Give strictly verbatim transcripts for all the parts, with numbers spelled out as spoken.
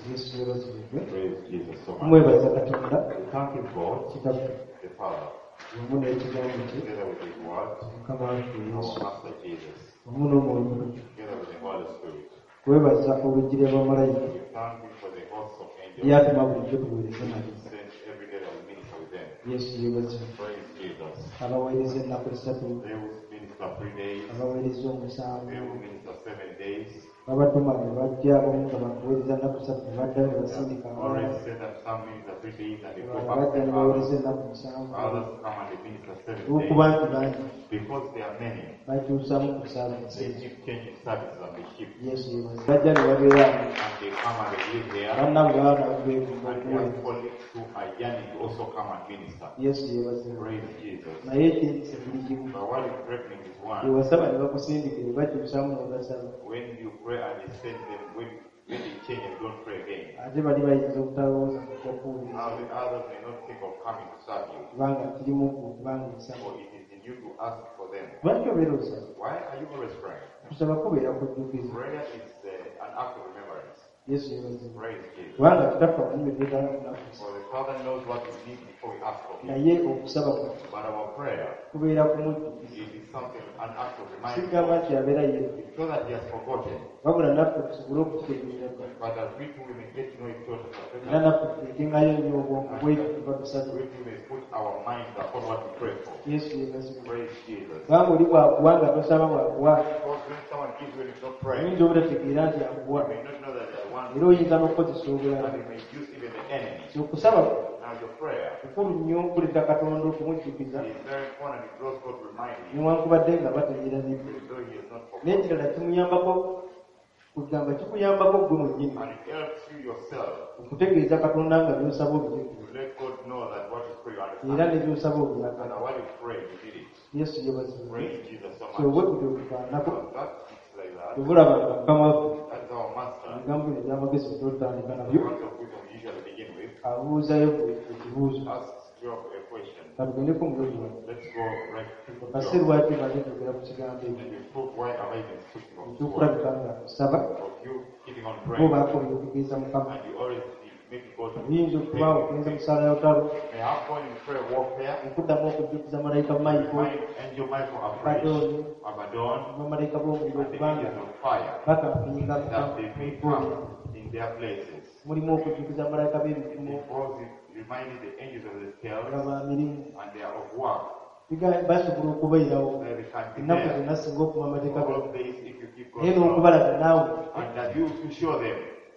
Praise Jesus so much. Mwebaza Katonda. We thank you, God, Kitaffe. the Father, Wamu n'ekigambo kye. together with His Word, Mukama waffe our Yesu. Master Jesus, Wamu n'Omwoyo. together with the Holy Spirit. Kwebaza obujjire bw'amalayika. We thank you for the hosts of angels Byatuma bulijjo tuweereza nabo. sent every day that we minister with them. Yesu yeebaza. Praise Jesus. Abaweereza ennaku essatu. They will minister three days. Abaweereza omusanvu. They will minister seven days. Babatuma ne bajja omu nga bakuweereza ennaku ssatu ne baddayo ne basindika Already said that some minister three days and they go back bajja ne to baweereza others. ennaku musanvu. Others come and they minister seven Olw'okuba days. nti bangi Because there are many, bakyusamu ku they saabizi. keep changing services on the ship. Yesu yeebaza. Bajja ne babeera awo. And they come and they live there. Bannabwe baba babeekumba And they okuweereza. are colleagues who are yearning to also come and minister. Yesu yeebaza. Praise Jesus. Naye ekyekisa buli kimu. But what is threatening is one. Ewasaba ne bakusindika ne bakyusamu ne basaba. When you pray and you send them, when, when they change and don't pray again. Ate bali bayinza obutalowooza ku kyakuwulira. Now the others may not think of coming to serve you. Kubanga kirimu kubanga nsaba. Or it is in you to ask for them. Lwaki obeera osaba? Why are you always praying? Kusaba kubeera kujjukiza. Prayer is uh, an act of remembrance. Yesu yeebaza. Praise Jesus. Kubanga tutaffe amanyi bye twetaaga kunakusa. For the Father knows what we need before we ask for Him. Naye okusaba kwaffe But our prayer, kubeera kumujjukiza. it is something, an act of reminding Sigamba God. nti abeera yeeru. It's not that He has forgotten, Wabula naffe tusobole okukitegeera. but that we too we may get to know His thoughts Era and naffe tutekengayo nnyo obwongo bwetu tuba tusaba. we too may put our minds upon what we pray for. Yesu yeebazibwa. Praise Jesus. Kubanga oli bw'akuwa nga tosaba bw'akuwa. Because when someone gives you and it's not praying, Oyinza obutategeera nti akuwa. you may not know that they are one, Era oyinza n'okukozesa obulamu. and you may use even the enemy. Okusaba Now your prayer kikulu nnyo kuleeta Katonda okumujjukiza. is very important. It draws God to remind you, Newankubadde nga bategeeranidde. even though He has not forgotten. N'ekirala kimuyambako kugamba kikuyambako gwe mwennyini And it helps you yourself okutegeeza Katonda nga by'osaba obijjukiza. to let God know that what you pray you Era understand. ne by'osaba And obyagala. while you pray, you did it. Yesu yeebazibwa. Praise Jesus so So bwe much. kutyo tufaanako So that it's like that. tubulaba nga Mukama waffe That's our master. ebigambo bino eby'amagezi by'otandika The nabyo ones of wisdom we usually begin with. abuuzayo ekibuuzo. Ask Job a question. Katugendeko mulozi wano. Let's go right to Kase Job. lwaki baze tugera ku kigambo And ekyo. we prove why am I even speaking of this word? Ekyokulabika nga tusaba Of you keeping on bo praying. baako byokugeeza Mukama. And you always make God Biyinza okubaawo okugenza mu ssaala y'olutalo may have gone in prayer warfare. okuddamu okujjukiza malayika Mayiko, Remind Angel Michael afresh. Abaddoni, Abaddon. bamalayika b'omuliro And the kubanga angels of fire. bakampinga That they may come Mukama. in their places. Mulimu okujjukiza malayika b'ebifumo Because it reminded the angels of the scales nga ba mirimu. and they are of work. Biga- basobola okubeerawo That they can be ennaku there. zonna singa okuma amateeka All gawe of these if you keep naye God n'okubalaga naawe and that you to show them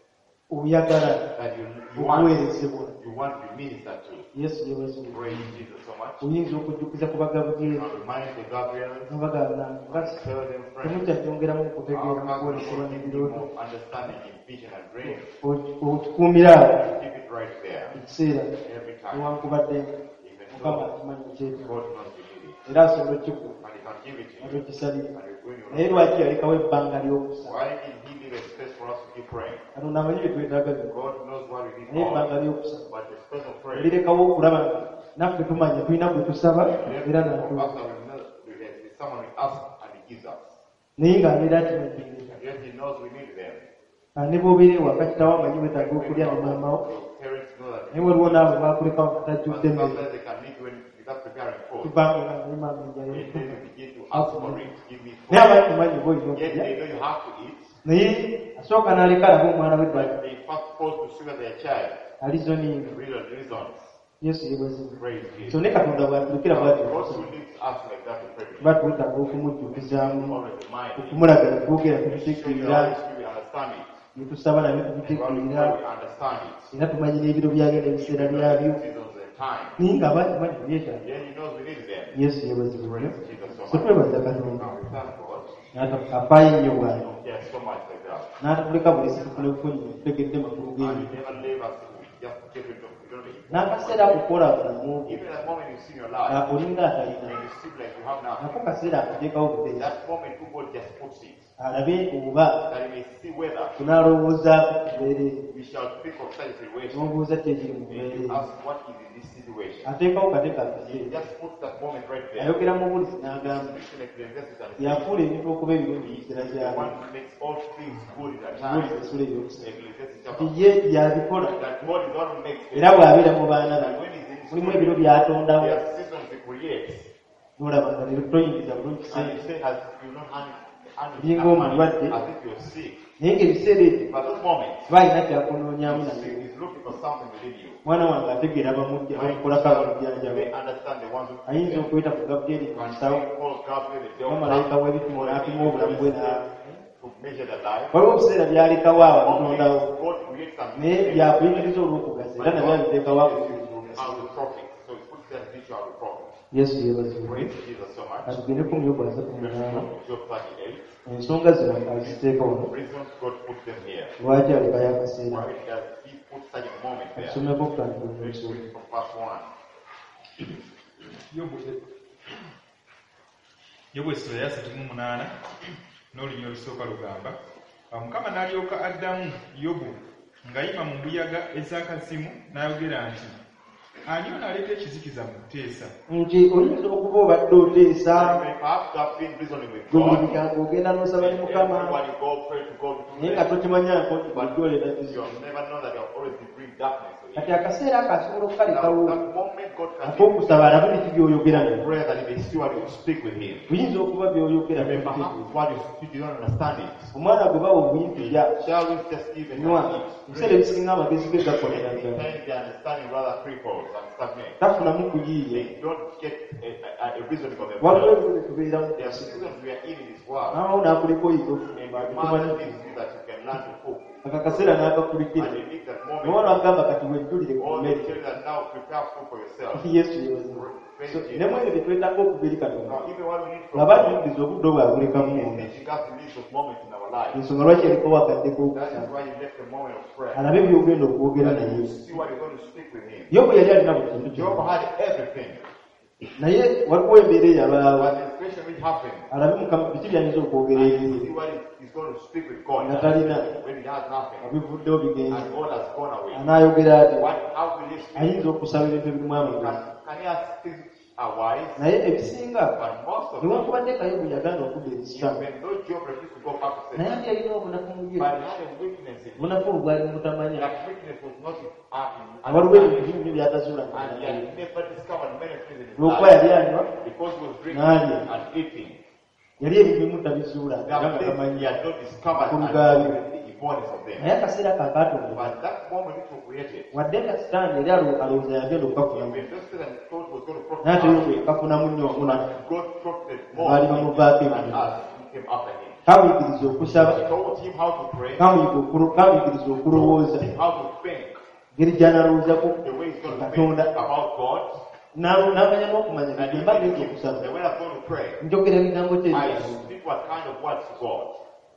oyagala that you, you want okuweerezebwa. you want to be ministered to. Yesu yeebazibwa. Praise Jesus so much. Oyinza okujjukiza ku bagabudyeri And remind the Gabriel, nobagamba basi tell them friends, temukyajongeramu okutegeera our mu pastor kwolesebwa will give you n'ebirooto more understanding in vision and dreams. okikuumira awo Keep it right there ekiseera every time. newankubadde Even Mukama though akimanyi ekyetaaga God knows you need it. era asobola okikuwa And He can give it to nga you. tokisabire. And you when you Naye lwaki yalekawo ebbanga ly'okusaba? why did He leave a space for us to keep praying? Katonda amanyi bye twetaaga byonna. God knows what we need Naye ebbanga all. ly'okusaba But the space of prayer, lirekawo okulaba nti naffe tumanya tulina gwe tusaba era for natuwa. us that we know there is someone we ask and He gives us. Naye ng'abeera atimaddiriza. And yet He knows we need them. Ne bw'obeera ewaka kitaawo amanyi wetaaga okulya ne maamawo. Your parents know that. Naye waliwo n'abo baakulekawo nga And tajjudde emmere. sometimes they can meet when without preparing food. Tubanga nga naye maama And enjala then etuma. you begin to ask for it. Give me Naye food. abakimanyi bw'olina Yet okulya. they know you have to eat. Naye asooka n'aleka alaba omwana we ddala But they first pause to see their child. alizoninga. The real reasons. Yesu yeebazibwa. Praise So Jesus. ne Katonda bw'atulukira bw'ati God who leads us like that to pray. tuba twetaaga okumujjukizaamu, Always remind Him. okumulaga ne twogera Show the tubitegeera, Holy Spirit we understand it. ne tusaba nabyo And while we tubitegeera, pray, we understand it. era tumanyi n'ebiro byabyo n'ebiseera byabyo. Seasons and time. Naye ng'abakimanyi byetaaga. Yet He knows we need them. Yesu yeebazibwa. Praise Jesus so So much. twebaza Katonda. Now we thank God. N'atafaayo nnyo bw'ali. Yes, so much like that. N'atuleka buli siku tunefunye tutegedde makulu And g'ebyo. He never leave us to just get rid of it. You don't need- N'akaseera kukola bulamu Even at the moment you see in your life, olinga atalina. and you sleep like you have now, Nako kaseera akateekawo buteesi. that moment who God just puts it. alabe oba that he may see whether tunalowooza kubeere we shall think of such a situation. n'obuuza kyekiri mu And bubeere you ask what is in this situation. ateekawo kateeka He akaseera just puts that moment right there. ayogera mu bulizi n'agamba Speaks in Ecclesiastes and says, yafuula ebintu okuba ebirungi mu kiseera the kyabyo one who makes all things good in a bulizi time. esula ebyokusoma Ecclesiastes nti chapter ye yabikola that God is the one who makes it. era bw'abeera mu baana And be when he's in his mulimu spirit, ebiro byatondawo there are seasons he creates. n'olaba nga leero toyingiza bulungi And kiseera you say, as you know, and, and, Being omulwadde. as if you're sick. naye ng'ebiseera ebyo But those moments, balina kyakunoonyaamu he's, naye he's looking for something within you. mwana wange ategeera bamujja My bamukolako child, abamujjanjaba they understand the ones who ayinza okweta ku gabulyeri ku can nsawo call Gabriel the devil n'amalayika w'ebituma n'apima obulamu bwe na to measure the life. waliwo obuseera byalekawo awo Only bitondawo God creates something. naye byakuyigiriza olw'okugasa era nabyo abiteekawo Out akuyigiriza of the prophet. So he puts that picture out of the prophet. yesu yeebazibwe Praise Jesus so much. atugende ku myogo asatu munaana Job thirty-eight. ensonga zino aziteeka wano Reasons God put them here. lwaki alekayo akaseera Why does he put such a moment there? tusomeko okutandika Let's omunsonga read from verse one. yobu essula ya asatu mu munaana n'olunywa olusooka lugamba awo mukama n'alyoka addamu yobu ng'ayima mu mbuyaga ez'akazimu n'ayogera nti ani ono aleeta ekizikiza mu kuteesa nti oyinza okuba obadde oteesa Perhaps you have been reasoning with gwe buli God. bigambo ogenda n'osaba ne mukama Everybody go pray to God. naye nga tokimanyako nti bulijjo oleeta You kizibu have never known that you have always been bring darkness to kati him. akaseera ako asobola Now, okukalekawo that moment God can ak'okusaba alabe nti by'oyogera give naye you prayer that he may see what you speak with him. buyinza okuba by'oyogera You may bitegeeza. perhaps what you speak, you don't understand it. omwana gwe bawa obuyinza Shall we just give it nywa a ebiseera ebisinga amagezi ge gakolera ddala Sometimes the understanding rather cripples and stagnant. tafunamu kuyiiye They don't get a, a, a reasoning of waliwo themselves. ebyo byetubeeramu There are seasons we are in in this world. awo n'akuleka oyiga And okufumba your tetumanyi mother needs you that you can learn to cook. aka kaseera n'akakulikira And you need that nomwana moment. agamba kati wejjulire ku All mmere they tell you that now prepare food for yourself. yesu yebazibu So, ne mwebyo bye twetaaga okubiri katonda Now, even what we need from nga God bajjukiza obudde obwabulekamu is munda that you got to leave those moments in our life. ensonga lwaki eriko wakaddeko That is okusaba why you left the moment of prayer. alabe byogenda okwogera That naye you see what you're going to speak with him. yobu yali alina buli kintu Job kyonna had everything. naye waliwo embeera eyabaawo But the situation which happened, alabe mukama biki byayinza okwogera and eri you see what he- he's going to speak with God nga talina when he has nothing. abivuddewo bigenze And God has gone away. anaayogera ati What, how will he speak? ayinza okusaba ebintu ebirimu amagezi Can, can he ask things are wise? naye ebisinga But most of them, newankubadde kayobu yaganda okudda ebisitamu even though Job refused to go back to naye Satan, ati yalina obunafu muye but he had a weakness in him. obunafu obwo bwali mutamanya That weakness was not uh, waliwo ebintu understanding. bimu byatazuula And he had never discovered many things in his lwokuba life. yali anywa Because he was drinking Naalya. and eating. yali ebintu bimu tabizuula There era are nga things he tamanya had not discovered Ku and lugaabi. the importance of them. naye akaseera ako akatonda But that moment which was created, wadde nga sitaani yali alo- alowooza yagenda okukafunamu when those Satan thought was going to profit naye ate yobu us, yakafunamu nnyo okuna God profited Baali more bamuvaako than ebintu. us who came after him. kamuyigiriza okusaba He taught him how to pray, kamuyiga okuro- kamuyigiriza okulowooza him how to think, ngeri gy'analowoozako the way he's going to Katonda. think about God, Na- n'amanya n'okumanya and he nti mba gave ngenza him okusaba the way I'm going to pray. njogera ebigambo I kyebyo speak what kind of words to God.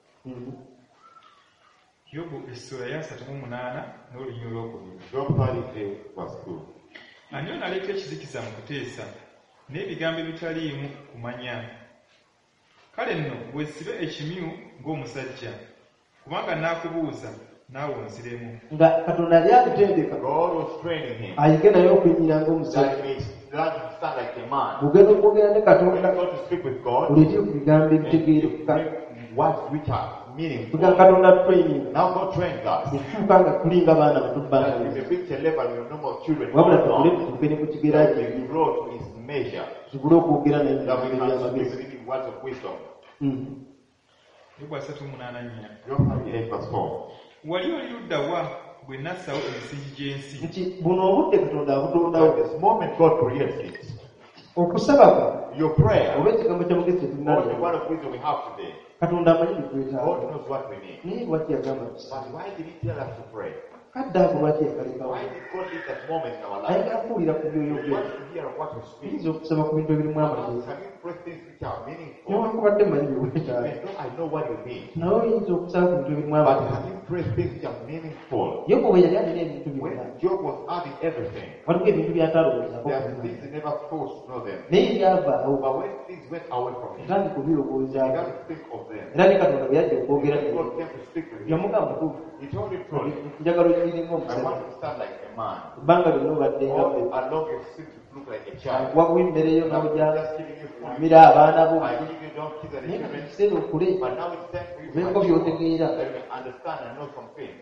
yobu essula ya asatu mu munaana n'olunywa olwokubiri Job thirty-eight verse two. ani ono aleeta ekizikiza mu kuteesa n'ebigambo ebitaliimu kumanya kale nno weesibe ekimyu ng'omusajja kubanga naakubuuza naawe onziremu nga katonda yali akutendeka God was training him ayige naye okuyinyira that ng'omusajja he may learn to stand like a man. bugenda okwogera ne When katonda you go to speak with God, oleetire ku bigambo and you ebitegeereka bring words which are meaningful. tuga katonda training Now God trains us. okutuuka nga tulinga baana bato That bbanga we may reach a level where normal children wabula go tukule along. tutuuke ne ku kigera That kye we grow to his measure. tubule okwogera naye That we ebigambo can speak ebyamagezi with him words of wisdom. Mm. yobu asatu mu munaana nnya Job thirty-eight verse four. wali oli ludda wa bwe nassawo emisingi gy'ensi nti buno obudde katonda abutondawo At this moment God creates it. okusaba kwe Your prayer, oba ekigambo kyamagezi all the tetunalaba word of wisdom we have today, katonda amanyi God bitwetaaga knows what we need. naye lwaki yagamba tusa But why did he tell us to pray? kadda ako lwaki yakalekawo Why did God leave that moment in our life? ayagala kuwulira ku He byoyogera wants to hear what we speak. yinza okusaba ku bintu ebirimu amagezi Can you pray things which are meaningful? newankubadde manyi byewetaaga Even though I know what you mean, nawe oyinza okusaba ku bintu ebirimu but amagezi can you pray things which are meaningful? yobu bwe yali alina ebintu byonna When Job was having everything, waliwo ebintu by'atalowoozako there are things he never thought to know them. naye byavaawo But when things went away from him, tandi he kubirowoozaako began to think of them. era ne katonda bwe yajja okwogera When God came to speak with him, yamugamba tuufu he told him truly, njagala okirimu I omusajja want to stand like a man. ebbanga lyonna obadde nga All bwe along you seem to look like a child. wakuwa emmereyo I'm n'ojja just giving you food. amira abaana bo I give you donkeys and naye children. ekiseera okule But now it's time for you to obeeko mature, by'otegeera that you can understand and know some things.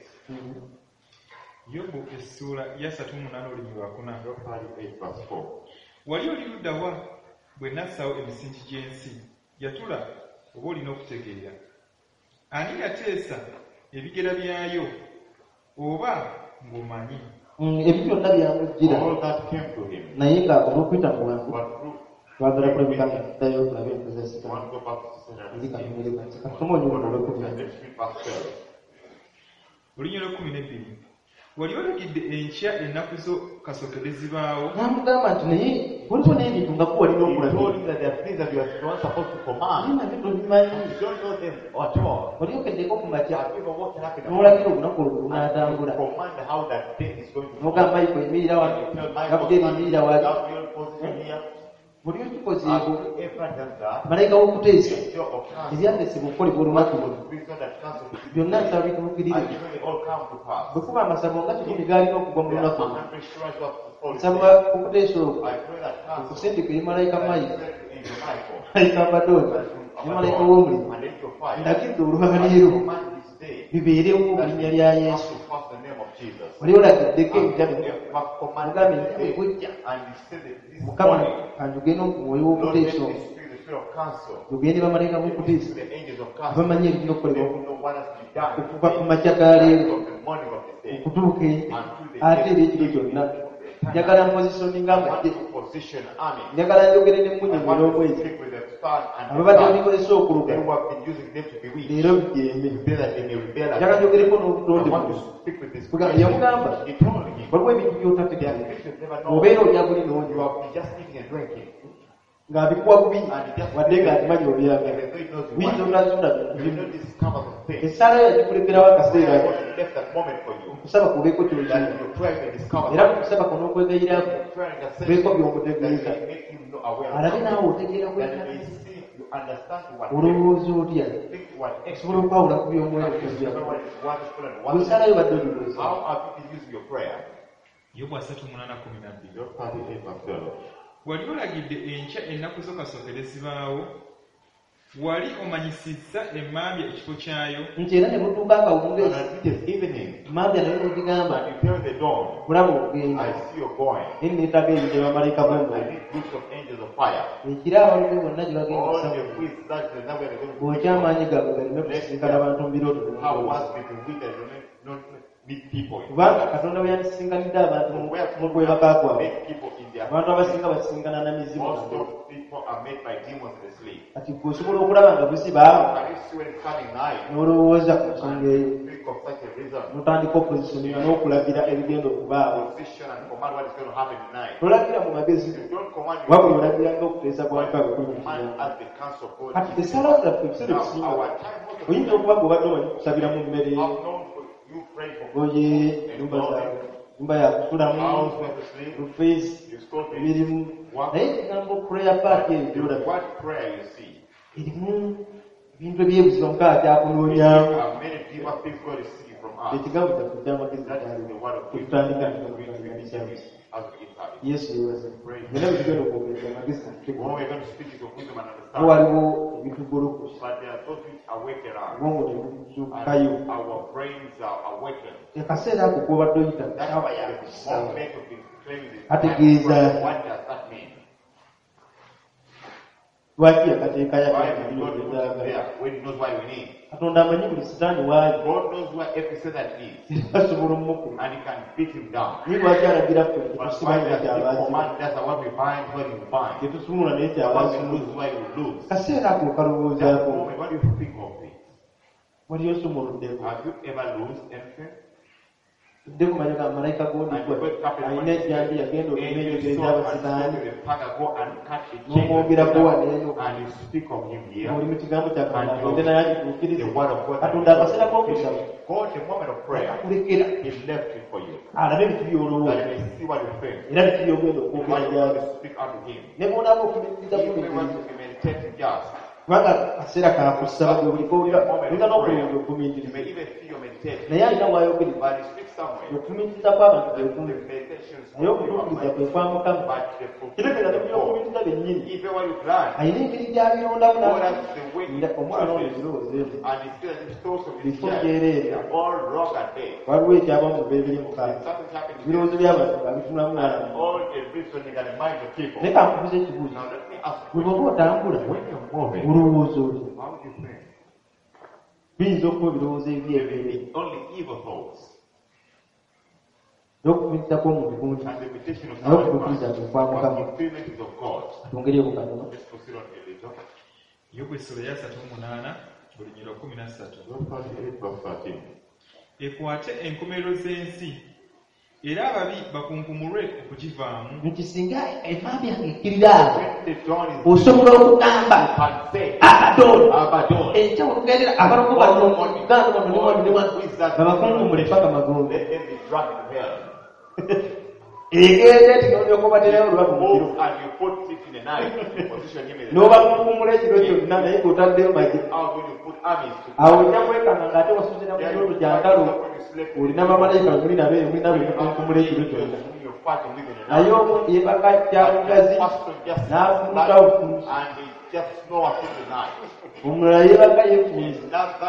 yobu essuula ya satu mu munaana olumi lwakuna Job thirty-eight verse four. wali oli luddawa bwe nassawo emisingi gy'ensi yatula oba olina okutegeera ani yateesa ebigera byayo oba ng'omanyi ebyo byonna byamujjira All that came to him. naye nga olw'okuyita mu bwangu But through twagala kulabikanga ddayo tulabe empoza one sitaani go back to Sarah. eri katumire kansi kasoma onyuma olwekumi And let's read verse twelve. olunya lw'ekkumi n'ebbiri wali olagidde enkya ennaku zo kasookedde zibaawo n'amugamba nti naye waliwo n'ebintu nga kuba olina He told okulabira him that there are things that you are not supposed to naye command. nabyo tobimanyi You don't know them at all. wali okeddeko ku makya Have you ever walked up in a n'olagira olunaku olwo and lunaatambula you command how that day is going to n'ogamba mayiko emirira wano You tell Michael, gabudeeri emirira wali Gabriel, position here. buli okikozeeko Have you ever done that? malayika w'okuteesa Angel of counsel. ebyandesebwa okukolebwa olunaku luno Vision that counsel. byonna nsaba bituukirire And even they all come to pass. bwe kuba amasabo nga kikumi galina okugwa mu There lunaku are luno a hundred surety of the fall. nsabwa okuteesa okwo I pray that counsel. okusindika eri malayika mayika Send angel Michael. malayika abadooni ne malayika w'omulimu And angel fire. ndakidde olwaleero Command this day. bibeerewo mu That linnya lya we have yesu to pass the name of Jesus. wali olagiddeko ebijja bino Command mugambe this nti bwe day. bujja And he said that this mukama morning, kanjugenda omwoyo Lord, let w'okuteesa me okwo speak the spirit of counsel. tugende bamalayika To b'okuteesa the angels of counsel. bamanyi ebirina They okukolebwa will know what has to be done. okuva ku makya ga leero From the morning of this day. okutuuka eri Until the ate era day. ekiro kyonna njagala mpozisyoninga I want amagye to position army. njagala njogere I n'emmunyonyo want to n'omwezi speak with the sun and the ababadde sun. babikozesa okuluga They who have been using them to bewitch. leero bijembe Pray that they may rebel njagala against njogereko them. I n'obutonde want buno to speak with this Kuga- person. yamugamba He told him, waliwo ebintu there by'otategeera are things you never know. obeera olya buli You n'onywa have been just eating and drinking. ng'abikuwa bubi wadde ng'akimanyi obyagala Even though he knows you biyinza want otazuula it, you know this cover the thing. essaala yo yagikulemberawo akaseera God left that moment for you. okusaba kubeeko kyolina That your prayer may discover era that. kukusaba kuno okwegayirako Your prayer intercession kubeeko that by'omutegeeza will make you know aware of alabe something. naawe otegeera That bwekati you may see, you understand what olowooza otya think what osobola okwawula ku by'omwoyo okujja what is wonderful and bwe wonderful. essaalayo badde olibwesa How have you been using your prayer? yobu asatu munaana kumi nabbiri Your thirty-eight verse twelve. wali olagidde enkya ennaku zo kasookedde zibaawo wali omanyisizza emmambya ekifo kyayo nti era ne mutuuka And akawungeezi as it is evening, mambya naye n'ogigamba and you tell the dawn, kulaba ogenda I see you going. naye neetaaga ebyo bamalayika I b'omwoyo need groups of angels of fire. ekiro abalume bonna gye bagenda All kusaba the wits that the number they're going to bw'okya amaanyi gaabwe galeme kusisinkana abantu mu birooto how once we can win that don't meet people. kubanga katonda bwe yandisinganidde abantu mu- mu kwebaka kwabwe Make people in their abantu abasinga basisinkana na mizimu most of people are made by demons in the sleep. kati gwe osobola okulaba nga busibaawo Can you see when it's coming night? n'olowooza ku nsonga eyo And think of such a reason. n'otandika oppositioninga n'okulagira ebigenda okubaawo Position and command what is going to happen tonight. tolagira mu magezi You don't command wabula you olagira ngaokuteesa kwakawe command kunyikira as the counsel of God. kati esala zaffe ebiseera Now, ebisinga our time most of oyinza okuba gweobadde omanyi kusabira mu mmere I've known for you pray for oye nyumba zawe nyumba yakutulamu house where to sleep. lufeesi You still be emirimu naye ekigambo prayer party eyo gyolaba what prayer you see. erimu ebintu ebyebuziba mukaaga kyakunoonyaamu There are many deeper things God is seeking from us. ekigambo kyaffe kyamagezi That is the word of wisdom. tutandika We will be giving as we give service. yesu yewaze era bwetugenda okwogereza amagezi When gatutekwa we're going to speak it of wisdom and ko understanding. waliwo ebitugolokosa But there are those which awaken us. obwongo tebuzuukayo And our brains are awakened. akaseera ako kobadde oyita That's kyaba why the yakusawa moment of being claimed is Ategeeza. what does that mean? lwaki yakateeka Why did God put it yabyetaaga there when He knows what we need? katonda amanyi buli sitaani waali God knows where every Satan is. asobola omukulu And He can beat him down. naye lwaki alagira ffe But why tetusimanyi does He kyabaaziba command us that what we bind, what we bind? tetusumula naye What we kyabaaziba lose, what we lose. kaseera ako That okalowoozaako moment, what do you think of it? wali osumuluddeko Have you ever lost anything? tudde kumanya nga malayika gondikwa alina ejjambi yagenda okumenyegereza abasitaani n'omwogerako waneeno oli mu kigambo kya Katonda agende naye agituukirize Katonda akaseera k'okusaba akulekera alabe ebitu by'olowooza era bitu by'ogenda okwogera gyali ne bw'onaaba okumikkiriza kumikiriza kubanga akaseera kakusaba gwe buli kowulira olina n'okulowooza okumiikiriza naye alina bw'ayogerera okumiikiriza kw'abantu kwekumbi naye okutuukiriza kwe kwa Mukama kirekera ne byokumiikiriza bennyini alina engeri gy'abirondamu omwana omuzirowooza ebyo bifo byereere waliwo ekyaba mu bibiri mukaaga ebirowoozo by'abantu nga bifunamu naye kankubuza ekibuuzo bwe bwoba otambula olowooza otyo biyinza okuba ebirowoozo ebyereere n'okumiikiriza kw'omuntu kungi naye okutuukiriza kwe kwa Mukama twongereyo katono Yobu essula ya asatu mu munaana olunyiriri lwa kkumi na ssatu ekwate enkomerero z'ensi era ababi bakunkumulwe okugivaamu nti singa emabi yange ekkirira awo osobola okugamba Abaddoni enkya olugendera abaloko baluganda babakunkumule paka magombe egende eti n'olyoka obaterayo olubaku mu kiro n'obakunkumula ekiro kyonna naye ng'otaddeyo magi awo ojja kwekanga ng'ate wasuzira mu kiroto kyantalo olina bamalayika muli nabo mulina bwe mukunkumula ekiro kyonna naye omuntu yebaka kyabugazi n'afunuka bufunusi omulala yebaka yefunze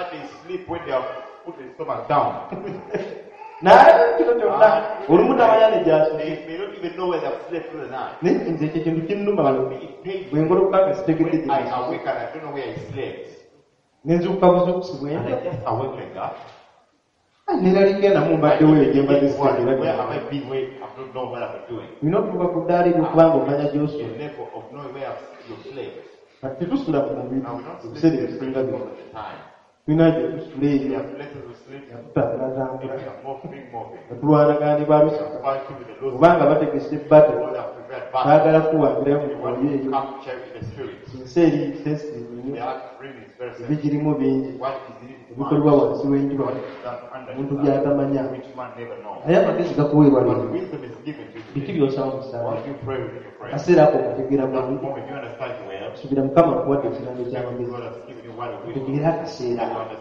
naye ekiro kyonna olumu tamanya ne gyasuzira naye nze ekyo kintu kinnuma bwe ngolokoka nga sitegedde gye nenzuukuka buzuukusi bwenda neraligenda mumbaddewo egyembadde sitegera nina okutuuka ku ddaali lyokubanga omanya gy'osula kati tetusula mu mubiri ebiseera ebisinga byo tulina gye tusula eyo yatutambula batulwanagani balusaka obanga bategese ebbato baagala kuwangirayo mu mwoyo eyo sinsa eri sensitive nnyo ebigirimu bingi ebikolebwa wansi w'enjuba omuntu byatamanya naye amagezi gakuweebwa lero biki byosaba musaala akaseera ako okategeera bwangu subira Mukama akuwadde ekigambo ky'amagezi otegeera akaseera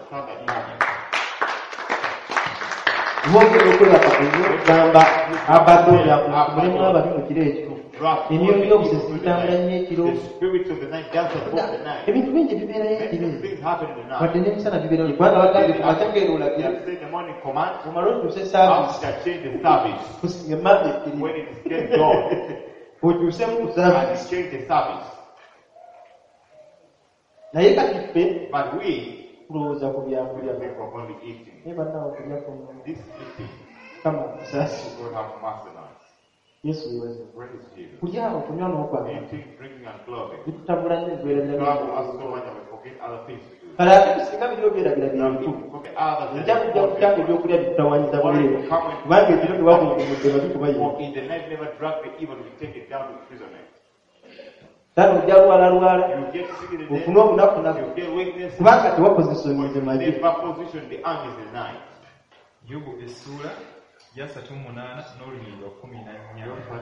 bwongera okwebaka okugamba Abaddoni mulimu ababi mu kiro ekyo emyoyo by'obusesi bitambula nnyo ekiro ebintu bingi bibeerayo ekiro wadde n'emisana bibeerayo kubanga bagambye kumakyakeera olagira omala otuuse saavisi kusinga emmanga ekkiri okyusemu ku saavisi naye kati ffe kulowooza ku byakulya naye bannawo kulya kama kusasi Yesu yebaze kulya okunywa n'okwambala bitutabula nnyo ebibeera kale ate tusinga biri obyerabira byebikulu ojja kujja kutanga ebyokulya bitutawanyiza buleero kubanga ekiro tewakunkumudde babikubayo tano ojja lwalalwala ofune obunafunafu kubanga tewapositionize magi Yobu essula ya asatu mu munaana n'olunyiriri lwa kkumi na nnya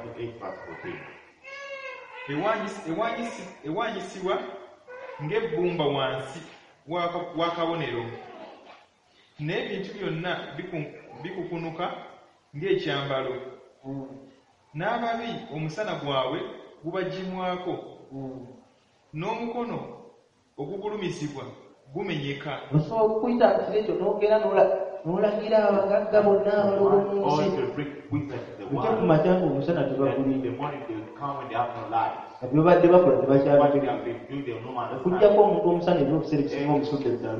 ewaanyisibwa ng'ebbumba wansi w'akabonero n'ebintu byonna bikukunuka ng'ekyambalo n'ababi omusana gwabwe gubagimwako n'omukono ogugulumisibwa gumenyeka osobola okuyita kiro ekyo n'ogera n'olagira abagagga bonna abalogo mu nsi ojja kumakya nga omusana tebagulire kati babadde bakola tebakyabikujjako omuntu omusana ebyo obuseera ekisinga omusudde ddala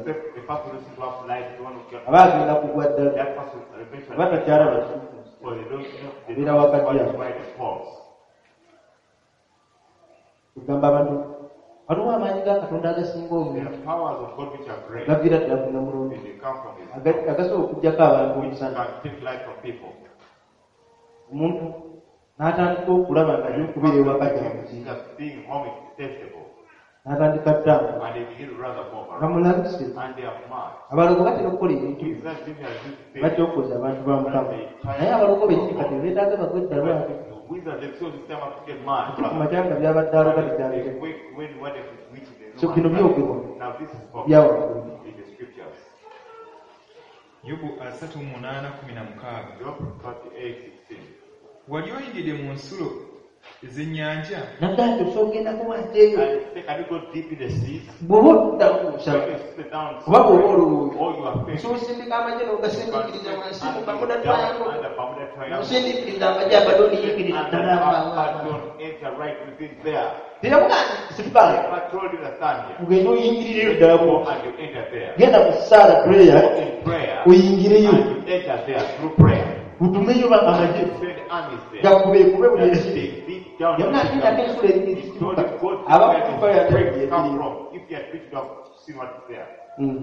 aba agenda kugwa ddala aba takyalaba abeera wakati awo tugamba abantu waliwo amaanyi ga Katonda agasinga There obungi are powers of God which are great. gaviira ddala ku Namulundu They come from His Aga- agasobola okugyako abantu which omusana can take life from people. omuntu n'atandika okulaba nga by'okubeera ewaka gyamuziira Just being home is detestable. n'atandika ddala And they begin to rather move around. bamulabise And they are mad. abalogo batera okukola ebintu It's not simply as if batya okukoza abantu ba Mukama naye abalogo bennyini kati beetaaga bagwedda lwatu the wizards themselves this time have to get mad. ku matyanga byabadde aloga When, bikyaleke when, when they reach the so bino byogebwa now this is from byawaggulu in the scriptures. yobu asatu mu munaana kumi na mukaaga Job thirty-eight sixteen. wali oyingidde mu nsulo ez'ennyanja naddala nti osobola ogenda kuwanja eyo And say, can you go deep in the seas? bw'oba oddamu ku nsaba When you sit down, oba bw'oba olowooza all you are facing. osobola osindika amagye n'ogasindiikiriza wansi mu Bermuda Down Triangle under Bermuda Triangle. osindiikiriza amagye abadoni yingirira And ddala I don't enter right within there. teramugaana situkale I told you the stand here. ugenda oyingirireyo ddala Go bwoti and you enter there. genda ku saala prayer Go in prayer. oyingireyo And you enter there through prayer. butumeyo amagye Send armies there. gakubeekube buli And esi dig deep down. yonna atindako ensulo He ebiri told you, go to aba where kutuka the breaks yatebye come from. If you had picked up, see what is there.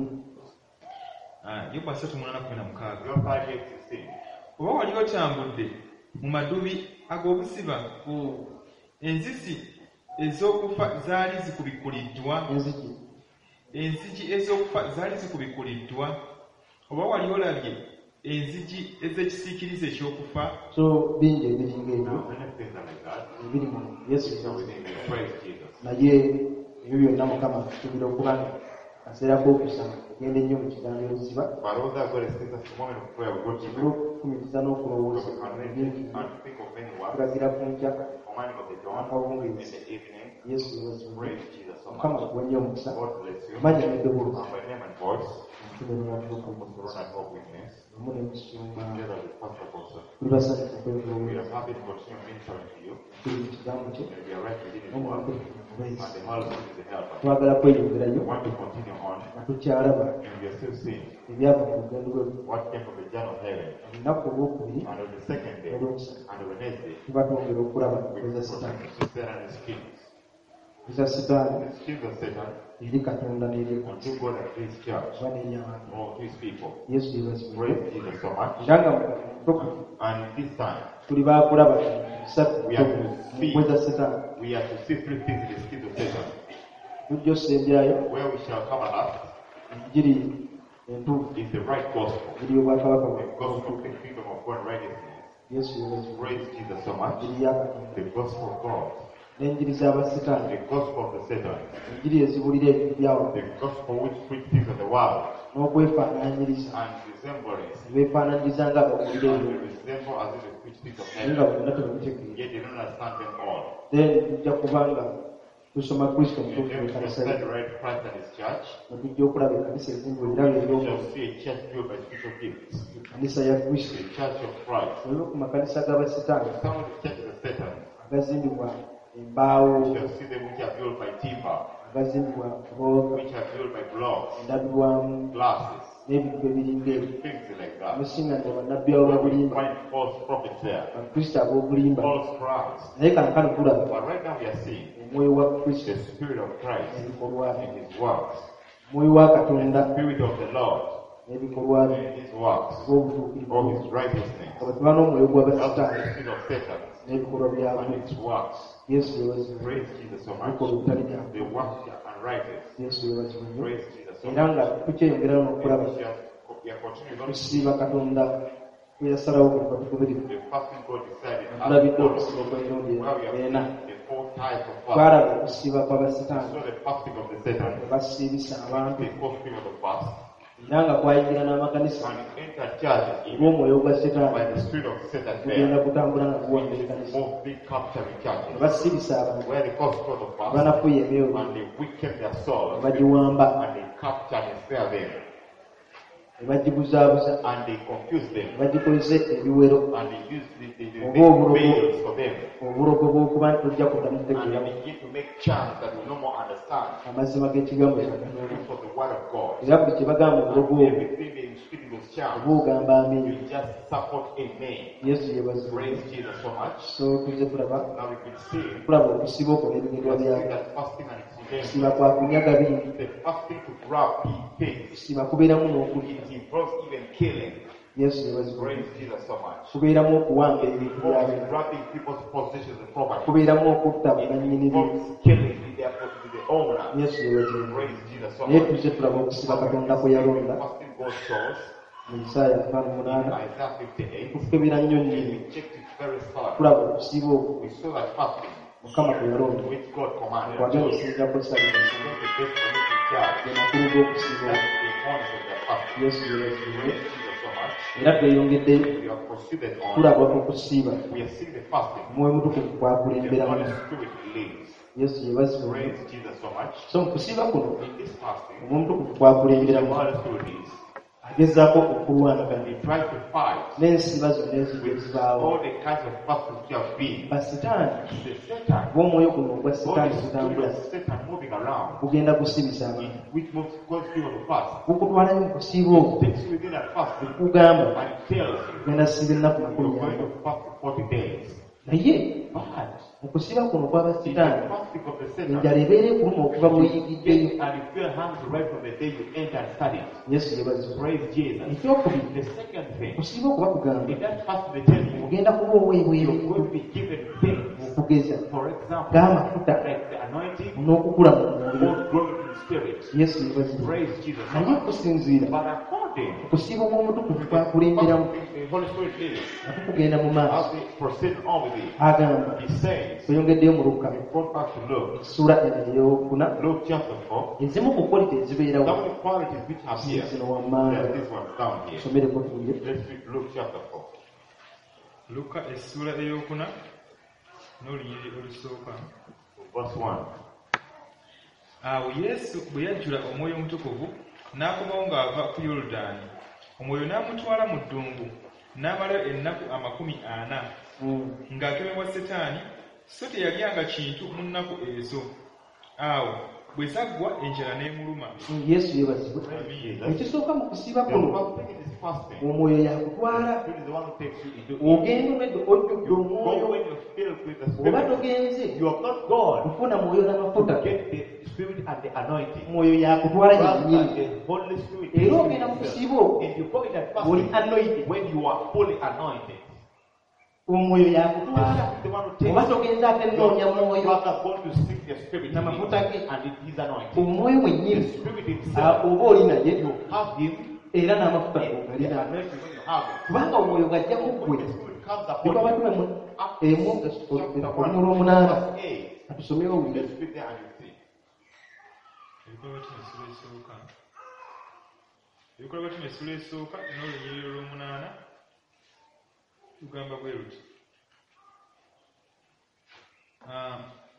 Ah, yobu asatu mu munaana kumi na mukaaga Job thirty-eight sixteen. oba wali otambudde mu madubi ag'obusiba enzigi ez'okufa zaali zikubikuliddwa enzigi enzigi ez'okufa zaali zikubikuliddwa oba wali olabye enzigi ez'ekisiikirize eky'okufa so bingi ebiringa ebyo Now, many things are like that. ebiri mu yesu So we need to praise Jesus. naye ebyo byonna mukama tusuubira okuba kaseera k'okusaba ogenda ennyo mu kigambo ebiziba But all that God is saying us a moment of prayer, we go to sobole okukumiriza n'okulowooza so we can read ebintu and think of many words. tulagira ku nkya Commanding of the dawn, in akawungeezi the evening. yesu yebazibwe Praise Jesus so mukama much. akuwenye omukisa God bless you. manya n'eddoboozi And by name and voice, tubeerwatuuka to run and walk witness. wamu n'emusumba Together with Pastor Bosa. tuli basanyufu We okwevulooza are happy to continue ministering to you. tuli mu kigambo kye And we are right within His n'omwaka word. And omubeezi the Holy Spirit is the helper. twagala kweyongerayo We want to continue on. nga tukyalaba And we are still seeing ebyava ku lugendo lwe what came from the journey of heaven. olunaku olwokubiri And on the second day, olwokusatu and on Wednesday, tuba twongera okulaba we eza sitaani continue to Satan and his kings. eza sitaani The kings of Satan, eri katonda n'eri and to God and to his church, oba n'eri abantu or to his people. yesu yebazibwe Praise Jesus so much. era nga mu And this time, tuli baakulaba bisatu We have to see. mu kweza sitaani we have to see three things in the kings of Satan. tujja osembyayo Where we shall come at last enjiri entuufu is the right gospel. eri obwakabaka The gospel of the kingdom of God righteousness. yesu yebazibwe Praise Jesus so much. enjiri y'akatonda The gospel of God. n'enjiri z'abasitaani The gospel of the Satan. enjiri ezibulira ebintu byawo The gospel which preach things of the world. n'okwefaanaanyiriza And resemblance. beefaanaanyiriza nga bawulira And ebyo they resemble as if they preach things of naye nga heaven. bonna tebabitegeera Yet they don't understand them all. then tujja kubanga tusoma kristo And mutuufu then we shall ekkanisa study right Christ and his church. nga tujja okulaba ekkanisa ezimbwe era We leero shall see a church built by spiritual gifts. ekkanisa ya kristo The church of Christ. olwo ku makanisa g'abasitaani Some of the churches of Satan, agazimbibwa embaawo we shall see them which are built by timber, agazimbibwa kubooga which are built by blocks, endabirwamu glasses, n'ebintu ebiringa ebyo things like that. musinga nti bannabbi abo Where we babulimba find false prophets there, bakristo ab'obulimba false Christ. naye kankano tulaba But right now we are seeing omwoyo wa kristo the Spirit of Christ n'ebikolwa bye in His works, omwoyo wa and katonda the Spirit of the Lord n'ebikolwa bye in His works, ng'obutuukirivu of His righteousness. nga bwe tuba n'omwoyo That's the gw'abasitaani spirit of Satan n'ebikolwa byabwe and its works. yesu yebazibwe Praise Jesus so much. ebikola obutali byawe The works are unrighteous. yesu yebazibwe nnyo Praise Jesus so era much. nga tukyeyongerayo n'okulaba We shall- we are continuing on. tusiiba katonda kwe yasalawo buli batugoberere The fasting God decided as tulabidde follows. okusiiba kw'emirundi Where we have ena seen the four types of fasting. twalaba okusiiba kw'abasitaani So the fasting of the Satan, bwe basiibisa abantu the costume of the fast, era nga kwayingira n'amakanisa and it entered churches even olw'omwoyo gwa setaani by the spirit of Satan gugenda there, kutambula nga guwanda which ekanisa move big capturing ne churches, basiibisa abantu where the gospel of the fast, banafuya emyoyo and they weaken their ne souls, bagiwamba and they capture and ensnare them, ne bagibuzaabuza and they confuse them, ne bagikozesa ebiwero and they use the, the, the, Oba the obulogo. veils for them, obulogo bw'okuba nti tojja kuddamu and kutegeera they begin to make chants that we no more understand. amazima g'ekigambo kya Look Katonda for the word of God. era buli kye bagamba obulogo obwo Everything they speak in those chants, oba ogamba amenyo you just support amen. yesu yebazibwe Praise Jesus so much. so tuzze tulaba Now we can see tulaba okusiba okwo n'ebigendwa that byabo that fasting and its kusiba kwa kunyaga bintu, The fasting to grab things. kusiba kubeeramu n'okulya. It involves even killing. Yesu yebazibwa. Praise Jesus so much. Kubeeramu okuwanga ebintu It involves byabwe, grabbing people's possessions and property. kubeeramu okutta It bannannyini involves bintu. killing their to the owner. Yesu yebazibwa. Praise Jesus so Naye much. tuzze tulaba okusiba Katonda kwe yalonda Fasting God shows mu Isaaya munaana in munaana Isaiah fifty-eight. tukebera nnyo And nnyini we checked it very thoroughly. tulaba okusiba okwo We saw that fasting, Mukama kwe yalonda which God commanded, kwagala is osinzako ssabbiiti not the best for you to judge. ge makulu g'okusiba That's okwo. the importance of that fasting. Yesu yebazibwa. Praise Jesus so much. Era tweyongeddeyo We have proceeded on. tulaba okusiba We are seeing the fasting. omwoyo mutukuvu The kwakulemberamu. Holy Spirit leads. Yesu yebazibwa. Praise Jesus so much. So mu kusiba kuno In this fasting, omwoyo mutukuvu the kwakulemberamu, Holy Spirit leads. agezaako okulwanagana He tries to fight n'ensiba zonna ezijja with ezibaawo. all the kinds of fastings which have been. Basitaani The Satan, bw'omwoyo guno ogwa all sitaani the gutambula spirit of Satan moving around, bugenda kusibisa abantu, which moves cause people to fast, bukutwalayo mu kusiiba okwo takes you within that fasting kugamba and tells you genda siba ennaku makumi you're going ana. to fast for forty days. Naye But mu kusiba kuno kw'aba in the sitaani fasting of the enjala Satan, ebeera ekuluma okuva you bw'oyigiddeyo. get and you feel hungry right from the day you enter and study. Yesu yebazibwa. Praise Jesus. Ekyokubiri, The second thing, kusiiba okuba kugamba in that fasting they tell you ogenda kuba oweebwa you're ebintu going to be given things. okugeza For example, g'amafuta like the anointing n'okukula mu mwoyo. or growing in spirit. Yesu yebazibwa. Praise Jesus. Naye okusinziira But according kusiiba omwomutukuvu to kwakulemberamu the Holy Spirit leads, nga tukugenda mu maaso. as we proceed on with it, Agamba he says, tweyongeddeyo mu Luka we go back to Luke, essula eyokuna, Luke chapter four. ezimu ku kwaliti ezibeerawo Some of the qualities which are here, zino wammanga. there's this one down here. Tusomereko tulye. Let's read Luke chapter four. Luka essula eyokuna n'olunyiri olusooka. Verse one. Awo Yesu bwe yajjula omwoyo omutukuvu n'akomawo ng'ava ku Yoludaani. Omwoyo n'amutwala mu ddungu n'amalayo ennaku amakumi ana ng'akemebwa Setaani, so teyalyanga kintu mu nnaku ezo. Awo bwe zaggwa enjala n'emuluma. Yesu yebazibwe. Jesus. Ekisooka mu kusiiba The kuno one thing is fasting. omwoyo yakutwala Spirit is the one who takes you into ogenda omedde ojjudde You omwoyo, go when you're filled with the oba Spirit. togenze You have not gone kufuna mwoyo n'amafuta, to get the Spirit and the anointing. omwoyo yakutwala Rather, yennyini. the Holy Spirit Era takes you ogenda mu himself. kusiiba okwo And you go in that ng'oli fasting anointed, when you are fully anointed. omwoyo The yakutwala. Spirit is the one who takes Oba you. togenze ate nnoonya You mwoyo, are not going to seek the Spirit n'amafuta ge, and it is anointing. omwoyo The mwennyini Spirit ah, itself, oba oli naye you have Him, era n'amafuta the g'ogalina. anointing when you have it. Kubanga omwoyo gajja mu ggwe. When the Spirit comes Luka upon you, batume mu Acts emu chapter olumu one, lw'omunaana verse eight. katusomewo buli. Let's read there and you see. Ebikola batuma essula esooka. Ebikola batuma essula esooka n'olunyiriro lw'omunaana lugamba bwe luti. Ah,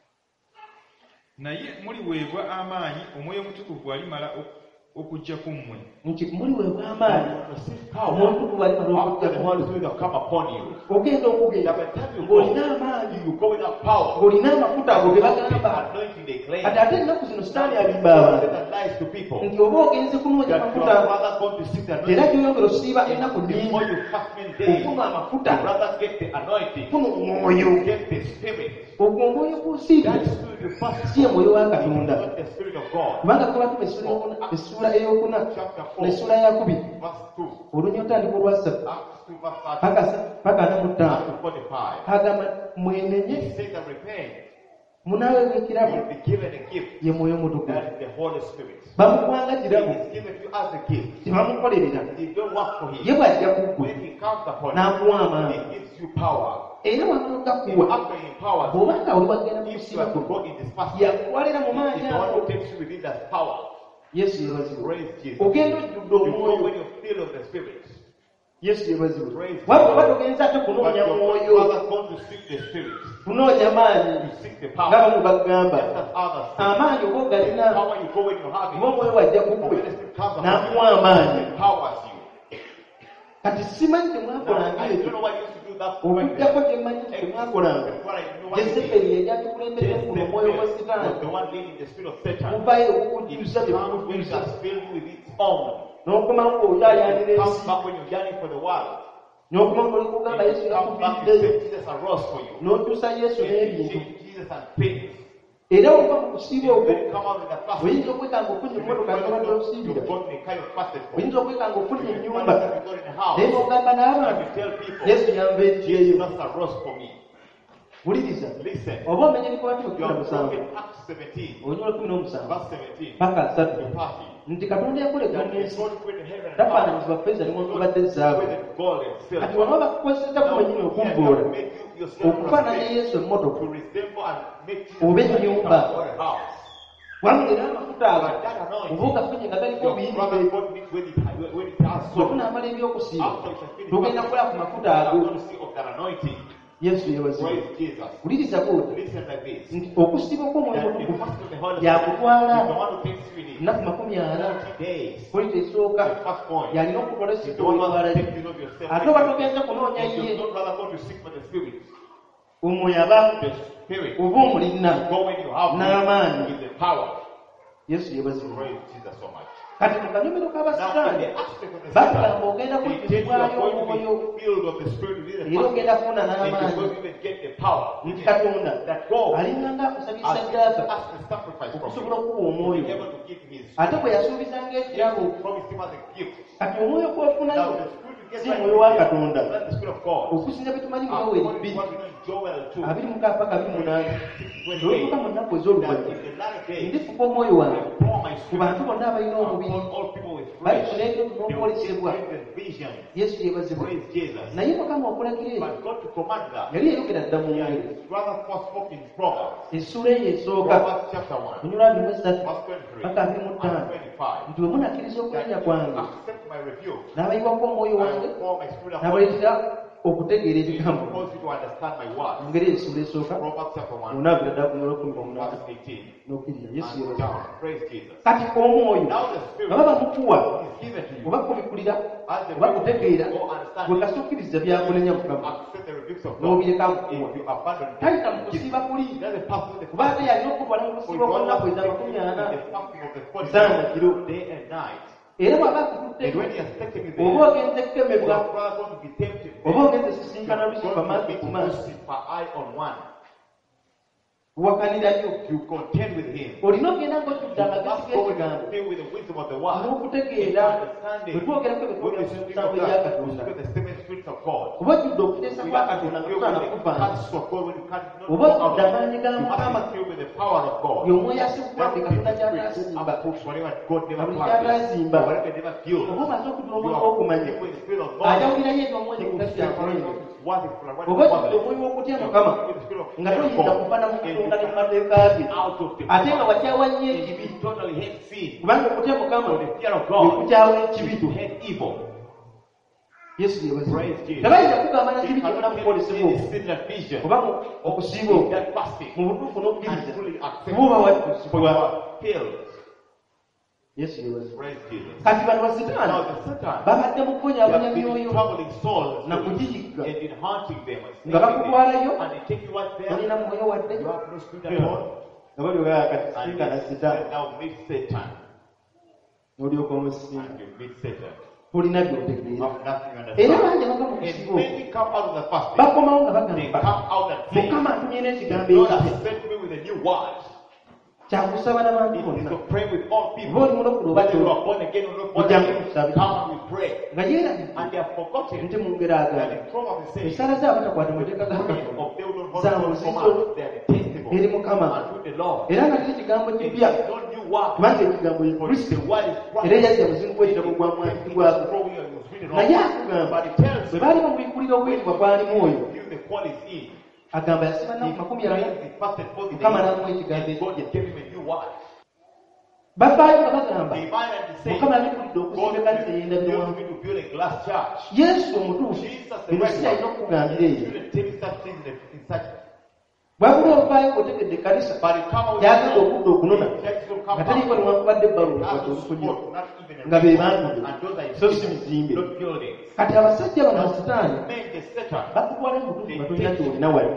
naye muliweebwa amaanyi omwoyo omutukuvu bw'alimala ok- okujja ku mmwe. Nti muliweebwa amaanyi Receive power omuntu bw'alimala after okujja the ku Holy Spirit have come upon you. ogenda okugenda That by the time you ng'olina go, amaanyi, you go without power. ng'olina amafuta ago ge The bagamba. anointing they claim. Kati ate ennaku zino sitaani alimba abantu Satan lies to people. nti oba ogenze kunoonya That you amafuta are rather going to seek the era anointing. gy'oyongera osiiba ennaku The nnyingi more you fast many days, ofuna amafuta, you rather get the anointing. funa omwoyo. Get the Spirit. Ogwo omwoyo gw'osiibye That Spirit you fast si ye mwoyo wa is Katonda. not the Spirit of God. Kubanga kuba tuma essula eyokuna Chapter four, n'essula yakubiri verse two. olunya otandika olwasatu Acts two, verse thirty. paka sa- paka ana mu ttaano to forty-five. agamba mwenenye He says that repent, munaaweebwa you ekirabo will be given a gift. ye mwoyo omutukuvu. That is the Holy Spirit. Bamukwanga It kirabo is given to you as a gift. tebamukolerera, It don't work for ye him. bw'ajja ku ggwe When he comes upon n'akuwa you, amaanyi he gives you power. era wamala If gakuwa after he empowers you, bw'oba nga oli wagenda mu if you kusiiba are to kuno go in this fast, yakutwalira mu it's maanyi the one ago. who takes you within that power. Yesu yebazibwe. Praise Jesus. Ogenda ojjudde You go omwoyo. when you're filled of the Spirit. Yesu yebazibwe. Praise Wabula God. oba togenza ate But kunoonya you're mwoyo, rather going to seek the Spirit. kunoonya maanyi You seek the power. ng'abamu bagamba. Just as others seek. Amaanyi oba ogalina, Power you go when you have kuba it. omwoyo wajja ku When ggwe the Spirit comes upon n'akuwa you, amaanyi. it empowers you. Kati simanyi Now, temwakolanga I don't ekyo. know why you used to do that when Okugjako kye mmanyi temwakolanga. What I know what I did. Jezeberi yajatukulembedde ku omwoyo gwa was Setaani. the one leading the spirit of Satan. Muvayo It okukujjuza comes when it byekukujjuza. has filled with its own. N'okomawo ng'okyalyanira It comes ensi. back when you're yearning for the world. N'okomawo ng'olikugamba Yesu It comes back to yakuvuddeyo. say Jesus arose for you. N'okyusa Yesu It n'ebintu. changed Jesus and things. era ova mu kusiiba okwo Then come out in the fasting. oyinza okwekanga ofunye emmotoka zobadde osiibira You've gotten a kind of fasted for. oyinza okwekanga ofunye ennyumba You've got in a house. naye n'ogamba And n'abantu you tell people, yesu yanva ekiyeyo Jesus arose for me. wuliriza Listen. oba omenya ebikwatiro You kumi na are musanvu broken Acts seventeen, onyula kumi n'omusanvu verse seventeen. paka asatu The party. nti katonda yakola eggulu That is n'ensi God created heaven and earth. tafaananyizibwa ffeeza newankubadde zaabu Created gold and silver. kati wano bakukozesa Now, kumenyini he has okumboola made you yourself okufaananya represent, yesu emmotoka to resemble and make Oba Jesus ennyumba. or a house. wabula era amafuta ago But that anointing, oba ogafunye nga galiko your obuyinike brother God needs when it, when it has bwe soul. tunaamala ebyokusiiba After it has finished, tugenda kukola ku mafuta I'm ago going to see of that anointing. yesu yeebazibwa Praise Jesus. wuliriza kuuti Listen like this. nti okusiiba kw'omwoyo That the mutukuvu first of the Holy Spirit yakutwala is the one who takes you in it. nnaku makumi ana forty days. polisi esooka The first point. yalina okukola You esito don't want wetwala to ye take you of yourself. ate oba togenza kunoonya And ye you don't rather go to seek for the Spirit. omwoyo aba The Spirit. oba omulina Go when you have n'amaanyi with the power. yesu yeebazibwa Praise Jesus so much. kati mu kanyomero Now, in k'abasitaani the aspect of the bagamba Spirit, ogenda they take you kujjuzibwayo are going omwoyo to be filled of the Spirit within the era ogenda fasting. kufuna And you're n'amaanyi going to even get the power. nti katonda That God alinganga akusabisa has ddaafa asked the sacrifice from okusobola you. okuwa To be omwoyo able to give his ate bwe yasuubizanga ekirabo He promised him as a gift. kati omwoyo Now gwofunayo the Spirit you get si right mwoyo wa here, katonda that's the Spirit of God. okusinza bye tumanyi mu According yoweri to bbiri what we know in Joel two, abiri mukaaga paka abiri munaana olwotuuka mu nnaku that ez'oluvannyuma in the latter days, ndifuka omwoyo wange I pour my ku bantu Spirit bonna abalina omubiri upon all people with bali flesh. kuleeta They will get n'okwolesebwa dreams and visions. yesu yeebazibwa Praise Jesus. naye mukama okulagira ekyo But God to command that, yali yayogera dda mu He ngeri has rather first spoke in Proverbs. essula eyo esooka Proverbs chapter one, kunyula abiri mu esatu verse twenty-three paka abiri mu and ttaano twenty-five. nti bwe munakkiriza okulinnya That kwange you accept my rebuke. n'abayiwako omwoyo I wange will pour my Spirit upon you. n'abaleetera okutegeera It ebigambo cause you to understand my words. mu ngeri essula esooka Proverbs chapter one, munaabira ddala ku nyola kumi n'omunaana verse eighteen. n'okkiriza yesu And yeebazibwa down. Praise Jesus. kati omwoyo Now the nga baba Spirit mukuwa is given to you. oba kubikulira As the oba kutegeera or understand. bwe kasukkiriza byakunenya mukama Accept the rebukes of God. n'obireka If mukuwa you abandon tayita mu kusiiba kuli that's the path of the kuba ate yalina okutwala mu kusiiba kwa nnaku ez'amakumi ana the fasting of the forty Zana kiro. day and night. era bw'aba akututte And when he has taken you there, oba ogenze you kukemebwa are rather going to be tempted. oba ogenze sisinkana lusifa Don't maaso be ku to maaso sit per eye on one. wakanirayo You contend with him. olina ogenda ng'ojjudde You amagezi must go g'ekigambo and deal with the wisdom of the word. n'okutegeera bwe twogerako With ebitwogera the ku spirit misango of egya God, katonda with the seven spirits of God. oba ojjudde okuteesa We kwa have to katonda nga deal tusaana with the kufaana counsel of God when you can't not oba go out ojjudde of it. amaanyi ga You mukama have to deal with the power of God. y'omwoyo asikubwa That buli is katonda the spirit ky'ataazimba who approves whatever God never buli planted, ky'ataazimba or whatever never built. oba omaze okujjula You omwoyo are gw'okumanya dealing with the spirit of God. ajawulirayo ebyo omwoyo He will ekitali separate kyakulenge what is worthy from what is oba ojjudde worthless. omwoyo w'okutya You mukama are with the spirit of nga fear of toyinza God. kufaana mu And you katonda ne mu cannot mateeka ge out of the ate nga power. wakyawa nnyo And ekibi you totally hate sin. kubanga okutya mukama So the fear of kwe God kukyawa ekibi is to hate evil. yesu yeebazibwa Praise Jesus. tebayinza kugamba na You kibi kyonna cannot mukolesebwa hate okwo any sin and vision oba mu okusiiba in okwo that fasting mu butuufu and n'okkiriza fully accept kuba oba for you wakusibwa are filled. yesu yeebazibwa Praise Jesus. kati bano basitaani Now the Satan babadde mu kugonyaabanya has been myoyo troubling souls na and kugiyigga in haunting them nga bakutwalayo and they take you out there. tolina mwoyo wadde You have no spirit at all. nga bali ogaa kati And sinkana sitaani you now meet Satan. n'olyoka omusinga And you meet Satan. tolina You by'otegeera have nothing era understand. bangi bava mu And kusiiba when okwo they come out of the fasting, bakomawo nga they bagamba come out and say, mukama atumye n'ekigambo the Lord ekipya has sent me with a new word. kyakusaba n'abantu It is bonna to pray with all oba people. oli mulokole oba Whether you toli are born again or not born Ojja again, kutusabe. come and we pray. nga yeerabidde And they have forgotten nti mu ngero that agamba the Proverbs is saying, ensala z'abatakwata mateeka ga of katonda they will not za follow muzizo command, they are detestable eri mukama unto the Lord. era nga kiri kigambo It is kipya no new word. kubanga ekigambo ye For kristo the word is era Christ. yajja muzimu gw'ekitabo gwa It mwandikibwako is growing and was written naye on. akugamba But it tells bwe you baali bamubikkulira obuyitibwa kwalimu oyo you the call is in. agamba yasiba He naku makumi prayed, ana he fasted forty mukama days, n'amuwa ekigambo and God ekipya gave him a new word. bavaayo nga bagamba They might have to say, mukama abikkulidde God okuzimba ekkanisa ey'enda used biwanvu me to build a glass church. yesu omutuufu Jesus the bino right si yalina one. okukugambira He eyo shouldn't tell you such things in, in such. bwabula ovaayo ng'otegedde ekkanisa But it come out gyagenda okudda okunona the text will come nga taliiko out. newankubadde ebbaluwa It has wadde no olufunyo support, not even a nga be roof. bantu And those are so si people, bizimbe not buildings. kati abasajja bano basitaani Men, the Satan, bakutwala mu butuufu they nga tolina take you kyolina wadde have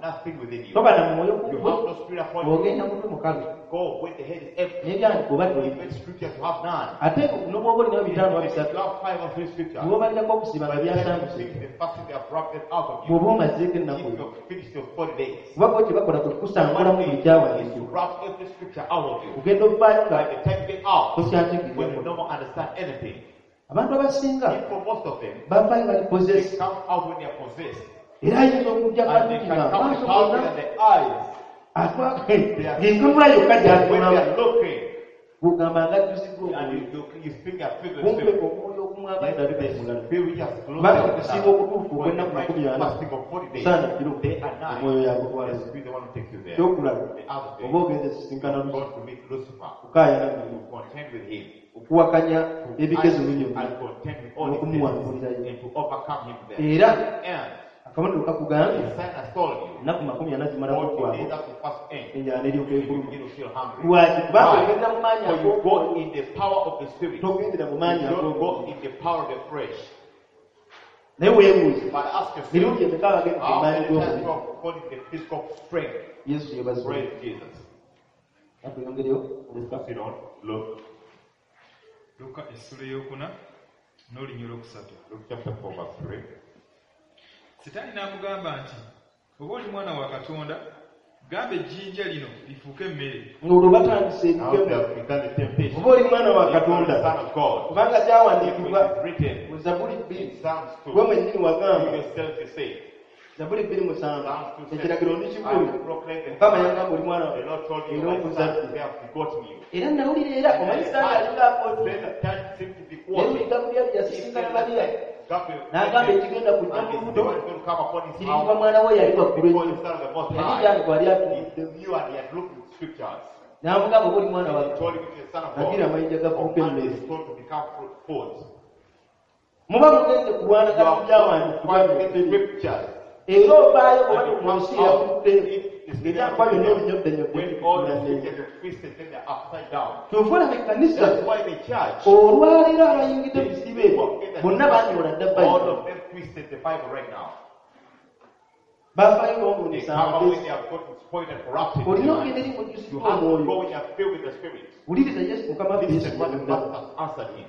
nothing within you. toba na mwoyo You gwo have no spirit upon you. ogenda mutwe mukalu Go when the head is empty. n'ebyandiko oba Even tolina scriptures you have none. ate n'obwoba olinayo bitaano If you bisatu have five or three scriptures, bw'omalirako okusiba nga by the time you byasanguse speak the fasting, they have rubbed it out of you. bw'oba omazeeko ennaku If you have finished your forty days, kuba bo kye bakola kwe kusangulamu buli is to kyawandiikibwa rub every scripture out of you. ogenda ovaayo nga By the time you get out, when you tosyategeera no more understand anything, abantu abasinga if for most of them, bavaayo bali they possessed come out when they are possessed. era ayinza okujja And they kwatukira can come amaaso out gonna with their eyes. ng'enkamula yokka When gy'atunaba they are looking, kugamba nga tusiga and omwoyo you, look, you speak and feel the kumpe spirit. omwoyo ogumwaba Yes, ndali the mulala spirit which has kubanga closed okusiiba okutuufu okwennaku makumi ana fasting of forty days, saana kiro day and night, omwoyo the yakutwala spirit the one who takes you there. kyokulaba The other thing, oba ogenze sisinkana you're lusi going to meet Lucifer, kukaayana naye contend with him, okuwakanya ebigezo and, bibyo and contend with all his n'okumuwangulirayo enemies, and to overcome him there. era And akabonero kakugambye the sign has told you, ennaku makumi ana zimala forty kuggwako days after fast end, enjala n'eryoka you ekuluma begin to feel hungry. lwaki kubanga Why? ogendera mu maanyi For you ag'omwoyo go in the power of the spirit. You togendera mu maanyi don't ag'omwoyo go in the power of the flesh. naye weebuuze But ask yourself, mirundi emeka abagenda mu how maanyi many times g'omwoyo you have gone in the physical strength? yesu yebazibu Praise Jesus. atweyongereyo Discuss it on. Look, luka essula eyokuna n'olunya olwokusatu. Luke chapter four, verse three. Setaani n'amugamba nti oba oli mwana wa Katonda gamba ejjinja lino lifuuke emmere. ng'olwo batandise Now they ebikemu have begun the temptation. oba oli mwana wa If you are the katonda Son of God, kubanga if kyawandiikibwa it is written mu zabuli bbiri in Psalms two, gwe mwennyini you wagamba yourself you say, zabuli bbiri musanvu Psalms two says, ekiragiro I ndikikulu will proclaim the mukama Lord. yagamba oli mwana The Lord told you, era my omuzadde son, they have begotten you. era nawulira era omanyi sanga alingaako Then the time seemed to be naye quoting. olika mulyali He yasisinkana said, baliya Gabriel, n'agamba ekigenda kujja and mu the lubuto one is going to come upon his kiriva house. mwana we yali waggulu Because ennyo the Son of the Most yali High. lyandiko ali He atunudde knew and he had looked at scriptures. n'amugamba oba oli mwana wa And he told him to the Son of nagira God. amayinja gafuuka And emmere is going to become fruit food. muba mugenze kulwanagana You kubyawandikibwa have mu quite bbiri scriptures. era ovaayo And obali you mu come nsi out. yakudde If ng'ebyakwa byonna obinyoddenyodde when all the scriptures are twisted, then they're upside down. kyova olaba ekkanisa That's why the church, olwaleero abayingidde mu sibe bonna banyola dda all bayibuli of them twisted the Bible right now. bavaayo They bawunyisa come out when amagezi they have gotten spoiled and corrupted. olina You okugenda eri mujjusibwa have to go omwoyo when you are filled with the Spirit. wuliriza yesu mukama waffe This yesu is what the yamuddamu Master has answered him.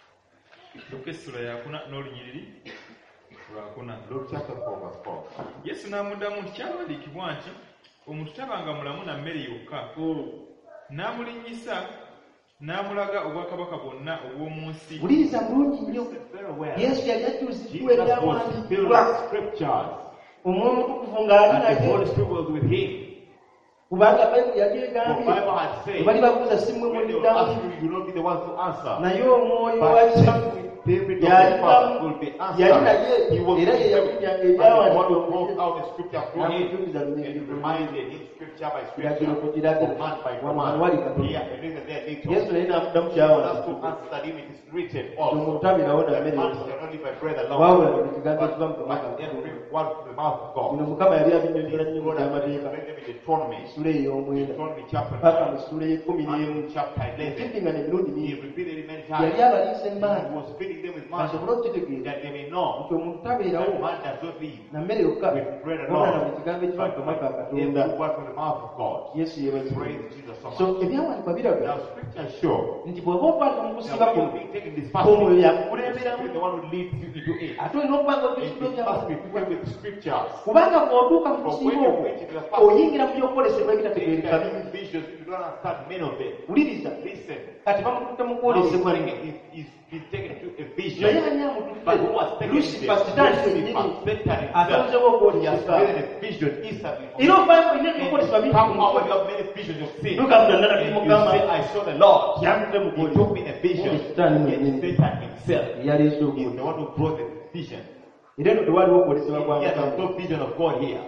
Luka essula yakuna n'olunyiriri lwakuna. Luke chapter four, verse four. Yesu n'amuddamu nti kyawandiikibwa nti omuntu tabanga mulamu na mmere yokka. N'amulinnyisa n'amulaga obwakabaka bwonna obw'omu nsi. wuliriza bulungi nnyo Very well. yesu yali ajjuziddwa Jesus was filled ebyawandiikibwa with scriptures. omwoyo omutukuvu ng'ali And the naye Holy Spirit was with him. kubanga bayibuli yali The egambye Bible had said, bali babuuza si mmwe when they will ask muliddamu you, you will not be the ones to answer. naye omwoyo wa But kitammwe David of yali the Father bamu will be yali answered. naye He was era ye with yabunyanga him. And the one who ebyawandiikibwa brought out the scripture through him. n'amujuliza And lunyiriri reminded him scripture by kiragiro ku scripture, kiragiro command by wano wano wali command. katonda Here, and then there little. yesu naye n'amuddamu That's to kyawandiikibwa answer him, it is written nti also. omuntu tabirawo na That mmere man yokka shall not live by bread wabula alone, buli kigambo but ekiva mu kamwa by ka every Katonda. word from the mouth of bino God. mukama yali abinyonnyola nnyo mu God has kyamateeka made them in Deuteronomy. essula ey'omwenda Deuteronomy chapter paka mu nine. ssula y'ekkumi n'emu And chapter eleven. ekindi nga ne mirundi He mingi repeated it many yali times. abaliisa He emmaani was feeding them with basobole manna okukitegeeza that they may know nti omuntu tabeerawo that man does not live na mmere yokka with bread wabula na alone, buli kigambo ekiva mu but kamwa ka by katonda every word from the mouth of God. yesu yeebazibwa Praise Jesus so so much. ebyawandiikwa biraga Now scripture show nti bw'oba okwata mu kusiba that when kuno you be taking this omwoyo fasting, yakukulemberamu the one who leads you into it. ate olina okuba nga And ojjukirwa it must be ebyawandiikibwa filled with scriptures. kubanga bw'otuuka mu For kusiiba when you okwo reach into the fasting, oyingira mu byokwolesebwa you ebitategeereka can bibi use visions, you don't understand many of them. wuliriza Listen. kati bamututte mu Now he's kwolesebwa taken, nnyo he's, he's been taken to a naye vision. ani But who amututte has taken lusifa this? sitaani Lucifer, kennyini Satan atonzewo himself. He has okwolesebwa created a vision instantly. era ovayo olina ebyokwolesebwa And you bingi come out when you have many visions of sin. nogamba nalala And you mukama say, I saw the Lord. yamutte mu He took me kwolesebwa in a vision. sitaani Yet mwennyini Satan himself eyaleese is okwo the one who brought the vision. era eno tewaliwo okwolesebwa kwa Yet mukama there's no vision of God here.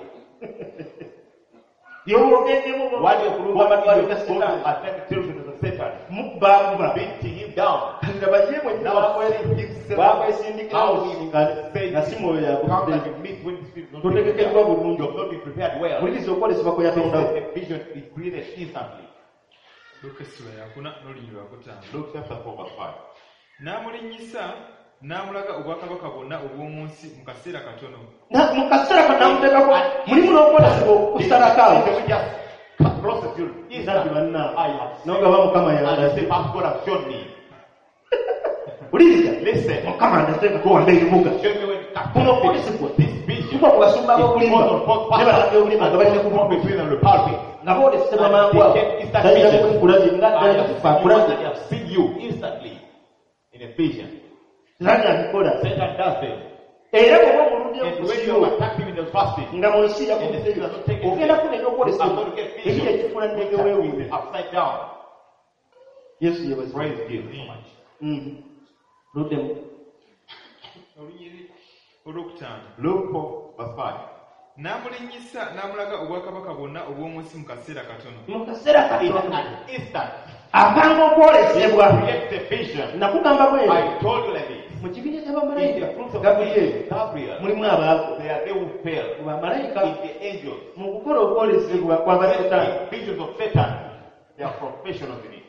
byowoogeddemu What is okulumba God amatwale is ga going sitaani to attack the children of Satan, mubbaamuba beating him down. ndaba ye mwennyini Now see himself bakwesindikira how mu he nga- nga si mwoyo comes yakutudde and you meet when the spirit is not totegekeddwa prepared. bulungi You have not been prepared well. muliriza okwolesebwa kwe So yatondawo the vision is created instantly. Luka essula yakuna n'olunyiriri lwakutaano. Luke chapter four verse five. N'amulinnyisa n'amulaga obwakabaka bwonna obw'omu nsi mu kaseera katono. Na- mu kaseera kanamuteekako mulimu n'okwolesebwa okusalakawo They will just cut process you. Exactly, man, now. I have seen. Nogamba Mukama And they yandaze. say, Pastor God has shown me. Uliriza. Listen. Mukama andaze nga kuwanda ebibuga. Show me when Kuno okwolesebwa. this vision. Kuba ku basumba b'obulimba. Ne balanga obulimba nga balina Come between them, the pulpit. nga boolesebwa mangu awo. Talina kukulaze nga I talina have kufa seen you and kulaze. I have seen you instantly in a vision. Sitaani abikola. Satan does it. Era bw'oba omuludde And mu when nsi you yo, attack him in the fasting, nga mu nsi and the yakutte things are not taken, ogenda kufuna I'm ebyokwolesebwa going to get ebiri vision. ekifuna nnenge weewuube. Upside down. Yesu yebaza. Praise him so much. Mm. Luddemu. olunyiri olwokutaano Luke four, verse five. n'amulinnyisa n'amulaga obwakabaka bwonna obw'omu nsi mu kaseera katono. Mu kaseera In katono an instant, akanga okwolesebwa create the vision. nakugamba bwero I told you like this. mu kibiina In ky'abamalayika the fruits of Gaburiyeri Gabriel, mulimu abaako they are they who fail. mu bamalayika In the angels, mu kukola okwolesebwa kw'abasetaani in visions of Satan, they are professionals in it.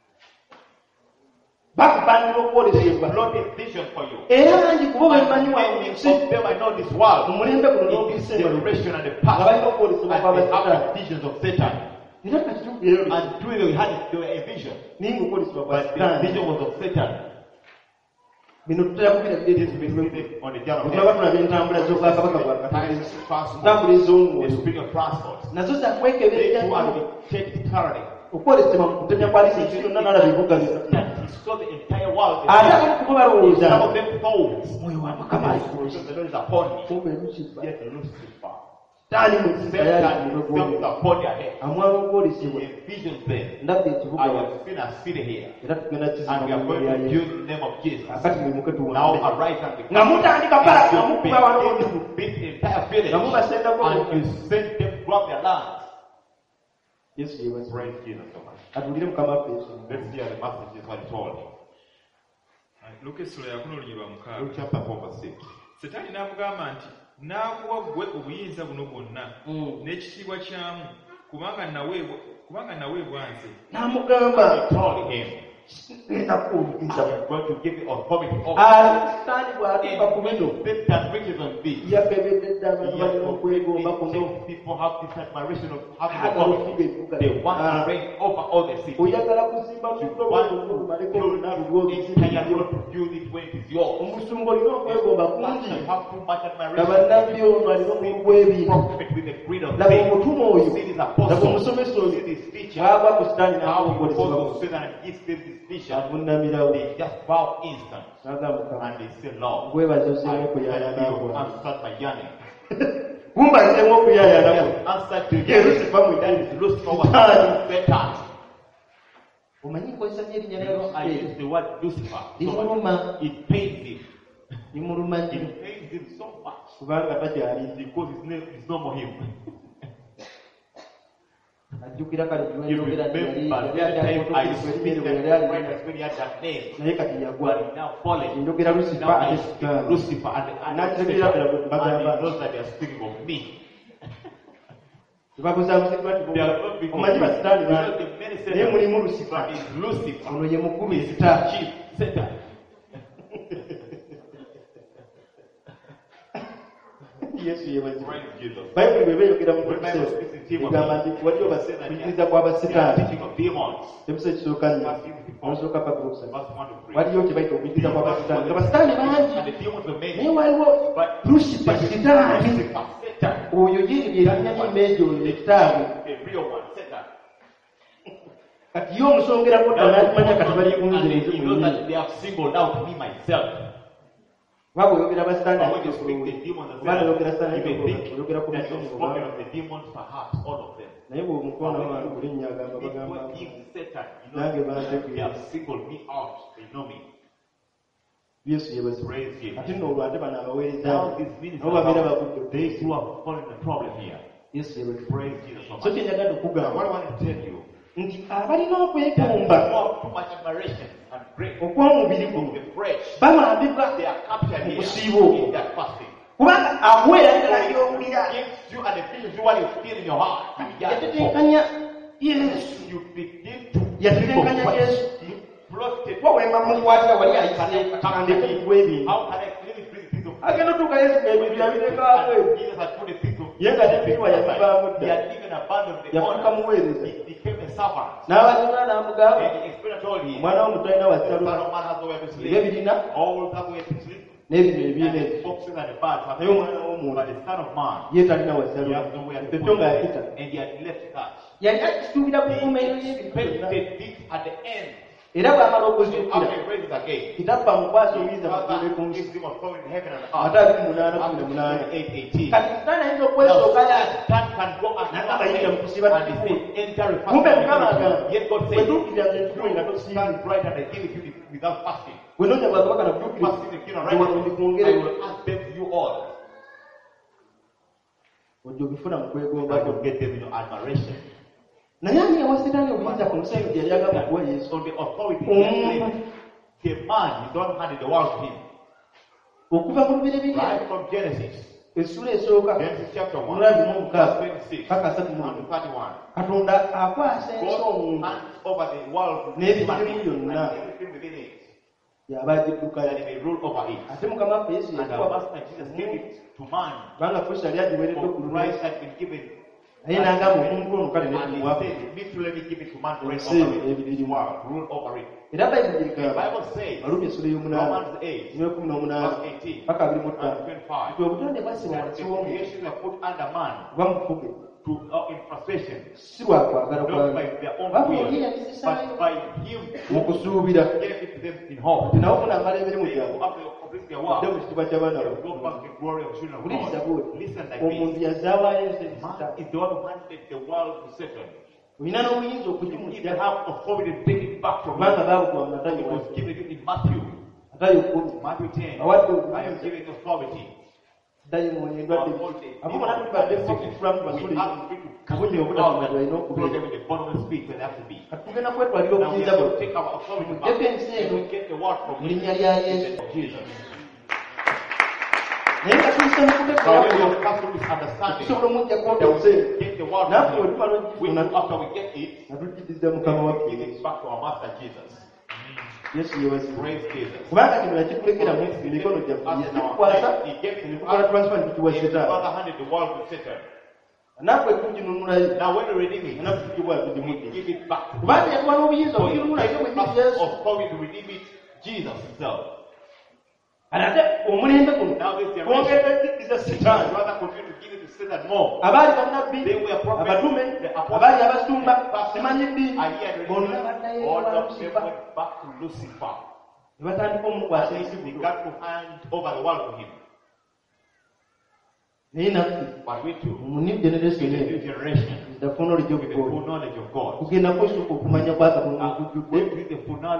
bakupandira okwolesebwa Lord, a vision for you. era bangi kubo bemanyiwa mu Many nsi of them I know this world. mu mulembe guno In this n'okusemba generation and the nga balina past, okwolesebwa and they have kw'abasetaani the visions of Satan. era kati tubwera And through it, they had they were a vision. naye ngaokwolesebwa kwa But the setaani vision was of Satan. bino tutera kubira It is bidetubwe written on the journal of tulaba tulaba entambula z'obwakabaka bwa katonda entambula the ez'omwoyo spirit of transport. nazo They zakwekeberera too are checked thoroughly. okwolesebwa mu kutemya kwa lisi ensi yonna n'alaba ebibuga byonna That he saw the entire world. ate abamu kubo balowooza Some of them thought, omwoyo wa mukama ali because the Lord is upon me. kumbe lusifa Yet the Lucifer. taani mu nsi Satan tayali ku himself mutwe is upon their head. amwaba okwolesebwa In visions then, ndabbe ekibuga I wano have seen a city here. era tugenda kizima And we are mu going lya to Yesu use the name of Jesus. akati mwimuke Now tuwonde arise and nga mutandika pala nga you mukuba wano begin to beat the entire village. nga mubasendako And you send them to grab their lands. yesu yebaza Praise Jesus so much. atulire mukama waffe yesu Let's hear the messages what he told him. luka essula yakuna olunyiri lwa Luke mukaaga. chapter four verse six. Setaani n'amugamba nti n'akuwa ggwe obuyinza buno bwonna n'ekitiibwa kyamu kubanga naweebwa kubanga naweebwa nze. n'amugamba He told him, genda kuwuliriza I am going to give you authority over sitaani bw'atuuka ku bino Satan riches on thee. yakebedde dda abantu balina okwegomba kuno People have this admiration of having ayagala okufuga authority. ebibuga They want to reign over all the cities. oyagala kuzimba lulobaleko lumaleko olunaku lw'obuzimba omusumba olina okwegomba kungi abannabbi ono alina omulu gw'ebintu laba omutuma oyo laba omusomesa oyo bwagwa ku sitaani n'akwogolesebwa avunnamirawo n'agamba gwebaza oseemu okuyaayanaagwa gumba nseemu okuyaayanaagwa yerusifa mu sitaani omanyi nkozesa nnyo erinnya limuluma limuluma nnyo kubanga takyali ajjukira kale gyeyogera naye kati yagwa njogera lusifa ate sitaani nakitegera ddala bwe bagamba tebabuzabuziddwa nti omanyi basitaani bangi naye mulimu lusifa ono ye mukulu esitaani yesu yebazibu bayibuli bwe beeyogera mu kiseera egamba nti waliyo kuyigiriza kw'abasitaani ekiso ekisooka nnyo olusooka paka okusatu waliyo kye bayita okuyigiriza kw'abasitaani nga basitaani bangi naye waliwo lusifa sitaani oyo yiri lyerinnya ly'immeejo oyo ekitaabwe kati ye omusongerako ddala n'akimanya kati bali kunze nze mwennyini waba oyogera abasitaani obana oyogera sitaani oyogera ku musongo naye bw'omukono wange bulinnya agamba bagamba nange bantegeera yesu yebazibu ate nno olwo ate bano abaweereza nabo babeera bagudde yesu yebazibu so kyenjagala okugamba nti abalina okwegomba okw'omubiri guno bamambibwa mu busiiba obwo kubanga akuweera ddala by'owulira yatetenkanya yesu yatetenkanya yesu wawemba mukwatira wali ayisandekugwa ebintu agenda otuuka yesu ebintu yabiteekawako Ye nga n'enviirwa yabivaamu He dda. had even abandoned the Yafuuka honor. muweereza. He became a servant. N'abazima n'amugamba, And the Spirit told him, omwana w'omuto alina the wasaluma son of man has nowhere to ebyo sleep. birina All have nowhere to sleep. n'ebino ebiina And the ebyo. foxes and the birds have Naye omwana nowhere. w'omuntu But the son of man, ye talina he wasaluma. has nowhere to Petto put nga his yakita. head. And he had left touch. Yali akisuubira ku nkomerero He y'ebintu expected byonna. it at the end. Era bw'amala So okuzuukira after he raises again, kitaffa mukwasa obuyinza Father bakuule ku nsi. gives him authority in heaven and Mata earth. abiri munaana kumi na munaana. eight eighteen. Kati Sitaani ayinza Now, okwesooka yati. Satan can go and N'agamba yingira mu kusiba and he says, enter a Kumbe fasting. Mukama agamba, Yet God bwe says, tuukirira nze ntume nga tosiimye. stand right and I give it to you without fasting. Bwe noonya bwakabaka na butuukirivu, Fasting the kingdom gye wano right. I ndikwongere. will ask them to you all. Ojja obifuna mu I kwegomba. will get them in your admiration. Naye ani yawa Sitaani obuyinza ku nsi eyo gye yali agamba kuwa Yesu? So the authority Omuntu. the man, you don't hand the world to him. Okuva mu lubiri biri Right from Genesis. essula esooka Genesis chapter one. omulaabi mu omukaaga Verse twenty-six. paka asatu mu And lumu. thirty-one. Katonda akwasa ensi God omuntu hands over the world to N'ebirimu human beings byonna. and everything within it. y'aba agiddukayo. That he may rule over it. Ate Mukama waffe Yesu And yakuwa our Master Jesus gave it to man. kubanga Kristo yali agiweereddwa ku For lulwe. Christ had been given. Naye n'agamba omuntu ono kale And he netumuwako. said, me too, let me give it to man to reign Ensi over it. ebiririmu. Rule over it. Era Bayibuli The egamba Bible says, Malumi essula ey'omunaana Romans eight, n'ey'ekumi n'omunaana verse eighteen, paka abiri mu ttaano and twenty-five, nti obutonde bwassibwa that wansi the w'omuntu creation were put under man kuba mufuge to, uh, in frustration, si lwa kwagala not kwayo by their own wabula will, ye yabizisaayo but by him mu who kusuubira gave it to them in hope. nti nawo munaamala emirimu They gyabwe who after they complete their odde mu work, kitiibwa ky'abaana they baabwe. will go back to the glory of children of Wuliriza God. bw'oti Listen like omuntu this. yazaawayo ensi Man ekisitaani is the one who handed the world to Satan. olina n'obuyinza You okugimutya even have authority to take it back from kubanga him. baabukuba mu It matayo was given you in Matthew. matayo kumi Matthew ten. awadde I am obuyinza giving authority. dayimooni endwadde abo bonna tubaddeeko okufulamu basule obunyi obutamu balina okubeera kati tugenda kwetwalira obuyinza bwe mujjeko ensi eno mu linnya lya Yesu naye nga tuyise mu kuteekawo tusobola omujja kwotose naffe bwe tumala ogifuna nga tujjiriza mukama waffe Yesu yewazibwa kubanga kino yakitulekera mu mikono gyaffe yetukwasa netukola transfer netukiwa Setaani naffe tuginunulayo naffe tukibwa tugimudde kubanga yatuwa n'obuyinza okuginunula ate bwe kiri Yesu ate omulembe guno twongera ddikiriza Setaani abaali bannabbi abatume abaali abasumba simanyi ddiini bonna baddayo ewa Lusifa ne batandika omukwasa ensi naye naffe mu new generation tafuna knowledge of God kugenda kwesooka okumanya kwa Katonda okujjudde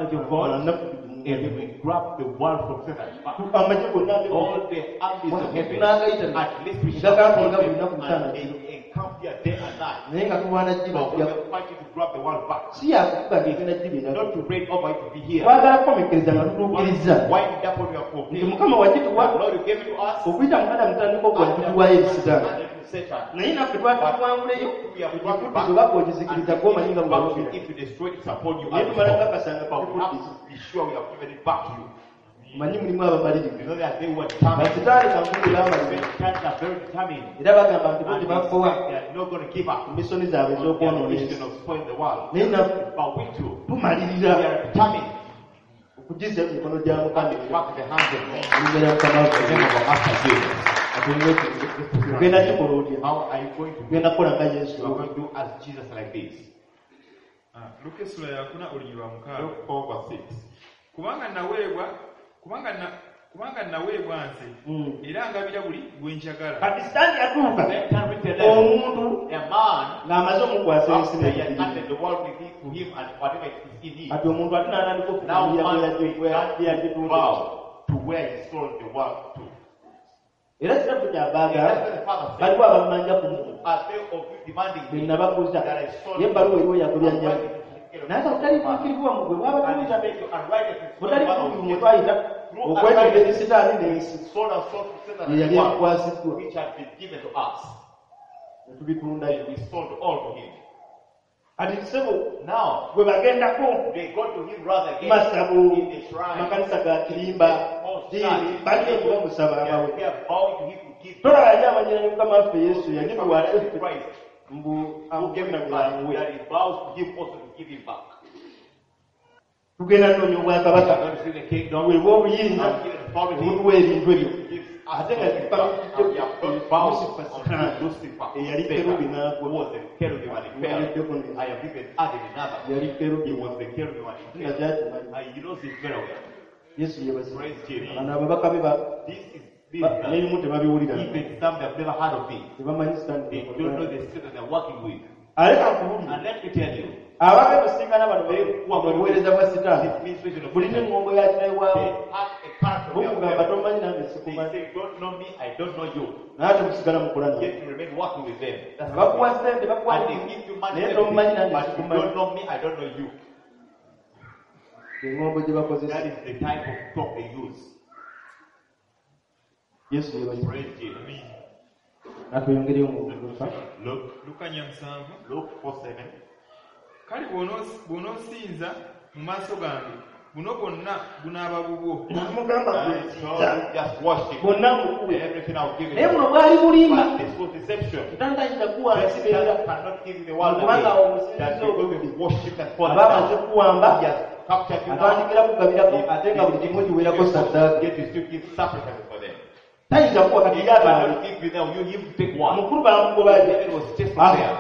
And we grab the world from Satan. amagye gonna All the armies of heaven, n'agayita at least we nga shall Katonda fight buli them lunaku and mutaana en- encamp here day and night. naye nga tulwana But we gibajja are fighting to grab the world back. si yakufuga ng'egenda gibina Not to reign over it to be here. twagala kukomekereza nga tutuukiriza Wind up what we have nti fulfilled. Mukama wagituwa What Lord you gave it to us. okuyita mukana mutandika okuwa tutuwayo eri Setaani And it to Satan. naye naffe twatuwanguleyo We have brought it back. tukifuddise oba kwogizikiriza And gwomanyi nga give it back to bwalobera you. If you destroy it, it's upon you. naye as tumala before. kakasanga But we have tukifuddise to be sure we have given it back to you. manyi mulimu abamalirivu You know that they were determined. basitaani kankulu bamalirivu Satanists are very determined. era bagamba nti bo And tebakowa they are not going to give up. mu misoni zaabwe On their ez'okwonoona mission ensi of spoiling the world. naye naffe But we too, we tumalirira are determined okugiza mu mikono gya Mukama to back the hands of God. olugero Mukama In the name of waffe our Master Jesus. tugenda kikola otya How are you going to do? tugenda kukola nga Yesu You are going to do as Jesus like this. Ah, Luka essula yakuna olunyi lwa mukaaga. Luke four verse six. Kubanga naweebwa kubanga na kubanga naweebwa nze Mm. era ngabira buli gwe njagala. kati Sitaani yatuuka Then can we tell them, omuntu a man, ng'amaze omukwasa ensi after he had n'ebibiri handed the world with him, to him and whatever is in him, kati omuntu ate n'atandika now okufuulira man bwera will gye yagitunda bow to where he sold the world to. era kitabu And kyabaaga that's what the Father said. baliwo abamanja ku muntu Are they of you demanding be me nabakuza that I sold ye ebbaluwa eriwo and yagulya why nnyama did you take naye care ka of butali the man? butuukirivu mugwe And bwabatuuza he make you and why did you sold butali one of butuukirivu mwe his twayita okwetondera Sitaani n'ensi sold and sold to Satan ye and yali the world, akukwasiddwa which had been given to us. ne tubitundayo And we sold all to him. kati ssebo Now, gwe bagendako they go to him rather again masabo in the shrine. makanisa ga kirimba diini balina okuba musaba abawe They are bowing to him with give tolaba yali amanyira ne mukama waffe yesu yagimuwala Christ mbu who gave him back, that he vows to give also to give him back. tugenda nnoonya obwakabaka I'm going to see the kingdom. weebwa obuyinza I'm giving authority. obutuwa ebintu ebyo ate nga eyali kerubi n'agwa I have even added another. yali kerubi He was the cherubim and he nga fell. gyakimanyi He knows it very well. yesu yebazi Praise Jesus. bano ababaka be ba- This is this. ba- n'ebimu tebabiwulira Even some that have never heard of it. tebamanyi They sitani don't know the spirit that they're working with. aleka kuwulira And let me tell you, ababe basingana bano mu buweereza bwa sitaani this ministration of bulina Satan, eŋŋombo ya they kitaiwaawo have a character. bukugamba tomanyi nange They sikumanyi say, don't know me, I don't know you. naye temusigala mukola naye Yet you remain working with them. That's bakuwa what sente bakuwa and they give you money, naye tomumanyi everything, nange but you sikumanyi don't know me, I don't know you. eŋŋombo gye bakozesa That is the type of talk they use. yesu yebazi Praise Jesus. natweyongereyo mu lufa Look, luka nyamusanvu Luke four seven. kale bw'onoosi- bw'onoosinza mu maaso gange buno bwonna bunaaba bubwo namugamba And so just worship. bonna mukuwe Everything I'll give naye you. buno bwali bulimba But this was deception. tutandikakira kuwa Satan nsibeera cannot give you the world Kubanga again. omusinzi That because ogwo we worship and fall aba amaze down. kuwamba He has captured you now. atandikira kugabirako ate nga buli kimu kiwerako saddaaka Yet you still give sacrifices for them. tayinza kuwa kati He yataali cannot give you them. You him to take one. omukulu bamugobaje David was just Ah. there.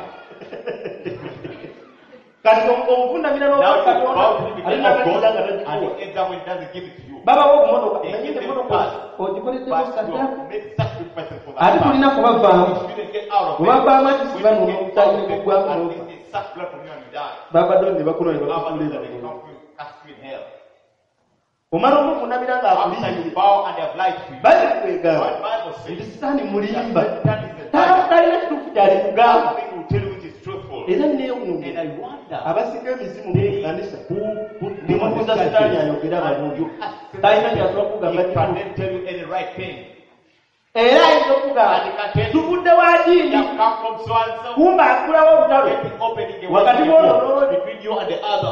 kati omuvundamira Now you n'okatonda bow to the alina beginning of God, akakira nga and tagikuwa he ends up when he doesn't give it to you. babawo obumotoka They naye give them emotoka fast. ogikoleddeko But you saddaaka have made sacrifices for that. ate tulina You kubavaamu shouldn't get out of it. Kubavaamu ati When siba you n'ono get omutali out of it, negugwamu and n'ofa. this is suck blood from you and you die. babadde ne bakula ne Others bakutuliza that they come to cast you in hell. omala omuvunamira After you ng'akulimbye bow and they have lied to you. bali What kwegamba the Bible nti says. sitaani mulimba That is the Ta- time. talina kituufu kyali kugamba Nothing will tell you which is truthful. era And neewuunya I wonder. abasika emizimu mu They kanisa who put ne mubuuza sitaani ayogera and abalungi you ask them, talina kyasooka kugamba he kituufu can't tell you any right thing. era ayinza okugamba tuvudde wa You diini have come from so and so. kumba akulawo olutalo Getting opening a Wakati way wono olwo- between you and the other.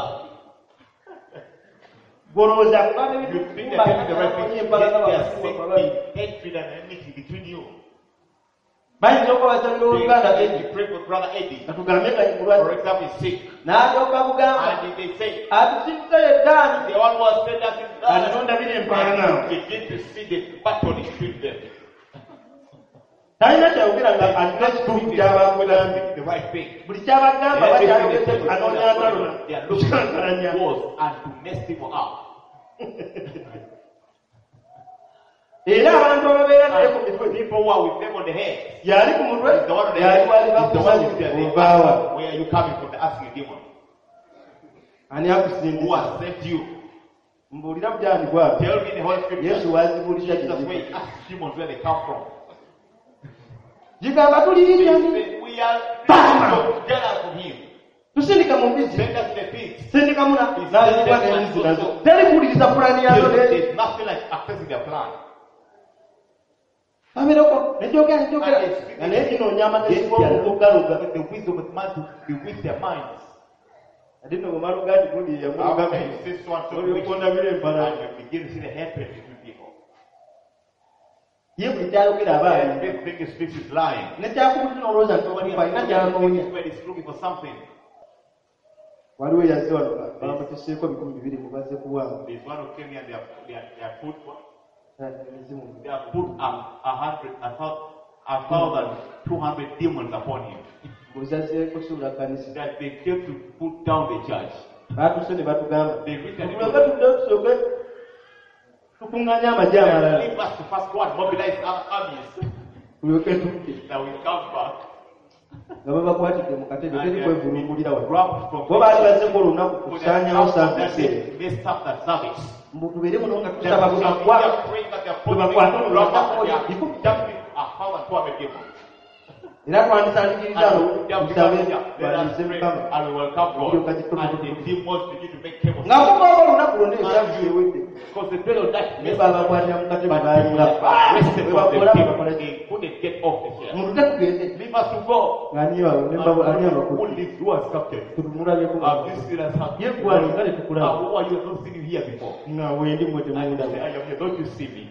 golowooza kubanga You ebintu think kumba they're doing the right thing. abakonye Yet empalana they are babasiwa setting hatred and enmity between you. bayinza okubasalira They, oluganda they edi pray for brother Eddie. katugambe nga For mulwadde example, is sick. n'alyoka bugamba And they say, atusikuse eddaani the one who has said that is atonda biri empalana and you begin to see the battle between them. talina kyayogera nga alina ekituufu ky'abakugambye The right thing. buli kyabagamba bakyayogedde anoonya ntalona They are looking kyankalanya for wars and to mess people up. era abantu ababeera naye ku mitwe And people who are with them on the head. yali ku mutwe Is the one on the yali head. wali Is the one bakusanyu with the ovaawa where are you coming from? The asking demon. ani Who akusindiza has sent you? mbuulira bugyandikwa Tell me the Holy Scripture. yesu wazibuulira Jesus where kizibu he asks demons where they come from. gigamba They tuliriryani say, we are Bam! get out from him. tusindika mu mbizi Send us the pigs. sindika muna nazibwa n'enzi nazo teri kuwuliriza pulaani yazo There's, ne there's nothing like accessing their plan. abeerako nejogera nejogera nga naye ginoonya amagezi g'okugaluga With the wisdom of man to be with their minds. ate no bumala ogati gundi After yamugamba you see so and so olyokonda bire empala and you begin to see the hatred between people. ye buli kyayogera aba And ali this thing he speaks is lying. nekyakubulira olowooza nti When he omukufa alina gy'anoonya when he's looking for something. waliwo yazze wano bamuteseeko bikumi bibiri mubaze kuwaamu There's one who came here and they have, they have, they have put what? emizimu They have put a, a hundred, a thousand, a thousand, two hundred demons upon him. buzazeeko suula kanisa That they came to put down the church. baatuse ne batugamba They written it tuleke tudde tusooke tukuŋŋaanye amagye amalala Leave us to first one, mobilize our armies. tulyoke tudde That we come back. nga babakwatidde mu katebe teri kwevulumbulira wano Robbed from bo baali bazeko olunaku For their kusaanyawo house that saavisi they messed up that service. mbu tubeere muno nga They are tusaba bwebakwa praying that they are putting Tubakwata people olulala robbed and they oyo. are dumping a thousand, two hundred demons. era twandisandikiriza And awo we have tusabe become here. Let us balirize pray mukama and we welcome God. Ndio kazi tuko- And the demons begin to make chaos. nga mugamba olunaku lwonna esavu ewedde Because the period of that naye messed babakwatira mu katebe But baali nga people are arrested from webakola the bakola people. They couldn't get off the chair. muntu tetugende Leave us to go. nga niyo awo ne mbabo ani Who amakulu lives? Who has captured? tutumulabyeko Have you seen us? Have ye gwali nga Uh, tetukulaba who are you? I've not seen you here before. nga wendi mwe And you say, temundaba I am here. Don't you see me?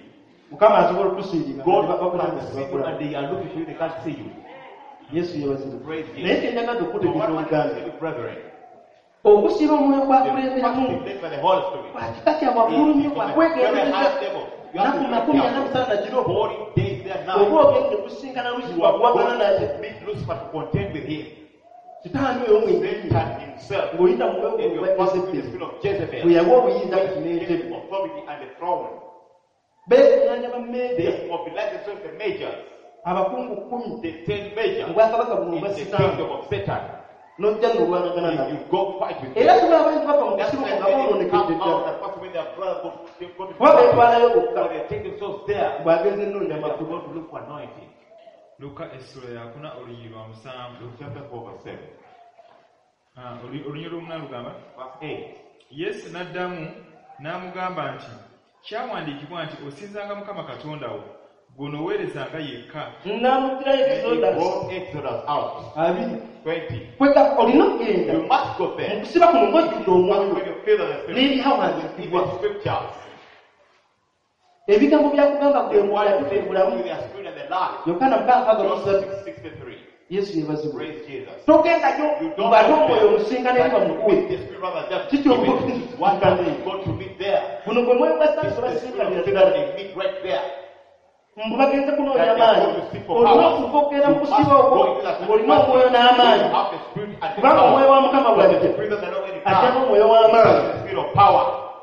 mukama asobola okutusiiringa God can see you and they are looking for you, they can't see you. yesu yebazibwa Praise naye Jesus. kyenjagala So okutegeeza what oluganda I say, brethren, okusiba omwoyo the gwakulemberamu first thing by the Holy Spirit kwakika kya waggulu nnyo is from a very kwakwegendereza high level. You have naku to makumi ana be musana careful. giro forty days there oba now. ogende kusinkana You lusiba are kuwagana going naye to meet Lucifer to contend with him. sitaani oyo mwennyini Satan himself. ng'oyita mu If bwego you bwa pass through the Jezeberi spirit of Jezebel, bwe yawa obuyinza when kati he gave n'entebe him authority and the throne, beekuŋŋaanya bammeede they mobilized themselves the majors, abakungu kkumi the ten majors mu bwakabaka buno in obwa the sitaani kingdom of Satan. n'ojja n'olwanagana If nabo you go fight with era them, tuba abantu bava mu that's kusibuka why nga when they boononekedde come out, ddala that's why when their brothers go, they go to kuba beetwalayo bokka so they take themselves there. bw'agenze ennoonya They have to makulu go to look for anointing. luka essula yakuna oluyi lwa musanvu Luke chapter four verse seven. Ah, olu- oluyi lwomuna lugamba Verse eight. yesu n'addamu n'amugamba nti kyawandiikibwa nti osinzanga mukama katonda wo gw'onooweerezanga yekka. n'amugirayo Then he exodus brought Exodus out. abiri twenty. kweka olina okugenda You must go mu there. kusiba kuno ng'ojjudde omwoyo When you feel the Spirit, n'ebihawandiikibwa even scriptures. ebigambo byakugamba The gwe one mwoyo who ate bulamu with their spirit and their life. yokaana mukaaga John musatu six sixty-three. yesu yebazibwa Praise Jesus. togendayo You don't ng'ate go omwoyo there. omusinkana eri But bamukuwe with the spirit rather than Kiki even obutuufu one bukane. time you go to meet there. buno gwe mwoyo gwa It's sitaani the tebasinkanira spirit of ddala Satan, they meet right there. mbu bagenze kunoonya That they are amaanyi going to seek for olina power. okuva okugenda mu You must kusiba okwo go into that ng'olina must omwoyo you n'amaanyi have the spirit and the kubanga omwoyo wa power. mukama But bw'ajja the spirit of the Lord when it ajja comes, n'omwoyo w'amaanyi the spirit of power.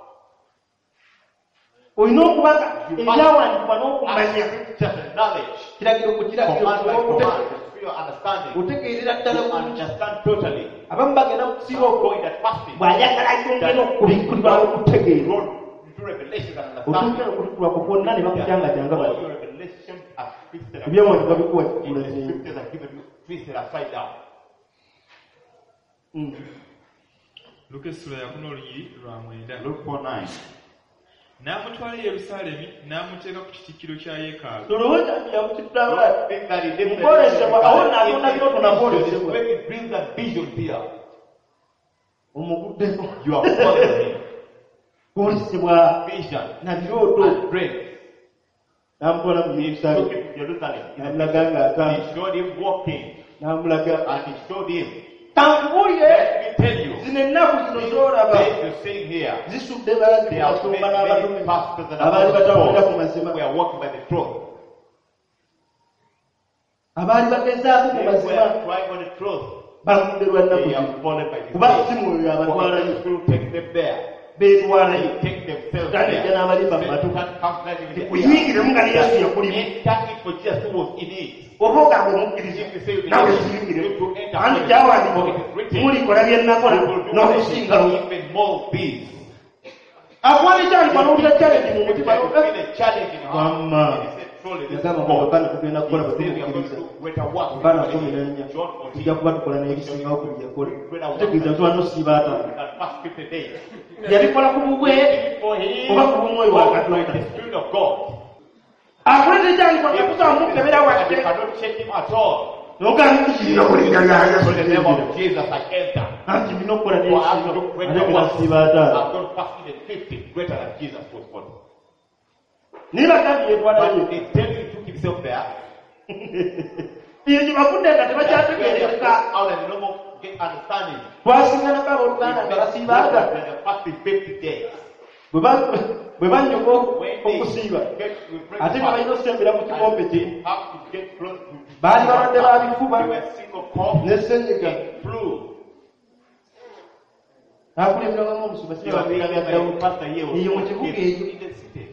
olina okuba nga ebyawandiikibwa n'okumanya Just the knowledge. kiragiro ku kiragiro Command by okuba command. The spirit of understanding. otegeerera ddala You bulungi understand totally. abamu bagenda mu kusiba okwo Going that fasting. bw'ayagala yongera okubikkulibwawo okutegeera Road to revelation and otuukira understanding. okubikulwako kwonna ne bakujangatyanga All bati your revelations are twisted and ebyawandiikibwa babikuwa in kikula the zingi scriptures are given you twisted upside down. luka essula yakuna oluyi lwa mwenda Luke four nine. n'amutwala e yerusaalemi n'amuteeka ku kitikkiro kya yeekaalu tolowooza nti yakututaba Don't think that he didn't Mukwolesebwa, awo n'atonda byoto nakwolesebwa. when he brings that vision here, omuguddeko you are following him. kwolesebwa Vision na birooto and dreams. n'amutwala mu He took yerusaalemi him to Jerusalem. n'amulaga ng'atambula He showed him walking n'amulaga and he showed him. kankubuulire Let me tell you, zino ennaku zino z'olaba these you're seeing here, zisudde bangi they mu are basumba many, n'abatume many pastors and abaali batambulira ku apostles mazima who are walking by the truth. abaali bagezaako ku They mazima were trying on the truth. baludde lwa nnaku They zino are fallen by the kuba spirit. si mwoyo For the abatwalayo spirit takes them there. beetwalayo They take themselves Satan there. ejja n'abalimba mu matu Satan comes right in the ear. tekuyingiremu nga ne yesu yakulimu Enter it for Jesus who was in it. oba ogamba omukkiriza If you say you nawe believe, kiyingiremu you to enter anti for it. kyawandiikibwa For it is written, mulikola bye nakola you will do n'okusingawo even more things. akuwa nekyandikwa n'owulira challenge mu If mutima you feel a challenge in your heart, Wamma. and you say, truly, this is yagamba God. mukana tugenda kukola He says we are going to batumukkiriza do greater work. mukaana kumi n'ennya John tujja fourteen. kuba tukola n'ebisingawo ku byeyakola Greater work. tutegeeza tuba nosiiba ataano That past fifty days. yabikola ku bubwe For him, oba ku bw'omwoyo wa or by katonda the Spirit of God. akulete ekyandikwa nga tutamukebera And wadde you cannot check him at all. nogambikirira kulinnya lya For the name yesu of Jesus I enter. anti bina okukola For I'm n'ebisingawo to do ate greater ke works. nasiiba ataano I'm going to fast even fifty greater than Jesus was for. naye bagambye yetwalayo But they tell you he took himself there. iyo gye bavudde nga tebakyategeereka Out and no more get understanding. twasinganako abooluganda nga basiibaaga When the fasting fifty days. bwe ba- bwe banyuka When they okusiiba get to break ate nga balina osembera mu kikompe and kye they have to get close to baali balwadde ba bifuba they were sick of cough ne ssenyiga and flu. akulemberamu omusuba They were being sibabeeragaddawo pastor here was eyo mu kibuga ekyo in the city.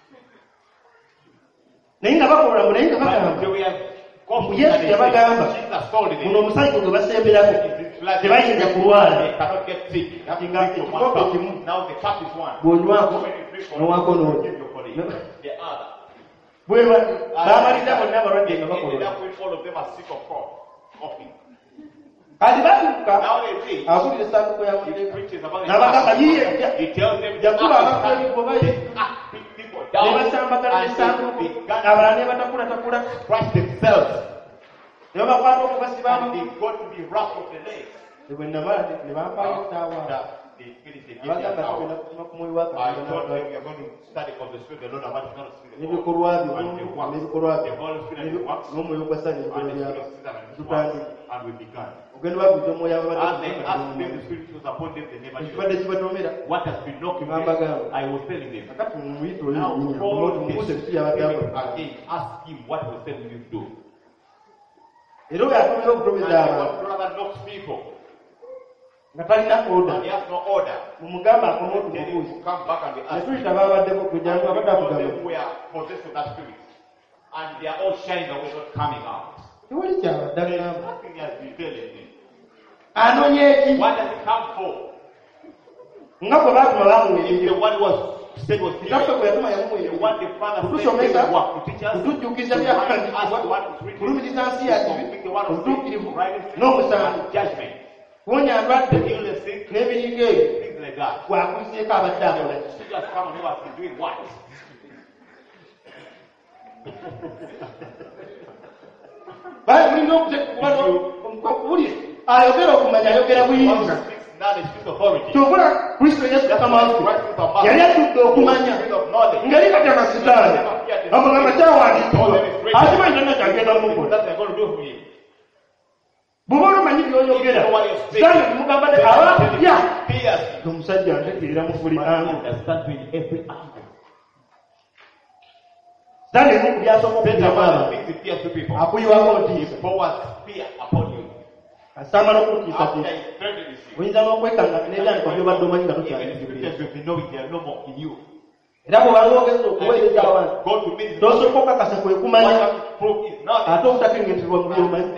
naye nga bakololamu naye nga But bagamba they were coughing Yesu and they yabagamba, said, Jesus told them, muno omusajja gwe basemberako tebayinza kulwala they cannot get sick. They have to Kinga- drink from ekikompe one kimu. cup. Now the cup is one. bw'onywako When you drink from n'owako one, you n'olya give your colleague the other. bwe ba- And baamaliriza bonna abalwadde they nga ended bakolola up with all of them are sick of cough, coughing. kati batuuka Now they read. awulira essanduku ya He muteeka preaches about the n'abagamba fact. yiye He tells them Yakuba to act abakola as ebigoba they ye. act, beat people ne down, basambagana and n'essanduku they began abalala ne batakulatakulata to crush themselves, ne babakwata okubasiba and amagulu they got to be rough of the legs. bwe namala ne bampaayo essaawa The they finished the gift their hour, I told them we are going to study of the Spirit of the Lord and what is not the Spirit of the Lord. And they worked. The Holy Spirit works. And the Spirit of Satan and we began. As they asked them, the Spirit was upon them, they never knew. What has been knocking them, I was telling them. Now, Paul again, ask him what was telling you to do. And your brother knocks people. And he has no order. Then he will come back and be asked. Some of them were possessed with that spirit. And they are all shying away, not coming out. There is nothing else revealing him. What does it come for? If the one was said was serious, the one the Father said he would work to teach us, to remind us what is written, to speak the word of truth, right, and judgment. The illness thing, things like that. The teachers come and who has been doing what? But we know that what is I don't know. Now the spirit of authority. Tubula Kristo Yesu kama mtu. Yali atudo kumanya. Ngali kati na sitani. Amanga matawa ndito. Azima ndana kagenda Mungu. That's what going to do for you. Buboro manyi oyogera. Sana mugambane awa ya. Tumusajja ndekirira mufuli angu. Understand in every angle. Sana Mungu yasomo kujamala. Akuyiwa koti. Forward fear upon you. Asama n'okukisa ti oyinza n'okwekanga n'ebyandikwa by'obadde omanyi nga tokyali era bw'obanga ogeza okuweereza abantu tosooka okukakasa kwe kumanya ate obutakengeterwa mu byomanyi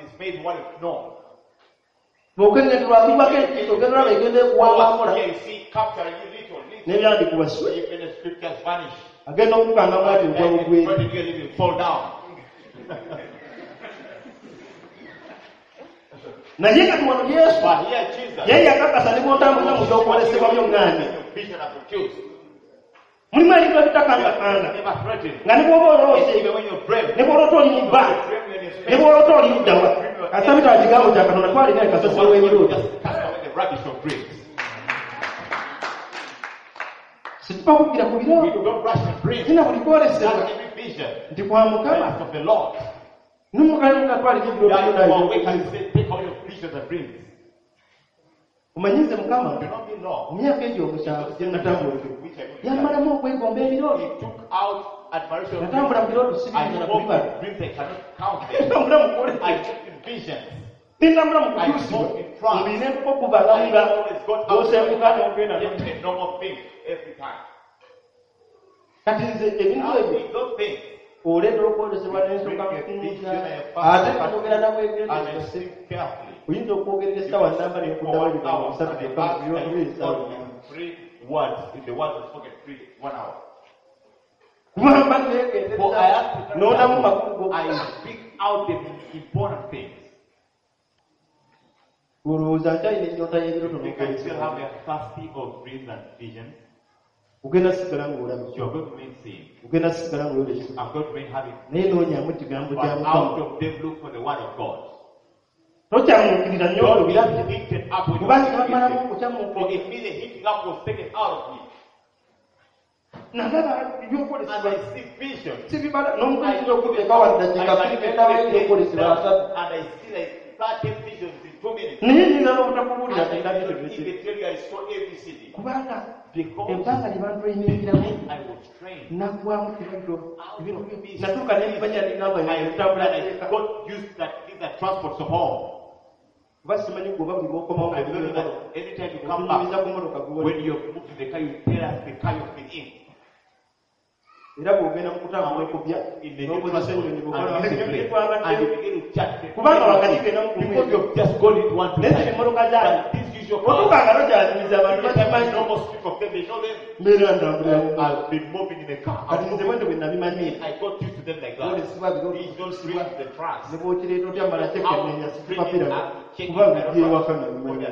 bw'okengeterwa akibwako enkiso ogenda olaba egenda ekuwangamula n'ebyandikibwa swe agenda okukangamu ati obwabugwere. Naye kati wano Yesu yeye yakakasa ne bw'otambula mu by'okwolesebwa by'omwami mulimu ebintu ebitakangakanga nga ne bw'oba oloose ne bw'olota oli mu bba ne bw'olota oli muddawa kasabita kigambo kya Katonda twalina ekasasiro w'ebirooto situpa kukkira ku birooto zina buli kwolesebwa nti kwa Mukama n'omugalo natwalira ebirooto byonna umanyize Mukama myaka egyo omusanvu gye natambula yammalamu okwegomba ebirooto natambula mu birooto sibinala kubibala natambula mu kukolesa nintambula mu kukyusibwa mubirina okubalamu nga osembuka n'ogenda kati nze ebintu ebyo oleetera okwolesebwa n'ensonga mukunja ate katogera nabwegendese oyinza okwogerera essaawa namba nekuddawo ebigambo bisatu byokka mu birooto by'essaawa kubanga neegendereza n'onamu makulu olowooza nkyalina ennyota y'ebirooto n'okwolesebwa ugenda sigala ng'olaba ugenda sigala ng'olesa naye noonyamu ekigambo kya Mukama tokyamuukirira nnyo olubirabye kubanga bamalamu okukyamuukirira nalaba ebyokwolesebwa sibibala n'omukuliza okuteeka waddakiika kulikendawo ebyokwolesebwa asatu naye nyinza n'obutakubuulira kubanga ebbanga lye bantu eyimiriramu naggwamu kiragiro natuuka n'ebibanja negamba kuba simanyi gwoba buli bwokomawo okunyumiza ku motoka era bw'ogenda mu kutambula ekubya n'okozesa ennyonyi kubanga wakati genda mukumwezi emmotoka zaani otukanga nokyazimiza abantu bakimanyi mbeera ntambulakati nze bwente bwe nabimanyi olesibwa birosiba ne bwokireeta otya mala kyekemenya sikipapira kuba bigira ewaka nabimanyi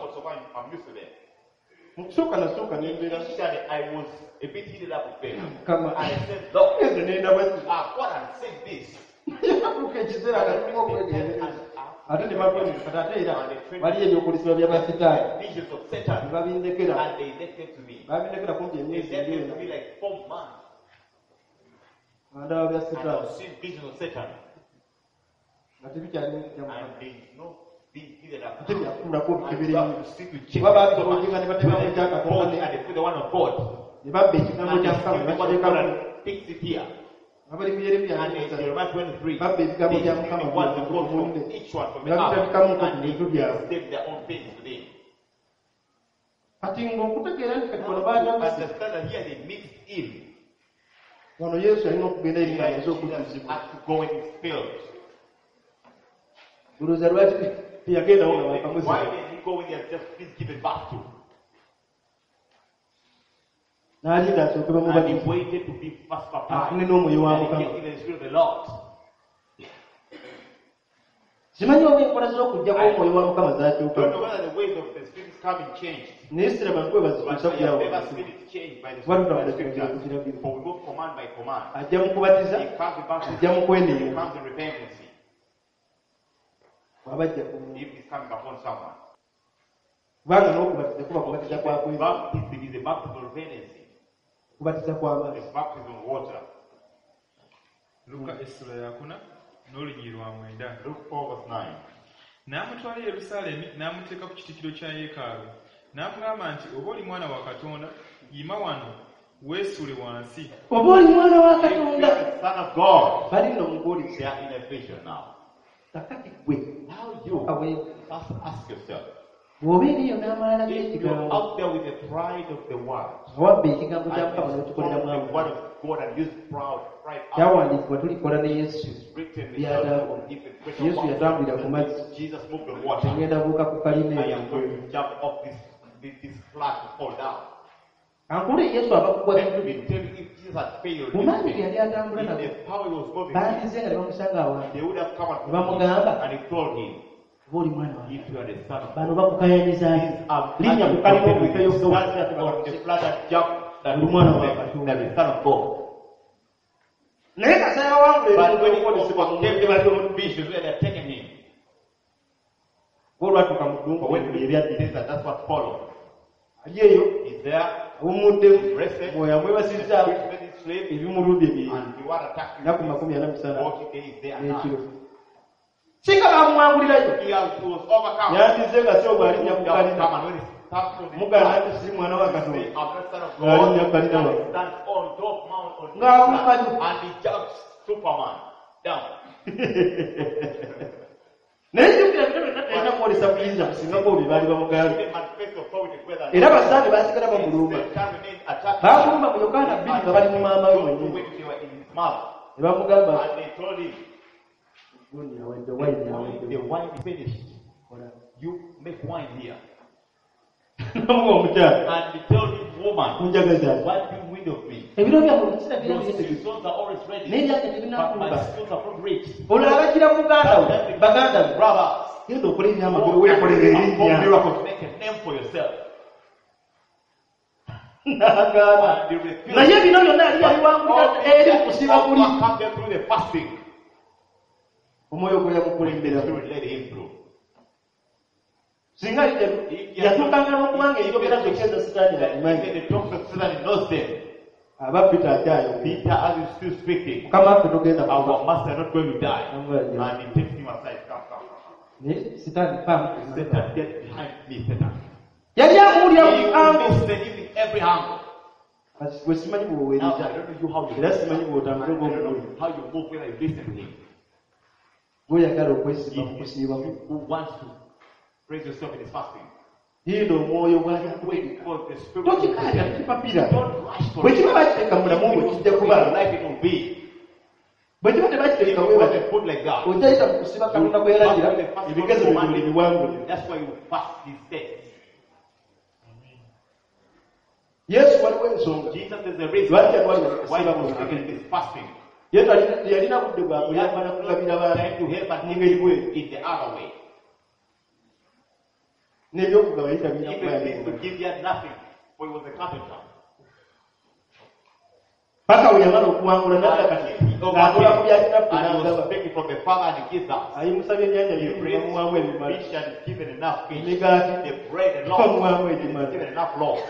mukusooka nasooka nembeera a bit heated up with faith. Come on. I said, Lord, yes, the name of it. I've gone and said this. Okay, she said, I don't know. And I've ate ne bakwenya kati ate era waliyo ebyokulisiba by'abasitaani visions of Satan, babindekera and they left them to me. babindekera kumpi They emyezi left them ena to me like four months. mandaba bya And I sitaani was seeing visions of Satan, nga tebikyali and there is no being given up. ate byakulako And bikebere you nnyo have to stick to check kuba the baabitolojeka ne bateekamu God ekyakatonda and they put the one of God. ne babba ekigambo And they kya stick mukama ne the one of God bakiteekamu and fix it here. nga bali ku yeremiya And in Jeremiah twenty-three, babba they ebigambo bya stick mukama the one of God munne from each one from the babiteekamu other, ku and they bintu byabwe step their own things within. kati ng'okutegeera nti kati bano Now, to baatambuse understand that here they mixed in. wano yesu alina okugenda eri nga Here amaze Jesus okuddizibwa had to go in his field. bulooza lwaki teyagendawo nga Why bakamuziba did he go when he had just been given birth to? n'alinda asooke And he bamubatiza waited to be first baptized. afune n'omwoyo wa And he mukama get in the spirit of the Lord. simanyi oba enkola z'okujja kw'omwoyo wa mukama I don't know zakyuka whether the ways of the spirit coming changed. naye siraba nkwe But bazikuusa I have kulawo never seen it changed by the What spirit about of the the scriptures. scriptures? For we go command by command. ajja mu kubatiza He comes in baptism. ajja mu He kweneera comes in repentance. bw'aba ajja ku If he's coming upon someone. kubanga n'okubatiza kuba kubatiza kwa kwezi Baptism is a baptism of repentance. kubatiza kw'amaazi It's baptism of water. luka essula yakuna n'olunyi lwa mwenda. Luke four verse nine. N'amutwala e Yerusaalemi n'amuteeka ku kitikiro kya yeekaalu n'amugamba nti oba oli mwana wa Katonda yima wano weesuule wansi. oba oli mwana wa If you katonda are the son of God, bali nno mubuulize they are in a vision now. kakati gwe Now you awe must ask yourself, bw'oba eriyo n'amalala if you're g'ekigambo out there with the pride of the word, awabba ekigambo kya and mukama you n'okikolera follow mwamu the word of God and use proud, pride out, kyawandiikibwa tulikola ne yesu it's written in the byataago Bible, if it's written yesu once, yatambulira ku mazzi Jesus moved the water, and tengenda buuka ku kalina you're eyo going to jump off this, this, this flat and fall down. ankule yesu abakugwa Let bintu me bino tell you, if Jesus had failed, mu maanyi ge yali atambula in nago the power he was moving, bandize nga ne bamusanga awantu they would have come and, bamugamba and he told him, oba oli mwana wange if you are the son of bano bakukayaniza linnya ku kalina omufeyo on the flat and jump that Oli mwana wa Katonda. that is son of God. naye kasaya wawangula But when he ebyokukozesebwa mu came to the visions where they are taking him, olwatuuka mu ddungu but when bwe he ebyadde did that, that's what followed. ali eyo He's there, awummuddemu rested, mwoyo amwebasizza spiritually in sleep, ebimuludde bye and the water attacked ennaku him makumi ana musana forty days there and n'ekiro night. singa bamuwangulirayo He has- he was overcome. yandize nga si obwo alinnya ku He was overcome, kalina and when he stands on his mugana back, nti si mwana wa he katonda says, I'm the son of Ng'alinnya ku God, kalina and wa he stands on top mount on his Ng'awummali. back, and he jumps Superman down. naye jjukira bino byonna talina kwolesa buyinza busingako bwe baali bamugaali He manifests authority whether era basaani baasigala bamulumba baamulumba mu yokaana bbiri nga bali mu maama we mwennyini ne bamugamba and they told him, gundi awedde wayini awedde the wine is finished. You make wine here. namuwa omukyala And he told his woman, kunjagaza ati what do you wind of me? ebiro byamu bikira Your byetegese sons are always ready, n'ebyange but tebinakumba my sons are not rich. olwo abakira muganda we baganda be Brothers, genda okola ebyamagero weekolera erinnya miracles, make a name for yourself. n'agaana And they refused. naye bino byonna yali yabiwangulira eri mu kusiba kuli come there through the fasting. omwoyo gwe The yamukulembera Spirit led him through. singa yatuukanga n'okubanga enjogera zokka eza sitaani Even azimanyi the talks of Satan knows them. aba Peter akyayogera Peter, as he's still speaking, mukama waffe togenda kufa our master is not going to die. Namugamba, And he takes him aside. Come, come, come. naye sitaani paamu Satan, get behind me, Satan. yali amuwulira mu He ango will listen in every angle. kati gwe simanyi Now, I bw'oweereza don't know you how you era simanyi bw'otambula I don't og'omugulu know how you move when I listen to him. gw'oyagala okwesiba mu If kusiiba you who wants to praise yourself in his fasting, yiino omwoyo bw'ajja wait kukwegeka for the Spirit. tokikaaya tekipapira Don't rush for bwe it. kiba bakiteeka mu mulamu bwe kijja kuba Life it will be. bwe kiba If tebakiteeka you weewa want to put like that, ojayita mu kusiba katonda kwe yalagira ebigezo bibuli biwangule that's why you fast these days. yesu waliwo ensonga Jesus is the reason lwaki yatwalira why he kusiba was mu given this fasting. ye yalina budde bwa He kuyamba has nakugabira no bantu time to help and mu ngeri give bweru in the other way. n'ebyokugaba yita birina Even things to kubayamba give, he had nothing, for he was a carpenter. Paka uyamala okuwangula n'adda kati ng'akola ku bya kitabu and he was n'agaba. taking from the father and he gives us. Ayimusabye ennyanja He bibiri brings bamuwaamu ebimala. fish and is given enough fish. Emigaati The bread and bamuwaamu loaves. He is ebimala. given enough loaves.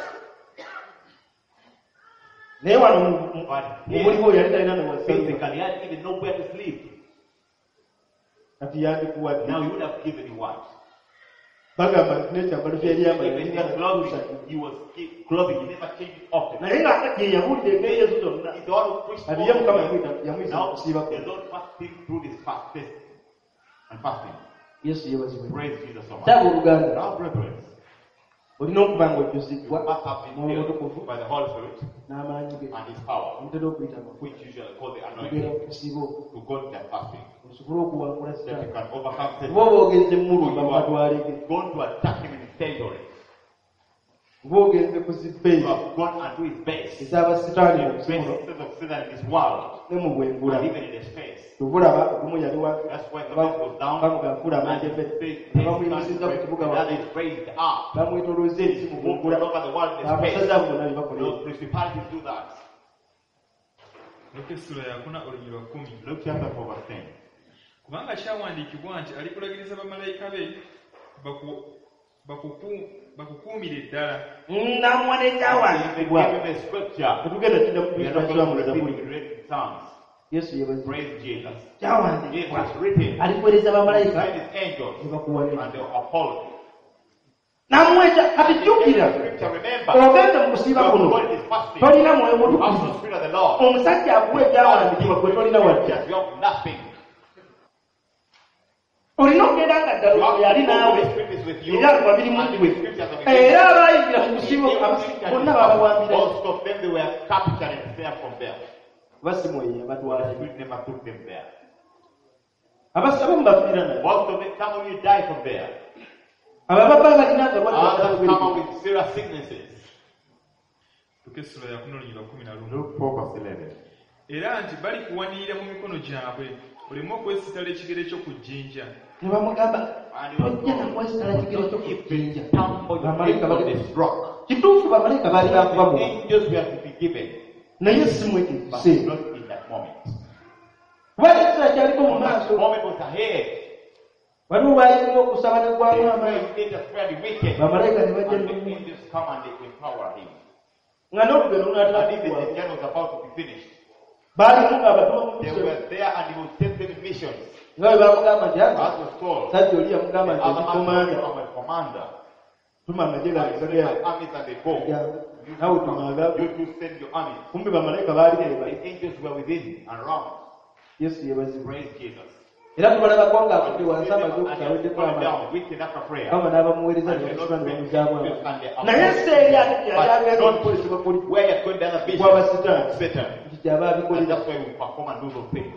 Naye wano mu- mu- But mu mulimu here, yali talina ne wasanga. physically, I didn't even know where to sleep. Kati yandikuwadde. Now he would have given you what? Bagamba nti n'ekyambalo kye yali yambala Even yalinga his na clothing, kutuusa. he was clothing, he never changed it often. Naye ng'ate ye yawulira engeri ezo zonna. He's the one who preached Kati ye Mukama all the yamuyita- way. yamuyisa Now, okusiiba the kwe. Lord fasting through this fast test and fasting. Yesu yeebazibwe. Praise Jesus so much. Kyaba oluganda. Now, brethren, Olina okuba you ng'ojjuzibwa must have been Mwoyo filled Mutukuvu by the Holy Spirit n'amaanyi ge. and His power, Omutera okuyita amafu. which usually called the Ogera anointing, okusiiba to go to that fasting. osobole okuwangula That you Sitaani. can overcome Oba Satan. oba ogenze mulumba mu matwale ge. Going to attack him in his territory. Oba ogenze ku zibbeeyi You have gone and do his best. ez'abasitaani mu His kisomo best of Satan in this world, ne mu bwengula. and even in his face. Tubulaba ogumu yali wa That's why the man goes down bamugafula and amajjembere. his Bamuyimisiza ku kibuga that waggulu. is raised up. Bamwetolooza ebisi mu Move all bwengula. over the world in his Abasajja face. bonna bye bakola. Those principalities do that. Luka essula yakuna olunyi lwa kkumi. Luke chapter four verse ten. Kubanga kyawandiikibwa nti alikulagiriza bamalayika be baku- bakuku- bakukuumire ddala. Namuwa Even n'ekyawandiikibwa. given the scripture, Tetugenda kidda mu we are Kristo not akiba going mu to repeat Zabbuli. it, read it in Psalms. Yesu yeebazibwe. Praise Jesus. It Kyawandiikibwa. is written. Alikuweereza bamalayika Send his angels ne bakuwanira. and they will uphold you. Namuweta kati jjukira Scripture, remember, ogenze mu kusiiba your kuno body is fasting. tolina mwoyo You have mutukuvu. the Spirit of the Lord. Omusajja akuwa ebyawandiikibwa gwe tolina wadde. Yes, you have nothing. Olina okugenda nga You ddala have yali to know naawe the Spirit is with you. era nga biri mu And ggwe. the scriptures are with you. Era abayingira mu kusiiba Even abasi- if bonna you babawambira. most of them they were captured and there from there. Basimwoyo The yabatwala. Spirit never took them there. Abasi abamu bafiira naye. Most of them, some of you die from there. Abababa balina akalwadde Others come akatagwirika. out with serious sicknesses. Luka essula yakuna olunyi lwa kkumi na lumu. Luke four verse eleven. Era nti balikuwanirira mu mikono gyabwe oleme okwesitala ekigere ky'okujjinja. Ne bamugamba And he was tojja nakwesitala kigero told, if ky'okujjinja. you stumble, you Bamalayika fall on bali- this rock. Kituufu bamalayika baali bakuba The mu angels were to be given, naye si mu ekyo but kiseera. not in that moment. Kuba ekiseera kyaliko mu That maaso moment was ahead. waliwo baayingira okusaba ne gwamu amaanyi. The angels were the wicked. Bamalayika ne bajja And the ne angels come and they empower him. nga n'olugero And lunaatala even the journey was about to be finished. baalimu ng'abatuma mu They miso were there and he would send them missions. nga bwe baamugamba nti ati As was told. sajja oli yamugamba The nti other man ekikomanda was a commander. tuma amagye And he sent gagagaya my armies and they go. nawe tuma agago. You two send your armies. Kumbe bamalayika baali The bebali. angels were within and around. Yesu yeebazibwe. Praise Jesus. Era tubalabako ng'afudde And wansi they amaze fall okutaweddeko amaanyi. down, wicked after prayer. Mukama n'abamuweereza ne And the bamusiba ne Lord bamuzaamu sent amaanyi. angels and Naye they seeri ate yali But agenda don't okukolesebwa kuli where you're going down the vision. kw'abasitaani Satan. nti gy'aba And abikolera. that's why we perform and do those things.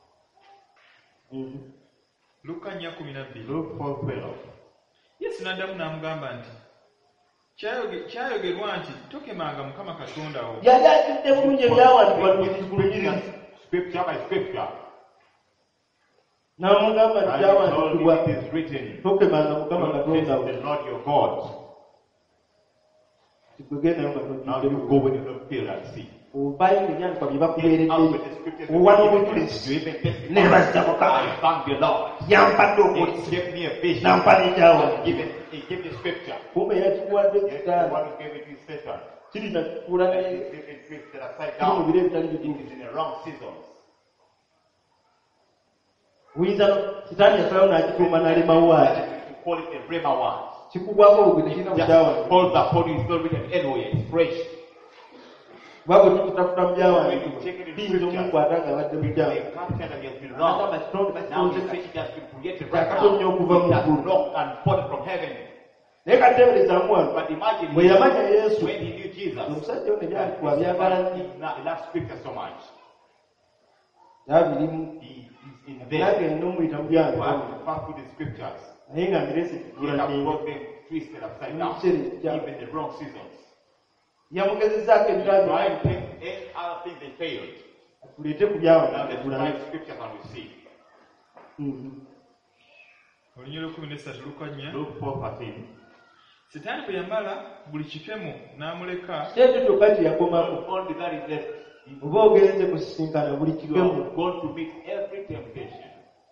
Luka nnya kumi na bbiri. Luke four twelve. Yesu n'addamu n'amugamba nti "Kyayoge- kyayogerwa nti tokemanga Mukama Katonda wo." Yali ajjudde bulungi ebyawandiikibwa ku lunyiriri. Scripture by scripture. N'amugamba nti And byawandiikibwa all it is written. tokemanga Mukama Don't Katonda wo. test the Lord your God. Kigwegendayo nga Now tojjudde you go when you don't feel and see. ovayo ng'ebyandikwa bye Out bakubeereddeyo with the scriptures. owa You n'obujulisi even testify. neebazza Mukama I thank the Lord. yampadde He obulizi gave me a vision. n'ampa n'ekyawandiikibwa. Given, he gave the scripture. kumbe yakikuwadde Yes, the kitaani one who gave it to Satan. kirina kikula And ne it's given twisted upside kiri mu down. biro ebitali It bituufu. is in the wrong seasons. Oyinza sitaani yasalawo n'akituuma n'alemawaaji To call it a rhema word. kikugwako obugwe tekirina Just bukyawandiikibwa. calls upon you. It's not written anywhere. It's fresh. kuba bwe tukitafuta mu When you byawandiikibwa check it in biyinza scriptures, omukwata ng'abadde mu They kyamu. captured and has been Agamba wrong. kitonde Now you bakitonze say it has been created right Yakatonya now. okuva mu It has ggulu. knocked and fallen from heaven. naye kateeberezaamu wano But imagine bwe yamanya Yesu when he knew Jesus. omusajja ono That ebyandikwa byagala nnyo he he loves scripture so much. era birimu He is in nange there. nina omuyita mu To byandikwa have to pass through the scriptures. naye nga mbirese He kigula has nneeyo brought them twisted upside down. Even the wrong seasons. yamugezezzaako He ebirala tried byonna things, eight other things they failed. tuleete ku Now byawandiikibwa they tulabe. tried scriptures and we see. Olunyiri olw'ekkumi n'essatu Luka nnya. Luke four thirteen. Setaani bwe yamala buli kikemo n'amuleka si ekyo kyokka kye yakomako Only that is the oba ogenze kusisinkana buli You kigemu are going to meet every temptation.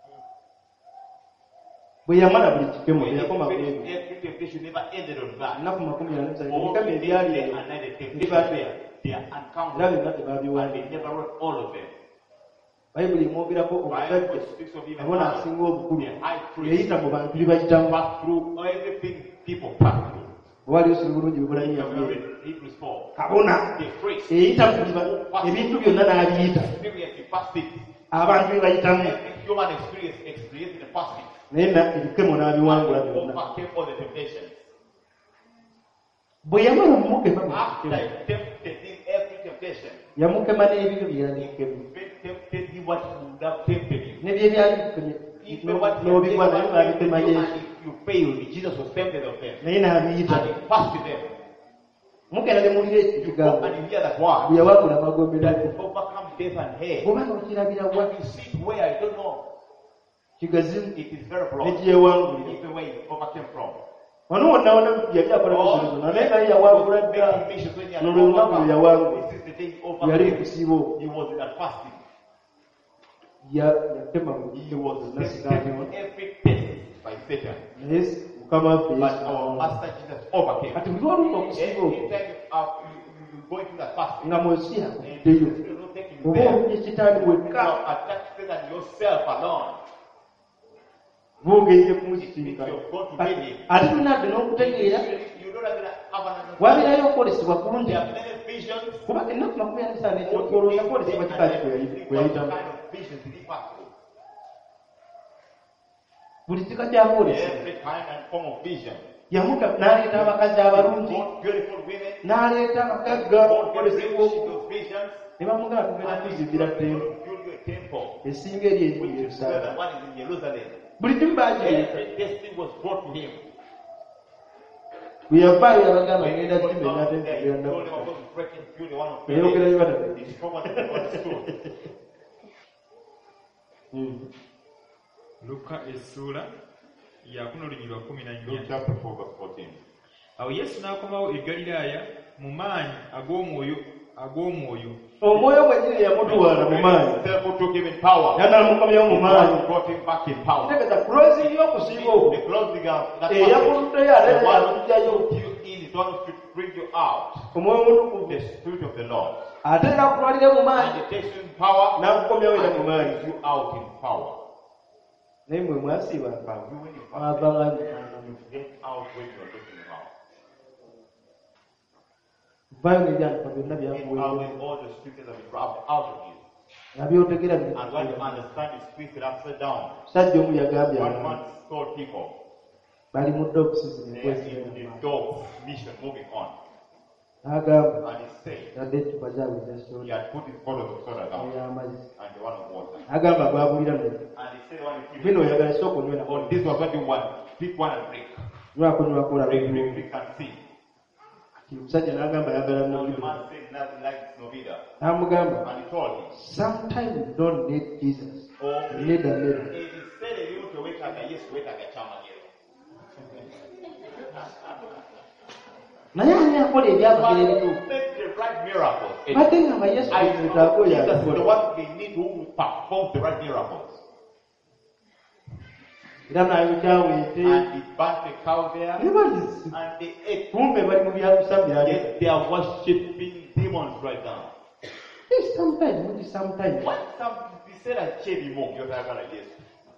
bwe yamala buli kigemu When teyakoma you ku finish ebyo every temptation never ended on that. ennaku makumi ana musatu All ebikamo the ebyali day eyo and night the temptation bibadde there. They are era uncountable. byonna And they tebabiwandiika never wrote all of them. bayibuli emwogerako omusajja Bible speaks of even kabona now. asinga obukulu The high priest yayita mu bantu libayitamu pass through everything people pass through. owali osoma bulungi When you bibulaniya read Hebrews four, kabona the priest eyita mu liba- ebintu byonna n'abiyita experience the fasting. abantu bebayitamu Every human experience experience the fasting. naye na ebikemo n'abiwangula And byonna overcame all the temptations. bwe yamala omukema mu After kikemo he tempted him every temptation, yamukema n'ebibyo byera n'ekikemo he tempted him what he would have tempted you. n'ebyebyali bikemye Even what he n'obigwa naye tempted n'abikema you, yesu and if you failed, Jesus was tempted of them. naye n'abiyita And he fasted them. mugenda ne mulira You ekigambo go and you hear that bwe word. yawagula amagombe That nago you overcome death and hell. oba n'okirabira wa When you see it where I don't know, kigazimu it is very broad. n'egyewangulira Even where you overcame from. wano wonna wonna yali akola misolo zonna naye naye yawangula dda n'olunaku lwe yawangula This is the day he yali overcame. kusiiba okwo He was in that fasting. Ya- yakema mu He kikemo was zonna tested sitaaniwa every test by Satan. naye mukama waffe But Yesu our n'awangula. Master Jesus overcame. kati buli lwalumba okusiiba okwo Anytime you are you, you go into that fasting, nga mwesi and yakuddeyo you don't take you oba there, olumye kitaani you wekka are attack Satan yourself alone. bwongedde If kumusisinka you've got to Kati meet him, ate tunadde n'okutegeera you don't have have an wabirayo okwolesebwa kulungi There are many visions. kuba ennaku makumi ana ttaano ekyokwolooza kwolesebwa kikaaki kwe yayitamu Kind of visions did he pass through? buli kika kyakwolesebwa Every kind and form of vision. yamuga n'aleeta abakazi abalungi Both beautiful women, n'aleeta abagagga both very okwolesebwa rich in those visions, ne bamugala tugenda and tuzimbira he's ttembo going to build you a temple, esinga eri eri mu which is yerusaalemi the one is in Jerusalem. buli kimu baakireeta Every destiny was brought to him. bwe yavaayo yabagamba When he ngenda got kimba down there, he ennaku told them, I'm going to break and build one of yayogerayo the bata He spoke on the on the stone. luka essuula yakuna olunyi lwa kumi na Luke nnya. chapter four, verse fourteen. Awo yesu n'akomawo e galilaaya mu maanyi ag'omwoyo ag'omwoyo omwoyo gwe nyini yamutwala mu maanyi The devil took him in power. yanamukomyawo mu maanyi God brought him back in power. tegeeza closing y'okusiiba okwo The closing of that eyavuluddeyo ate the one yakujjayo who took you in, the one who should bring you out. omwoyo mutukuvu The Spirit of the Lord. ate nakutwalire mu maanyi And it takes you in power n'akukomyawo era mu and maanyi it brings you out in power. naye mwe mwasiiba But you, when you fast, mwavanga you get out when you are looking around. vayo n'ebyandika byonna Get out byakuweeyo with all the scriptures that we dropped out of you. nga byotegera And when you understand it's twisted upside down. musajja omu yagambye One abantu man told people, bali mu dogusizini they are kwesiga in the dog's mission moving on. n'agamba And he said, yadde ecupa zaabwe he zasoda had put his bottle of soda down ey'amazzi and the one of water. n'agamba gwabulira naye And he said, when he bino finished, oyagala sooka onywera oh, this was what you want. Pick one and drink. nywako nywakoola Drink, drink, drink and see. omusajja n'agamba ayagala Now the nobida man said nothing like Novida. n'amugamba And he told him, sometimes you don't need Jesus oh, you need a mirror instead of you to wait like a yes, wait like a chama here. naye ani akola ebyabagera ebituufu Make the right miracles. badde ngamba yesu I mwetaago know Jesus is the yakola one they need who perform the right miracles. era n'ayokyawo ente And he burnt the cow there ne balizi and they ate. kumbe bali mu byakusabira Yes, they are worshipping demons right now. sometimes muti sometimes What some bisera chebimo byotagala Yesu.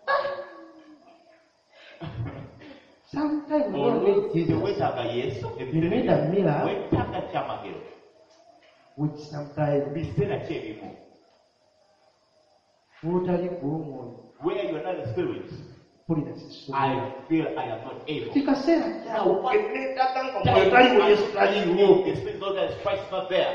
sometimes you don't need Jesus Wetaga Yesu. you need a mirror Wetaga chamagero. which sometimes Bisera chebimo. bw'otali kuwumwoyo Where you are not a spirit, pulira sisobola I feel I am not able. kikaseera kyawo Now, what kenneetaaga nga time mwoyo taliwo I yesu taliwo the spirit knows that Christ is not there.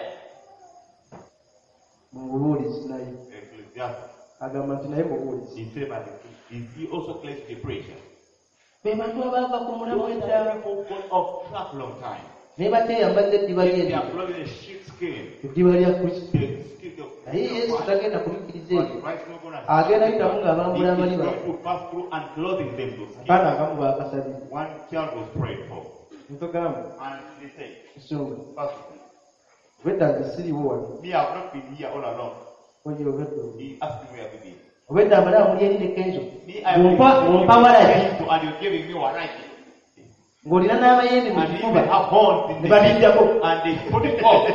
mubuulizi naye Ecclesiastes. agamba nti naye mubuulizi He said, but he he also claims the preacher. be bantu abaava ku mulamu Those edda are people gone off track long time. naye bateeyambadde eddiba They ly'eri are bloody the sheepskin. eddiba lya kristo The skin of naye yesu tagenda kulikkiriza But ebyo Christ not gonna agenda yitamu He ng'abambula is amaliba going to pass through and clothing them those skins. abaana agamu baakasabira One child was prayed for. ntogamba And they say, nsonga Pastor, Me, I've not been here all along. He asked me where I've been. Me, I am been and you're giving me one right. And he even have horns in the head, and they put it off.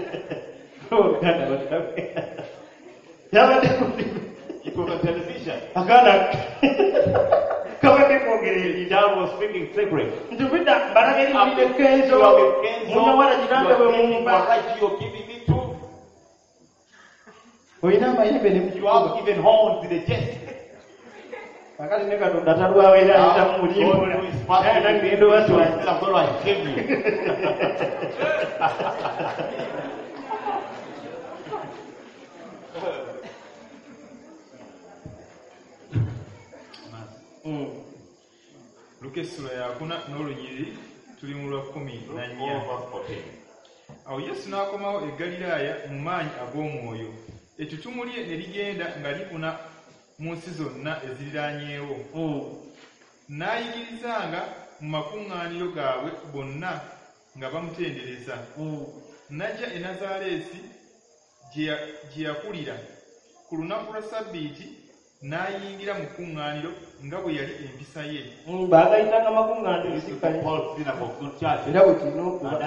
It was on television. The dad was speaking secret. You are giving me two. You have given horns in the chest. I'm going to shame you. Luka essula yakuna n'olunyiri tuli mu lwa kkumi na nnya. Awo Yesu n'akomawo e Galilaaya mu maanyi ag'omwoyo. Ettutumu lye ne ligenda nga lifuna mu nsi zonna eziriraanyeewo. N'ayigirizanga mu makuŋŋaaniro gaabwe bonna nga bamutendereza. N'ajja e Nazaaleesi gye yakulira. Ku lunaku lwa Ssabbiiti n'ayingira mu kuŋŋaaniro nga bwe yali empisa ye. Baagayitanga makuŋŋaaniro era bwe kirina okuba.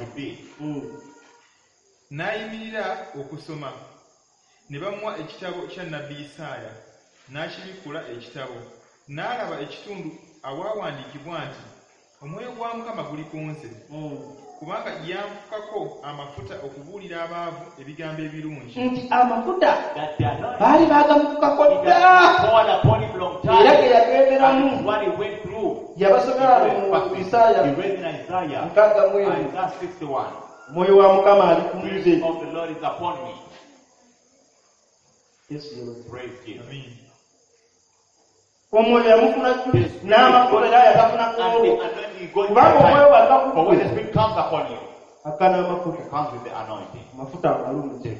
N'ayimirira okusoma. Ne bamuwa ekitabo kya nnabbi Isaaya. N'akibikula ekitabo. N'alaba ekitundu awaawandiikibwa nti, Omwoyo gwa Mukama guli ku nze. Kubanga yanfukako amafuta okubuulira abaavu ebigambo ebirungi. Nti amafuta baali baagamufukako dda era ge yagenderamu yabasomera mu Isaaya nkaaga mu emu. Omwoyo wa Mukama ali ku nze. Omwoyo yamufuna n'amafuta era yagafuna kubanga omwoyo bw'agakuggwe akana amafuta amalungi.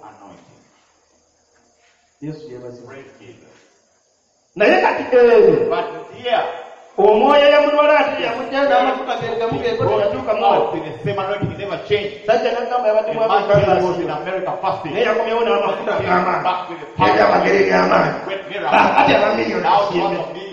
Yesu yeebazibwa. Naye kati eyo omwoyo yamutwala ati yamujja n'amafuta geegamugeeko teyatuuka sajja n'agamba yabadde mu Amerika naye yakomyewo n'amafuta ag'amaanyi ebyamagero eby'amaanyi ati abamiliyoni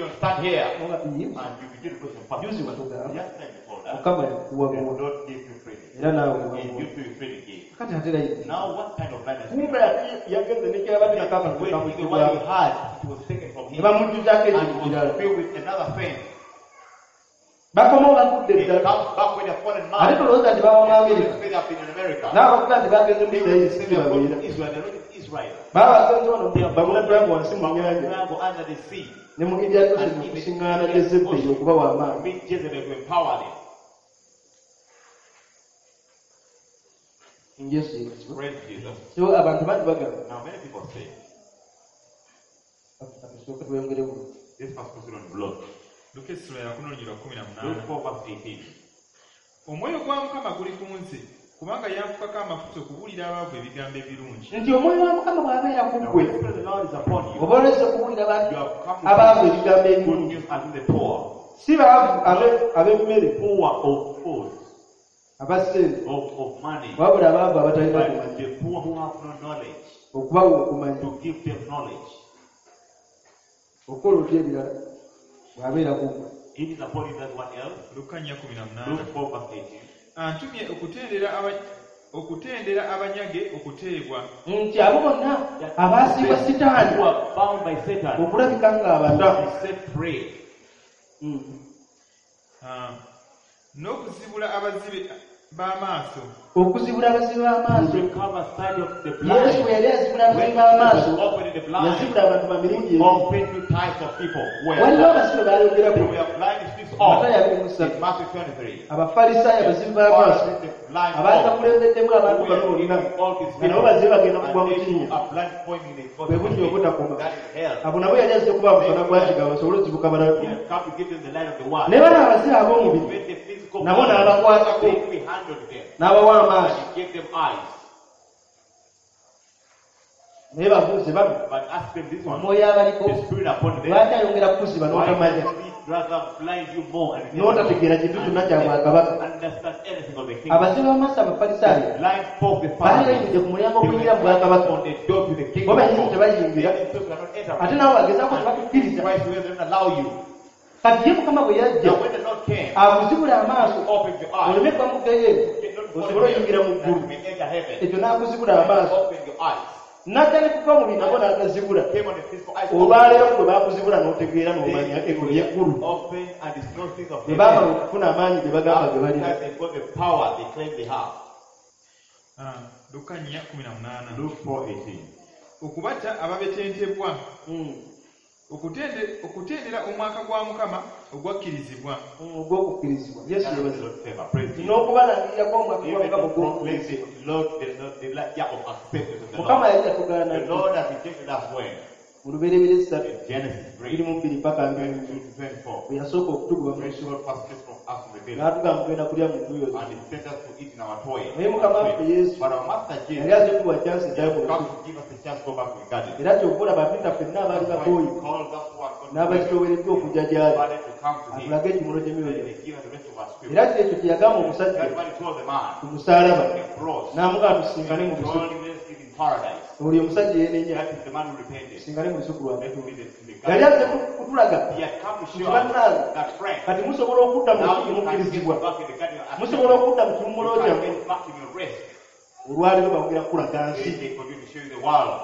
juzi watugamba Mukama yakuwabuwa era naawe kati atera kumbe yagenze nekyabadde nakakamukamukibwako ne bamujjuzaako ekintu kirala bakomawo bagudde ddala ate tulowooza nti baba mu Amerika n'abakuga nti bagenze mu Isirayiri babeera baba bagenze wano babulabulango wansi mu nnyanja ne mu Gibya Yosemu okusiŋŋaana Jezeberi okubawa amaanyi. So abantu bangi bagamba atusooke tweyongerewo. Luka essula yakuna olunyiri lwa kkumi na munaana. Omwoyo gwa Mukama guli ku nze kubanga yanfukako amafuta okubuulira abaavu ebigambo ebirungi. Nti omwoyo wa Mukama bw'abeera ku ggwe oba olese okubuulira abaavu ebigambo ebirungi. Si baavu ab'emmere abasente wabula abaavu abatalina kumanya okubawa okumanya okola otya ebirala bw'abeera ku ggwe. Luka nnya kkumi na munaana. Antumye okutendera okutendera abanyage okuteebwa. Nti abo bonna abaasibwa Sitaani okulabika ng'abata n'okuzibula abazibe b'amaaso. Okuzibula abazibe b'amaaso. Yesu bwe yali azibula abazibe b'amaaso yazibula abantu bamirundi waliwo abasibe baayogeraku Matayo abiri mu ssatu. Abafalisaayo abazibe b'amaaso abaali bakulembeddemu abantu bano bonna nga nabo bazibe bagenda kugwa mu kinnya bwe butyo obutakoma. Abo nabo yali azze okuba musana gwa kigabo basobole ozibuka balalu. Ne bano abazibe ab'omubiri nabo n'abakwatako n'abawa amaaso naye babuuze babi But ask them this one. omwoyo abaliko The spirit upon them. lwaki ayongera kukusiba Why n'otamanya does it rather blind you more and n'otategeera kintu kyonna kya bwakabaka understand anything of the kingdom? abazibe b'amaaso abafalisaayo Blind folk, the baali Pharisees, bayimiridde ku mulyango they oguyingira mu were bwakabaka on the door to the bo kingdom. bennyini tebayingira They themselves cannot enter. ate nabo bagezaako tebakukkiriza Christ will not allow you. kati ye mukama bwe yajja Now when the Lord came, akuzibula amaaso open your eyes. oleme kwamugeyo osobole oyingira mu That ggulu you may enter heaven. ekyo n'akuzibula amaaso Open your eyes. n'ajja ne kuva mu binabo n'agazibula Came on the physical eyes. olwaleero bwe baakuzibula n'otegeera n'omanya eggulu ly'eggulu Open and disclose things of bwe baamala heaven. okufuna amaanyi ge bagamba ge balina After they've got the power they claim they have. Ah, Luka nnya kumi na munaana. Luke four eighteen. Okubata ababetentebwa Mm. okutende okutendera omwaka gwa Mukama ogwakkirizibwa. Mm, ogw'okukkirizibwa yesu That is yebaza the Lord's favor. Praise Him. n'okubalangirirako omwaka gwa Even mukama to proclaim ogw'okukkirizibwa the Lord, the Lord, the year of acceptance of the mukama Lord. yali yatugaana The Lord has rejected us when? mu lubereberye ssatu In Genesis biri three, mu bbiri paka mbiri twenty-two to twenty-four. bwe yasooka okutuguba mu When nsi God first came from us from the beginning, n'atugamba tugenda kulya mu ntuyo and He sent us to eat in our toil. naye mukama waffe yesu But our Master yali Jesus aze tuwa kyansi has eddayimo come to give us a chance to go back to the garden. era kyokka olaba atuta ffenna abaali That's why bakooyi He calls us who are God n'abakitowereddwa okujja gy'ali invited to come to Him. atulage ekimuli ky'emyoyo And He gives us the rest of our spirit. era kiri ekyo kye yagamba omusajja That's what He told the man. ku musaalaba On the cross. n'amugaa tusingane mu He lusuku told him, let's live in paradise. buli omusajja yenenya That is the man who repented. singane mu lusuku lwange Let him live in the yali garden. aze kutulaga He had come to nti show us bannange that friend. kati musobola okudda mu Now you can get mukkirizibwa back in the garden. musobola okudda mu kiwummulo You can kyammwe get back in your rest. olwaleero bagera kukulaga nsi They they continue to show you the world.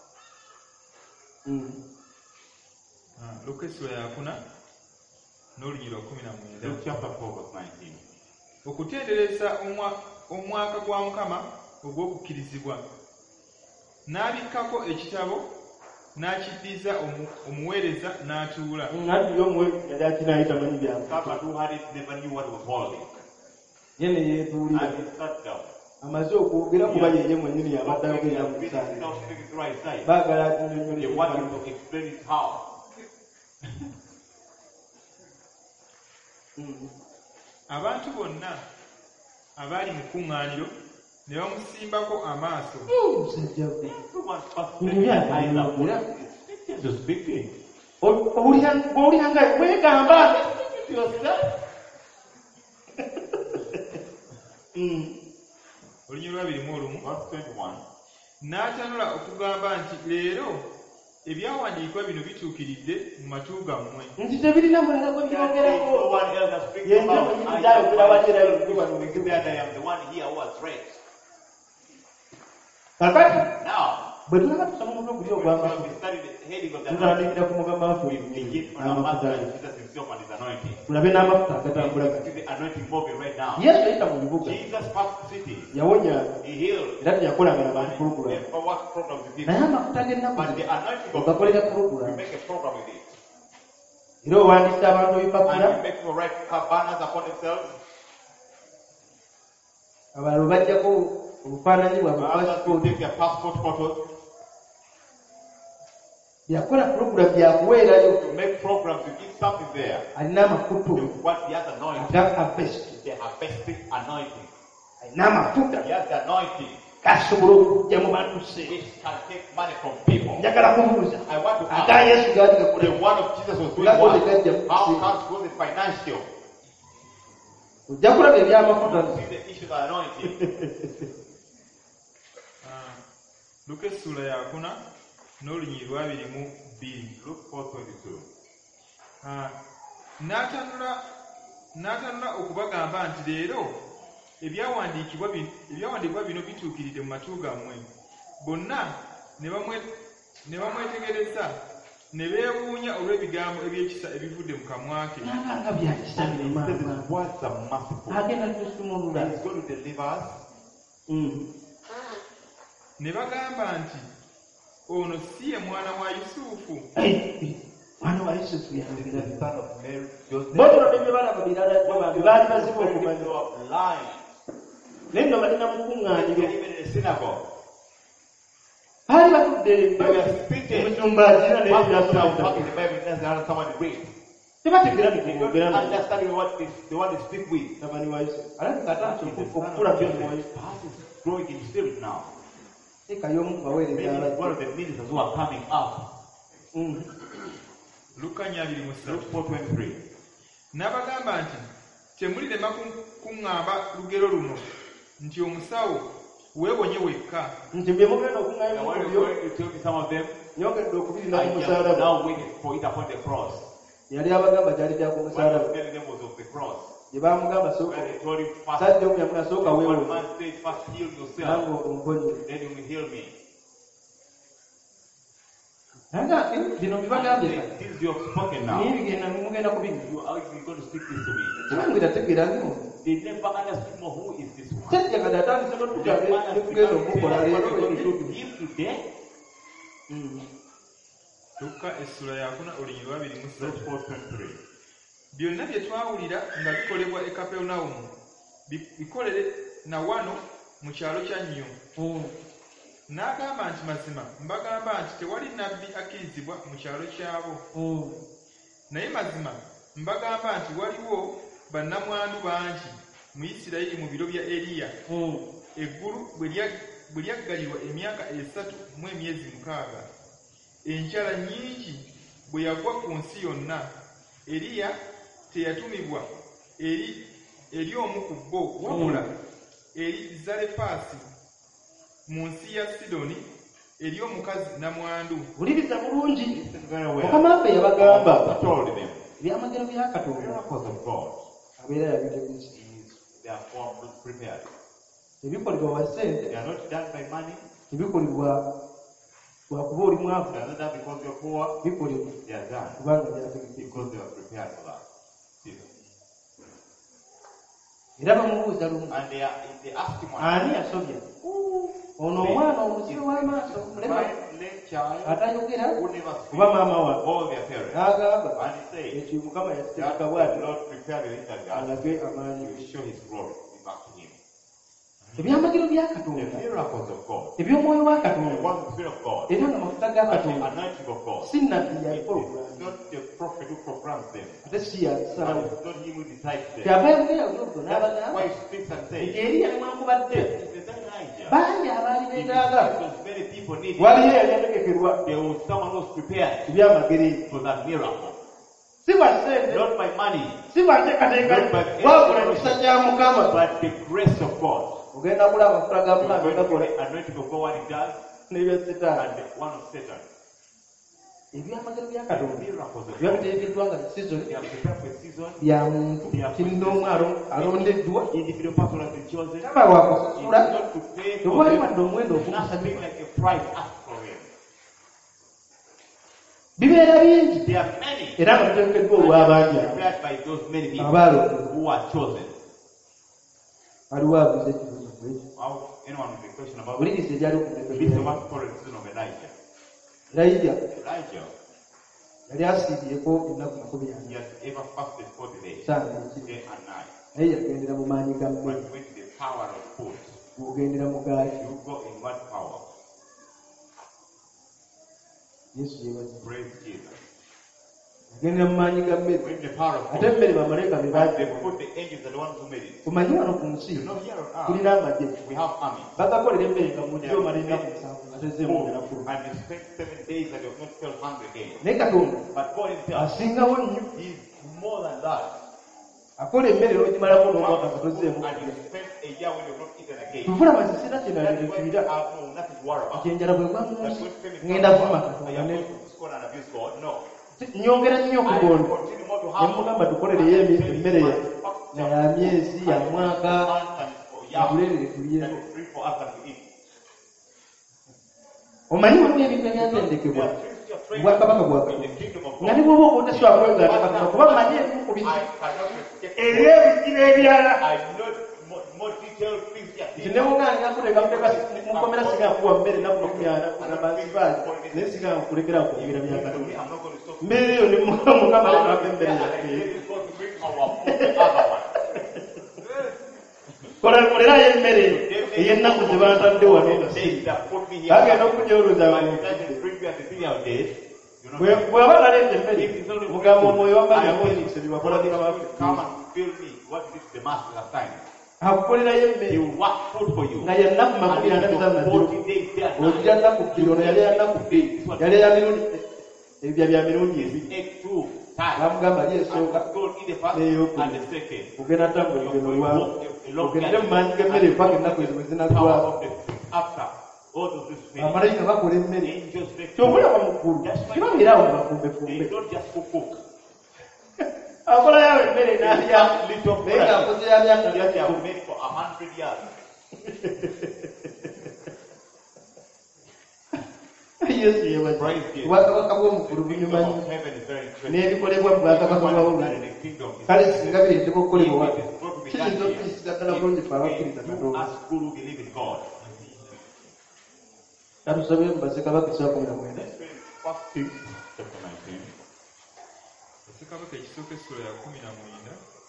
Mm. Ah, Luka essula ya kuna n'olunyi lwa kumi na mwenda. Luke chapter four verse nineteen. Okutendereza omwa- omwaka gwa Mukama ogw'okukkirizibwa. N'abikkako ekitabo n'akiddiza omu- omuweereza n'atuula. nati yomuwe yali akinayo tamanyi byange Someone who had it never knew what was holy. ye ne yeetuulira And he sat down. amaze okwogera kuba yeye mwennyini yabadde He ayogera has mu finished kisaani now speaking through Isaiah. baagala They want him atunyonyole to explain it how. Abantu bonna abaali mu kkuŋŋaaniro ne bamusimbako amaaso. musajja gwe Everyone first Ndio speaking yake, eyes up. ndio. Just speaking. owulira nga weegamba Mm. Olunyi lwabiri mu olumu. Verse twenty-one. N'atanula okugamba nti leero ebyawandiikibwa bino bituukiridde mu matu gammwe. nti tebirina mulala gwe No byogerako one else has speaking yenje about mwenyini I gyayogera wali era am yogera that I am the one here who has read. kakati Now, bwe tulaba tusoma omutwe guli when ogwamafuta we study the heading of the anointing, tutandikira ku mugamba waffe we begin from our n'amafuta master ge Jesus himself and his anointing. tulabe n'amafuta agatambula See the anointing moving right now. yesu yayita mu bibuga Jesus passed cities. yawonya He healed. era teyakolanga na bantu And pulogulamu therefore, what program with naye it? amafuta g'ennaku But the zino anointing of ogakolera we pulogulamu make a program with it. era owandiisa abantu ebipapula And we make people write banners upon themselves. abalala bajjako obufaananyi bwabwe Others will pasipoti take their passport photos. byakola pulogulamu byakuweerayo To make programs, you give something there. alina amafuta What he has anointing. aga avesiti They have basic anointing. alina amafuta He has the anointing gasobola okujja mu bantu se which can take money from people. njagala kubuuza I want to aga ask, yesu gaali the gakola one of Jesus was doing That was what? the God How that- comes was it financial? ojja kulaba ebyamafuta See the issue of anointing. Ah, Luka essula ya kuna n'olunyi lwabiri mu bbiri. Luke four twenty-two. Ah, n'atanula n'atanula okubagamba nti leero ebyawandiikibwa bi- ebyawandiikibwa bino bituukiridde mu matu gammwe. Bonna ne bamwe- ne bamwetegereza ne beewuunya olw'ebigambo ebyekisa ebivudde mu kamwa ke. nabanga byakisabire He said maama his words are merciful. agenda tusumulula And he's going to deliver us. Ne bagamba nti ono si ye mwana wa Yusufu. mwana wa yusufu He is yayogera the son of Mary, Joseph. botono nebye balaba birala bye baali bazibu okumanya of lying. naye nga balina Even mukuŋŋaaniro in the synagogue. baali batudde They were speaking. omusumbaazira naye Pastors are byasomesa talking the Bible and there's someone to read. tebategera They don't bikwogera understand what they, they want to speak with. tabani wa yusufu alafu He's katatu the son of okukula Joseph. byomwoyo Perhaps he's growing in spirit now. This is one of the ministers who are coming up. Mm. Luke four twenty-three. N'abagamba nti temulirema kuŋŋamba lugero luno nti omusawo weewonye wekka. Nti bye mugenda okuŋŋayo mu byo some of them nyongedde okubiri na ku musaalaba. Now waiting for it upon the cross. Yali abagamba kyali kya ku musaalaba. Ye baamugamba sooka sajja omuyamuna sooka weewonye. Nange omponye. Then you will heal me. Bino bibagambye this is your spoken now. Mugenda kubiri. You are going to speak this to me. Kubanga tegeera ngo. They never understood who is this one. Sajja kada atandise n'otugambe tugenda okukola leero him today. Luka essula yakuna olunyi lwa abiri mu ssatu. four twenty-three. Byonna bye twawulira nga bikolebwa e Kapernawumu bikolere na wano mu kyalo kya nnyo. N'agamba nti mazima mbagamba nti tewali nabbi akkirizibwa mu kyalo kyabo. Naye mazima mbagamba nti waliwo bannamwandu bangi mu Isirayiri mu biro bya Eriya. Eggulu bwe lyaggalirwa emyaka esatu mu emyezi mukaaga. Enjala nnyingi bwe yagwa ku nsi yonna. Eriya teyatumibwa eri eri omu ku bo wabula eri Zarefaasi mu nsi ya Sidoni eri omukazi namwandu. Buliriza bulungi. Mukama waffe yabagamba ebyamagero bya Katonda abeera yabiteguza. Tebikolebwa wa ssente. Tebikolebwa lwakuba oli mwavu. Bikolebwa kubanga byategeezebwa. Era bamubuuza lumu ani yasobya ono omwana omusibe w'amaaso mulema atayogera kuba maama wa n'agamba ekyo Mukama yakitegeka bw'ati alage amaanyi. Ebyamagero bya Katonda eby'omwoyo wa Katonda era nga mafuta ga Katonda si nnabbi yabikologulamu ate si yabisalawo kyava yogera olyogo n'abagamba nti Eriya nemwankubadde bangi abaali beetaaga waliyo eyali ategekerwa ebyamagero si bwa ssente si bwa nteekateeka wabula emikisa gya Mukama ogenda kulaba amafuta ga Mukama gakola n'ebya Setaani. Ebyamagero bya Katonda byabiteekeddwa nga sizoni bya muntu kirina omu alondeddwa taba wakusasula tewali wadde omuwendo ogumusabika. Bibeera bingi era nga biteekeddwa olw'abangi abaalo waliwo abuuza ekibuuzo kwekyo buliriza ebyali okuteeka Elijah yali asiibyeko ennaku makumi ana naye yagendera mu maanyi ga mmere bw'ogendera mu gaaki. Yesu yebaza yagendera mu maanyi ga mmere ate emmere bamalayika be baagya. Kumanyi wano ku nsi tulina amagye bagakolera emmere nga mujjo omala ennaku musanvu nga tezeemugera kulu. Naye Katonda asingawo nnyo akola emmere n'ogimalako n'omwaka nga tozeemugera. Tuvula mazisira kyenalerekirira nti enjala bwe gwa mu nsi ngenda vuma Katonda nyongera nnyo okugonda nemugamba tukolereyo emmere ya myezi ya mwaka tulerere tulyeko. Omanyi waliwo ebintu ebyatendekebwa bwakabaka bwa Katonda nga ne bwoba oba otasobola kwegaata Katonda kuba manyi ebimu ku bintu eri ebizibu ebirala nti ne muganga nkuteeka mukomera singa nkuwa mmere naku makumi ana nabansibaali naye singa nkulekera kugira bya Katonda mbeera eyo ne Mukama leetako emmere yaffe kolerayo emmere ey'ennaku ze bantadde wano nga si bagenda okugyolooza bw'aba naleeta emmere mugamba omwoyo wamaanyi amuyiise bye bakola bya baffe He will work food for you. And after forty days there, he ate two times. And the third eat the first and the second. You will walk a long time. And the power of the after. All of this things. Angels make food. That's why they don't just cook. Akola yawe mmere They n'alya have little naye bread ng'akoze ya myaka that they myaka have made for a hundred years. Yesu yebaza Praise Jesus. obwakabaka bw'omukulu The kingdom bunyumanyi of heaven is very interesting. n'ebikolebwa mu bwakabaka bwa Everyone is wululu in the kingdom is kale singa bireetebwa okukolebwa wano It is going to be kiyinza done okuyisiza ddala bulungi fe abakkiriza here. You katonda as who believe in God. katusabe mu bassekabaka ekya kumi na mwenda Let's read First Kings chapter nineteen. Bassekabaka ekisooka essula ya kumi na mwenda.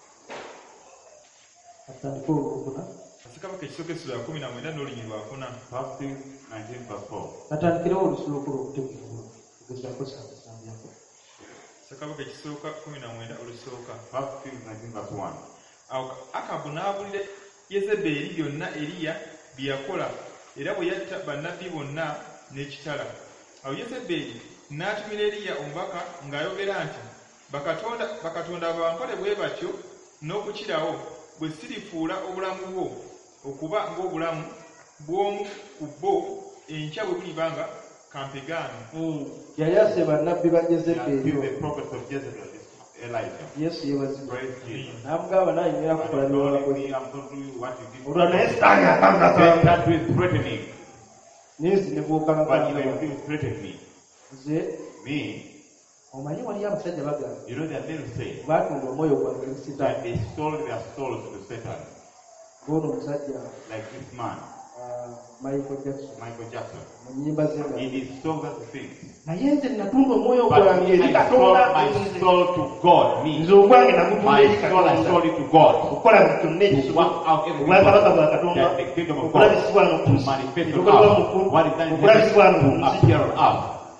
atandike olwokuna Bassekabaka ekisooka essula ya kumi na mwenda n'olunyi lwakuna. First Kings nineteen verse four. atandikirewo olusulo okula okutegeera kugezaako kyakusambyako Bassekabaka ekisooka kumi na mwenda olusooka. First Kings nineteen verse one. Awo Akabu n'abuulira Yezeberi byonna Eriya bye yakola era bwe yatta bannabbi bonna n'ekitala. Awo Yezeberi n'atumira Eriya omubaka ng'ayogera nti bakatonda bakatonda bankole bwe batyo n'okukirawo bwe sirifuula obulamu bwo okuba ng'obulamu bw'omu ku bo enkya bwe buliba nga kampegaano. yali ase bannabbi ba And Yezeberi he's the prophet of Jezebel, Elijah. yesu yebazibwa Praise Jesus. n'amugamba nayingira And kukola you byolako told me I'm going to do what you did. olwa naye sitaani Then akangasa that will threaten him. ninzi ne But bw'okangasa even if you threaten me, nze me, omanyi waliyo abasajja bagamba you know that they'll say baatunda omwoyo gwange that sitaani they sold their souls to Satan, goono omusajja like this man, ah, Michael Jackson Michael Jackson. mu nnyimba ze nga In his songs that he sings. naye nze natunda omwoyo But gwange eri I sold katonda my soul to God, me. nze ogwange nagutunda My eri soul, I katonda sold it to God. okukola buli kyonna To ekisoboka work out everything obwakabaka bwa katonda that the kingdom of God okulabisibwa no to manifest on okukolebwa mu earth. ggulu What is done in okulabisibwa no heaven mu to nsi appear on earth.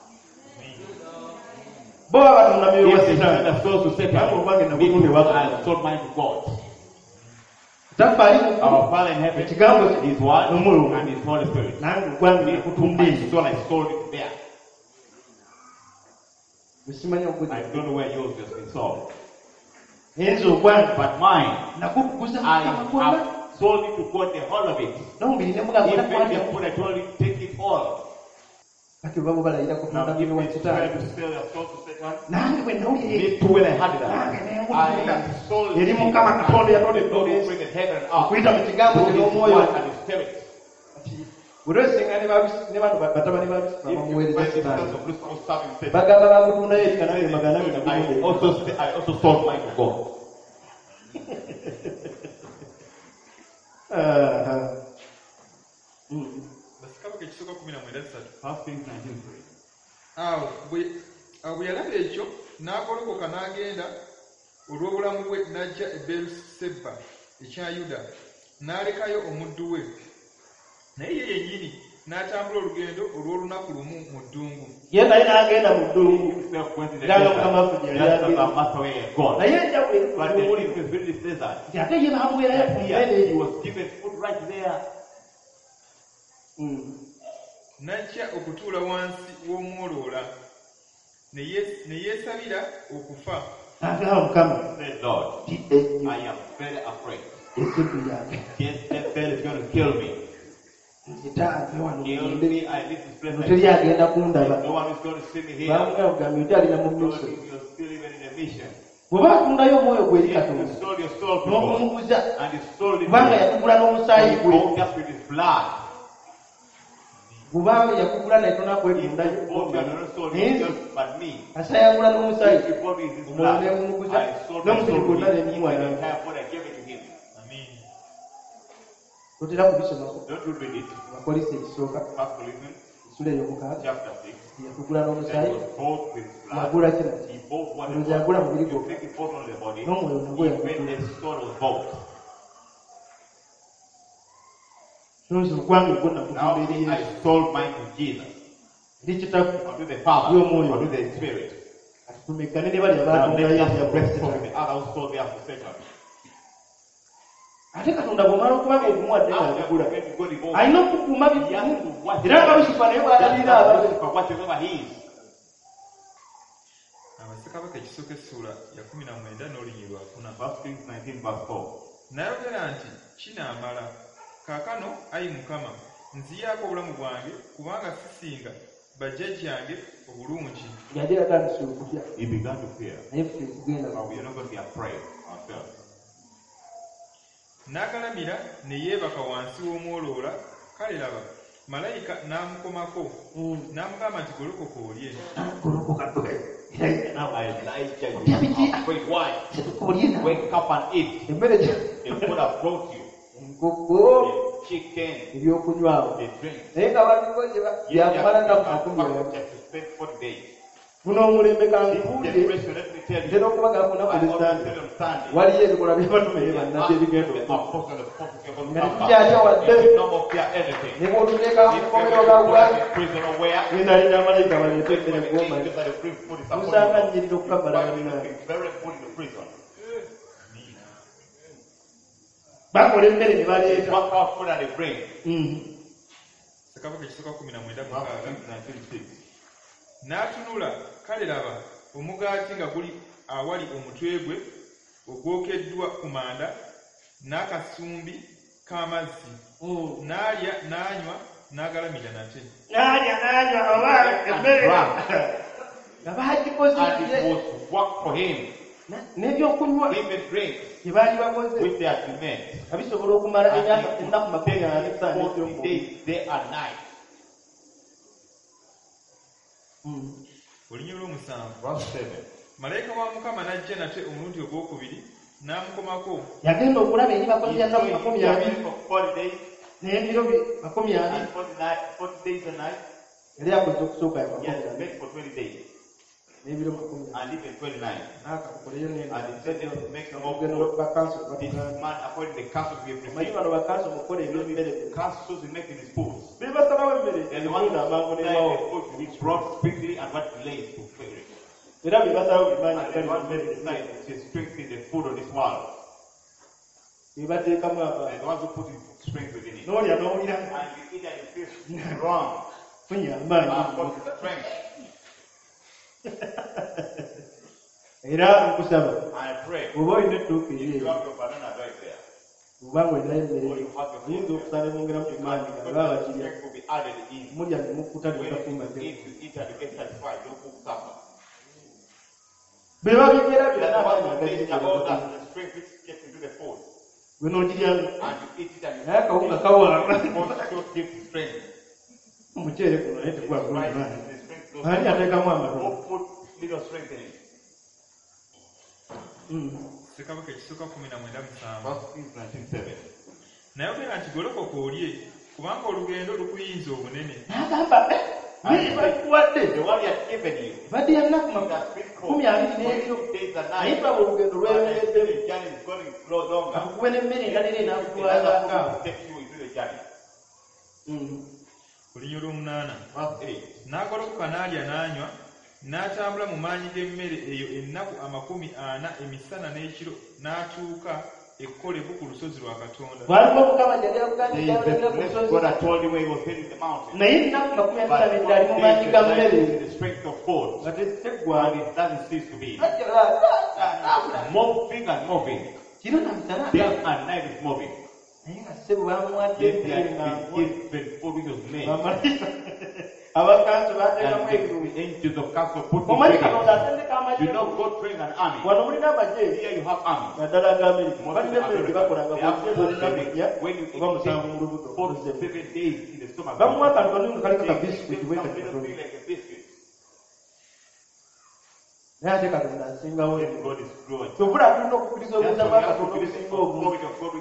bo baba batunda myoyo Yes, wa they sold sitaani their souls to Satan. Hapo ubage na Me kutunde too, wako. I sold mine to God. tafali Our Father in heaven, ekigambo kye His word n'omulungu and His Holy Spirit. nange ogwange Me too, nakutunda my ezo soul, I sold it there. bwesimanya I okuza don't know where yours has been sold. naye nze ogwange But mine, nakukuguza I mukama gwonna have sold it to God, the whole of it. nomubiri ne mugamba Even nakwata the food I told you, take it all. kati bwe baba balayira kutunda Now, if myoyo wa they try sitaani to sell their soul to Satan, nange bwe nawulira me too, when I had nange that, nengutunda I sold eri it. mukama katonda yatonda The God eggulu who created heaven and earth. okuyita mu kigambo Who kye is n'omwoyo one and His Spirit. bwe twesenga ne babisi- ne bano batabani ba If you bamuweereza find the sitaani sons of Lucifer serving Satan, bagamba bamutundayo eri kanange magana ge I nagutunda also I also sold mine to God. Bassekabaka ekisooka kumi na mwenda ssatu. First Kings nineteen three. Awo bwe awo bwe yalaba ekyo n'agolokoka n'agenda olw'obulamu bwe n'ajja e Beeruseba ekya Yuda n'alekayo omuddu we naye ye yennyini n'atambula olugendo olw'olunaku lumu mu ddungu. ye naye n'agenda mu ddungu Himself went in the Ndanga desert. mukama waffe gye yali Just as agenda. our master way had gone. naye enjabu But the Lord is in this desert. nti ate ye bamuweerayo ku Here, mmere he eyo was given food right there. N'ajja okutuula wansi w'omwoloola ne yees- ne yeesabira okufa. agamba mukama Said, Lord, ti ennyo I am very afraid. esiddu yange Jezebel is going to kill me. nzitambe wano Kill mugende me. I leave this place. no like teri this. agenda kundaba No one is going to see me here. bamugamba kugambe nti alina mu Lord, miso you're still even in a mission. bw'oba atundayo omwoyo gwe eri If katonda you sold your soul to God n'omumuguza and you sold it to kubanga God, yakugula n'omusaayi and gwe you bought us with His blood. bw'oba yakugula naye If tonakwetundayo you bought me, I don't sold naye yourself, but me. asa yagula n'omusaayi If you bought me with His omwoyo blood, nemumuguza I sold my n'omubiri soul gwonna to Him. nemuwa Even the nange entire body, I gave it to Him. Amiin. totera kubisomako Don't you read it? abakolisi ekisooka First Corinthians essula ey'omukaaga chapter six. yakugula That n'omusaayi was bought with blood. yagula kira He bought what Olwo it yagula was. mubiri You gwokka think he bought only the body. n'omwoyo nagwo Even yagula the soul was bought. nonzi ogwange gwo Now nakutunda eri I yesu sold mine to Jesus. eri kitaffe Or to the Father. Y'omwoyo. Or to the Spirit. kati tumekane ne bali Now abatunda let's yesu just rest from yakulasitani the other who sold their for Satan. ate katonda bw'omala okubaga okumuwadde ng'akugula alina okukuuma bimu era nga busifa naye bw'alalira abantu. Abasekabaka ekisooka essula ya kumi na mwenda n'olunyi lwakuna n'ayogera nti kinaamala kaakano ayi Mukama nziyaako obulamu bwange kubanga sisinga bajjajjange obulungi. He began to fear. But we are not going to be afraid ourselves. N'agalamira ne yeebaka wansi w'omwoloola, kale laba malayika n'amukomako n'amugamba nti golokoka olye. Now Elijah, you wait, why? Wake up and eat. They would have brought you the chicken, the drink. You have to spend forty days. Kuno omulembe kankuulire ntera okubagala ku nnaku ezisande waliyo ebikolwa byebatume bannabbi ebigenda nga tetukyatya wadde ne bw'otuteeka mu kkomero ga bwami nali n'amalayika baleetedde eggomba musanga nnyirira okukabbala bannange bakola emmere ne baleeta. Sekabaka ekisooka kumi na mwenda mukaaga n'atunula, kale laba omugaati nga guli awali omutwe gwe ogwokeddwa ku manda n'akasumbi k'amazzi. N'alya n'anywa n'agalamira nate. N'alya n'anywa oba emmere nga baagikoze n'ebyokunywa bye baali bakoze nga bisobola okumala ennaku makumi ana ettaano ez'omubiri. Olunya olw'omusanvu malayika wa Mukama n'ajja nate omulundi ogwokubiri n'amukomako. Yagenda okulaba eri bakozi ya nnaku makumi abiri n'ebiro makumi abiri yali akoze okusooka ya makumi abiri n'ebiro makumi abiri n'akakoleyo n'ogenda bakanso omanyi bano bakanso mukola ebyemmere be basabawo emmere emunda amangu nebawo era be basalawo bimanyi be bateekamu abantu n'olya n'owulira funye amaanyi. Era nkusaba oba olina ettooke eryeyo obanga olinayo emmere oyinza okusala mwongeramu ku maanyi nga baba bakirya mulya ne mukkuta ne mukafumba be babigera byonna abaana agazigera gwe n'ogiryanga naye akawunga kawaama omuceere guno naye tegwagulamaani ani ateekamu amatono. Sekabaka ekisooka kumi na mwenda musanvu n'ayogera nti golokoka olye kubanga olugendo lukuyinza obunene. N'agamba bakuwadde badde ya nnaku makumi abiri n'ebiro naye tulaba olugendo lweyongeddemu akukube n'emmere endalira enaakutwalanga. Olunya olw'omunaana n'agolokoka n'alya n'anywa n'atambula mu maanyi g'emmere eyo ennaku amakumi ana emisana n'ekiro n'atuuka e Kolebu ku lusozi lwa Katonda. Bwaliwo Mukama yali akugambye ku lusozi naye ennaku makumi asatu n'ebbiri ali mu maanyi ga mmere nga teggwaani kiro na misana naye nga ssebo bamuwadde emmere abakanso bateekamu ebirungi omanyi Katonda atendeka amagye wano mulina amagye naddala aga Amerika balina emmere gye bakolanga bwolinakulya oba musanvu mu lubuto bamuwa akantu kanungi kaliko kabisikuiti bwe katono naye ate Katonda asingawo kyovula tulina okukkiriza obuyinza bwa Katonda obusinga obungi.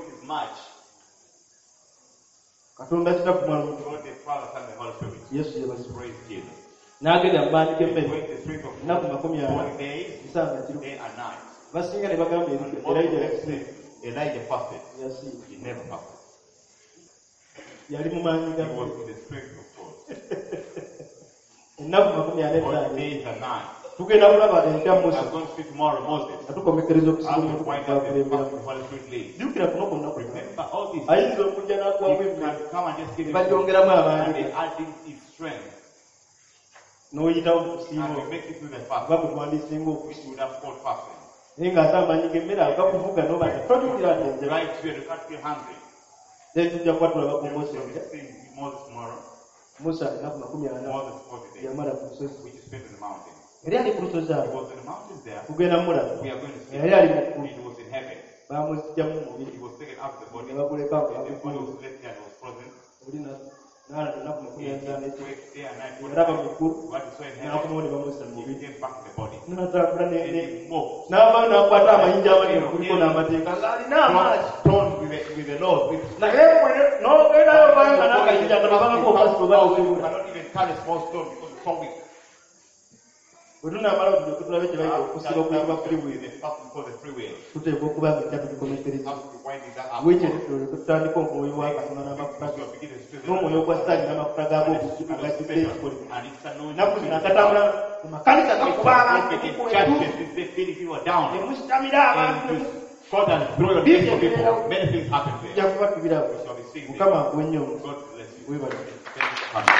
Katonda kitabu mwana Yesu yebazibwe n'agenda mu maanyi g'emmere ennaku makumi ana nsanga kiro basinga ne bagamba Elijah fasted. yasiiba He never fasted. yali mu maanyi He ga was in the strength of God. ennaku makumi ana Forty ettaano days and night. tugenda kulaba entya Musa I'm going to speak tomorrow, Moses. nga tukomekereza How okusiga to omuntu find out the kukulemberamu fast Holy Spirit leads. jjukira kuno ku nnaku Remember ayinza okujja n'akuwamu He emmere can come and just give you bagyongeramu and amaanyi they add in his strength. n'oyitawo mu And kusiima we make it through the oba fast, bwe twandisinga which okusiima would have called fasting. naye ng'ate amaanyi g'emmere agakuvuga n'oba totuulira nti enjala Right here, you can't feel hungry. naye tujja kuba tulaba ku Then Mose we'll be seeing Moses tomorrow. Musa alinaku makumi ana Moses forty days, yamala ku lusozi which is spent in the mountain. yali ali ku lusozi He awo was in the mountains there. kugenda mulaba We are going to see. yali ali mukkulu He was in heaven. bamuzigyamu mu mubiri He was taken up the body. ne baguleka The body ngaabukulu was left there and was frozen. oli naala lunaku makumi He ana ekyo went day and night. yalaba mukkulu What he saw in heaven, n'akomawo ne bamussa mu he mubiri came back in the body. n'atambula ne- And ne- he moved. n'avaayo n'akwata amayinja amanene kuliko n'amateeka ng'alina amaanyi Torn with the, with the Lord. With naye n'ogendayo vayo nga n'akayinja nga nabangako okasi You oba osibula cannot even cut a small stone because it's so weak. bwe tunaamala okujja tulabe kye bayita okusiba okuyitibwa free will The fasting called the free will. tuteekwa okuba nga ejja tugikomekkereza Have to be winding that up. wekyo netulole tutandika omwoyo wa katonda n'amafuta ge You are beginning to feel n'omwoyo gwa sitaani n'amafuta gaabo and ogagidde ekikolimo and it's anointing. naku zino agatambula ku makanisa gakuba abantu In ebikolebwa churches, it's they feeding people down. emusitamira abantu And you cut and throw your things for people. Many things happen ejja there. kuba tubirabo We shall be seeing this. mukama akuwe nnyo God bless you. webale Thank you for coming.